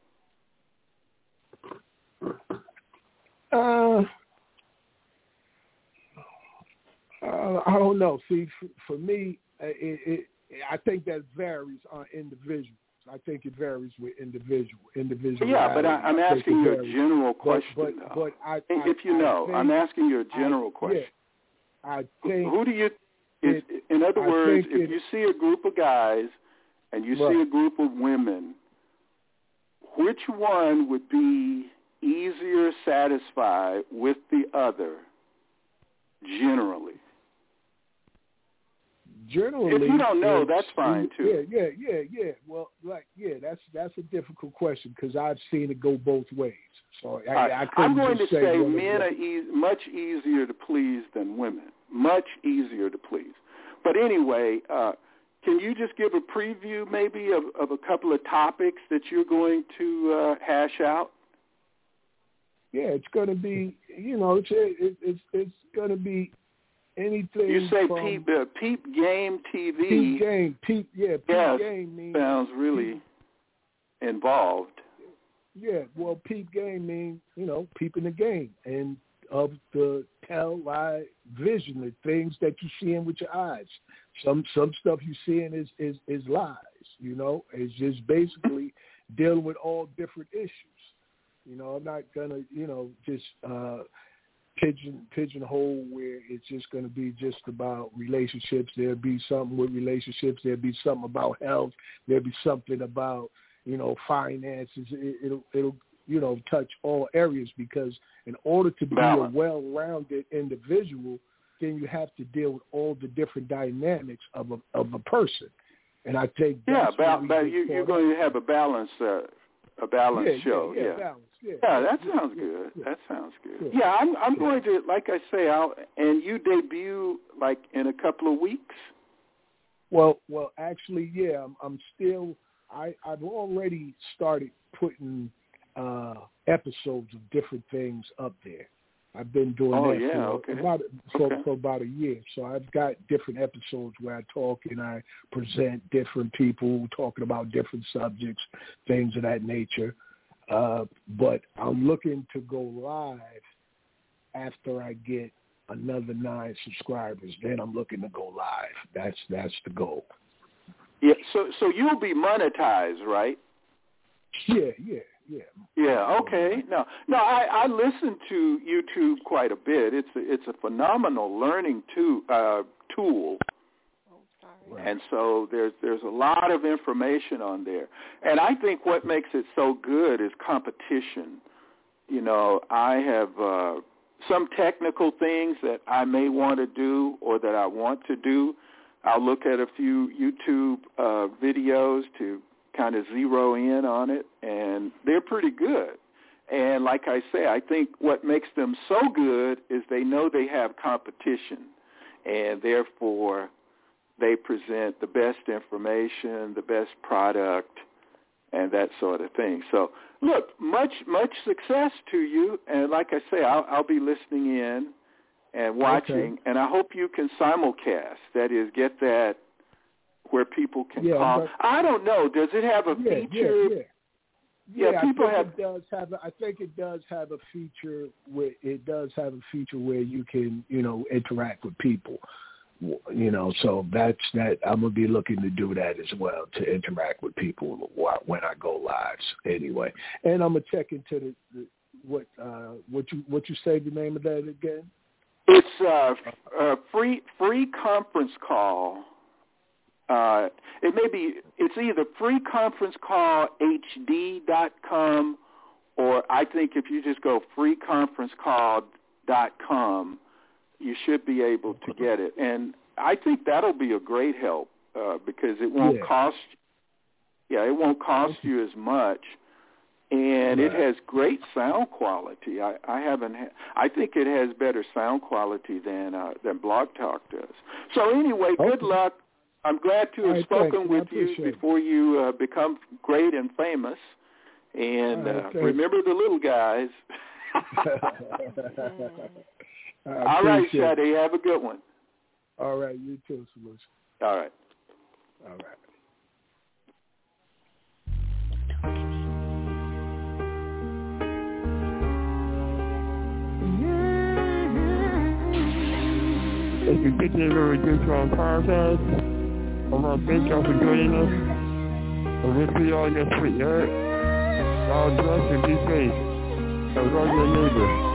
F: I don't know. See, for me, I think that varies on individuals. I think it varies with individual.
L: Yeah, but I'm asking you a general question.
F: But
L: I'm asking you a general question.
F: Yeah, I think.
L: Who do you? In other words, if you see a group of guys and you see a group of women, which one would be easier satisfied with the other generally?
F: Generally,
L: if you don't know, that's fine too.
F: Yeah. Well, that's a difficult question because I've seen it go both ways. So
L: I'm going to say men are much easier to please than women. Much easier to please. But anyway, can you just give a preview maybe of a couple of topics that you're going to hash out?
F: Yeah, it's going to be, it's going to be anything.
L: You say
F: from
L: Peep Game TV.
F: Peep Game means
L: sounds really involved.
F: Yeah, well, Peep Game means, peeping the game and of the tell-lie vision, the things that you seeing with your eyes. Some stuff you seeing is lies, It's just basically dealing with all different issues. I'm not gonna, just pigeonhole where it's just going to be just about relationships. There'll be something with relationships. There'll be something about health. There'll be something about, finances. It'll touch all areas, because in order to be a well-rounded individual, then you have to deal with all the different dynamics of a person. And I think
L: you're going to have a balanced show.
F: Balance.
L: Yeah, that sounds good. That sounds good. Yeah, I'm going to, like I say, and you debut like in a couple of weeks.
F: Well, actually, yeah, I'm still. I've already started putting episodes of different things up there. I've been doing for about a year. So I've got different episodes where I talk and I present different people talking about different subjects, things of that nature. But I'm looking to go live after I get another 9 subscribers. Then I'm looking to go live. That's the goal.
L: Yeah. So you'll be monetized, right?
F: Yeah.
L: Yeah. Okay. No. I listen to YouTube quite a bit. It's a phenomenal learning tool. Right. And so there's a lot of information on there. And I think what makes it so good is competition. I have some technical things that I may want to do or that I want to do. I'll look at a few YouTube videos to kind of zero in on it, and they're pretty good. And like I say, I think what makes them so good is they know they have competition, and therefore they present the best information, the best product, and that sort of thing. So, look, much success to you, and like I say, I'll be listening in and watching, and I hope you can simulcast, that is, get that where people can call. I don't know. Does it have a feature?
F: Yeah,
L: people
F: I think it does have a feature where you can, interact with people. So that's that. I'm gonna be looking to do that as well, to interact with people when I go live. Anyway, and I'm gonna check into what you say the name of that again.
L: It's a free conference call. It's either freeconferencecallhd.com, or I think if you just go freeconferencecall.com, you should be able to get it. And I think that'll be a great help because it won't cost you as much, and it has great sound quality. I think it has better sound quality than Blog Talk does. So anyway, good luck. I'm glad to have spoken with you before you become great and famous. And remember the little guys. All right, Shadi, have a good one.
F: All right, you too, Solution.
L: All right.
E: If you think you're going to do our podcast, I want to thank y'all for joining us. And we'll see y'all next week, all right? God bless and be safe. And love your neighbor.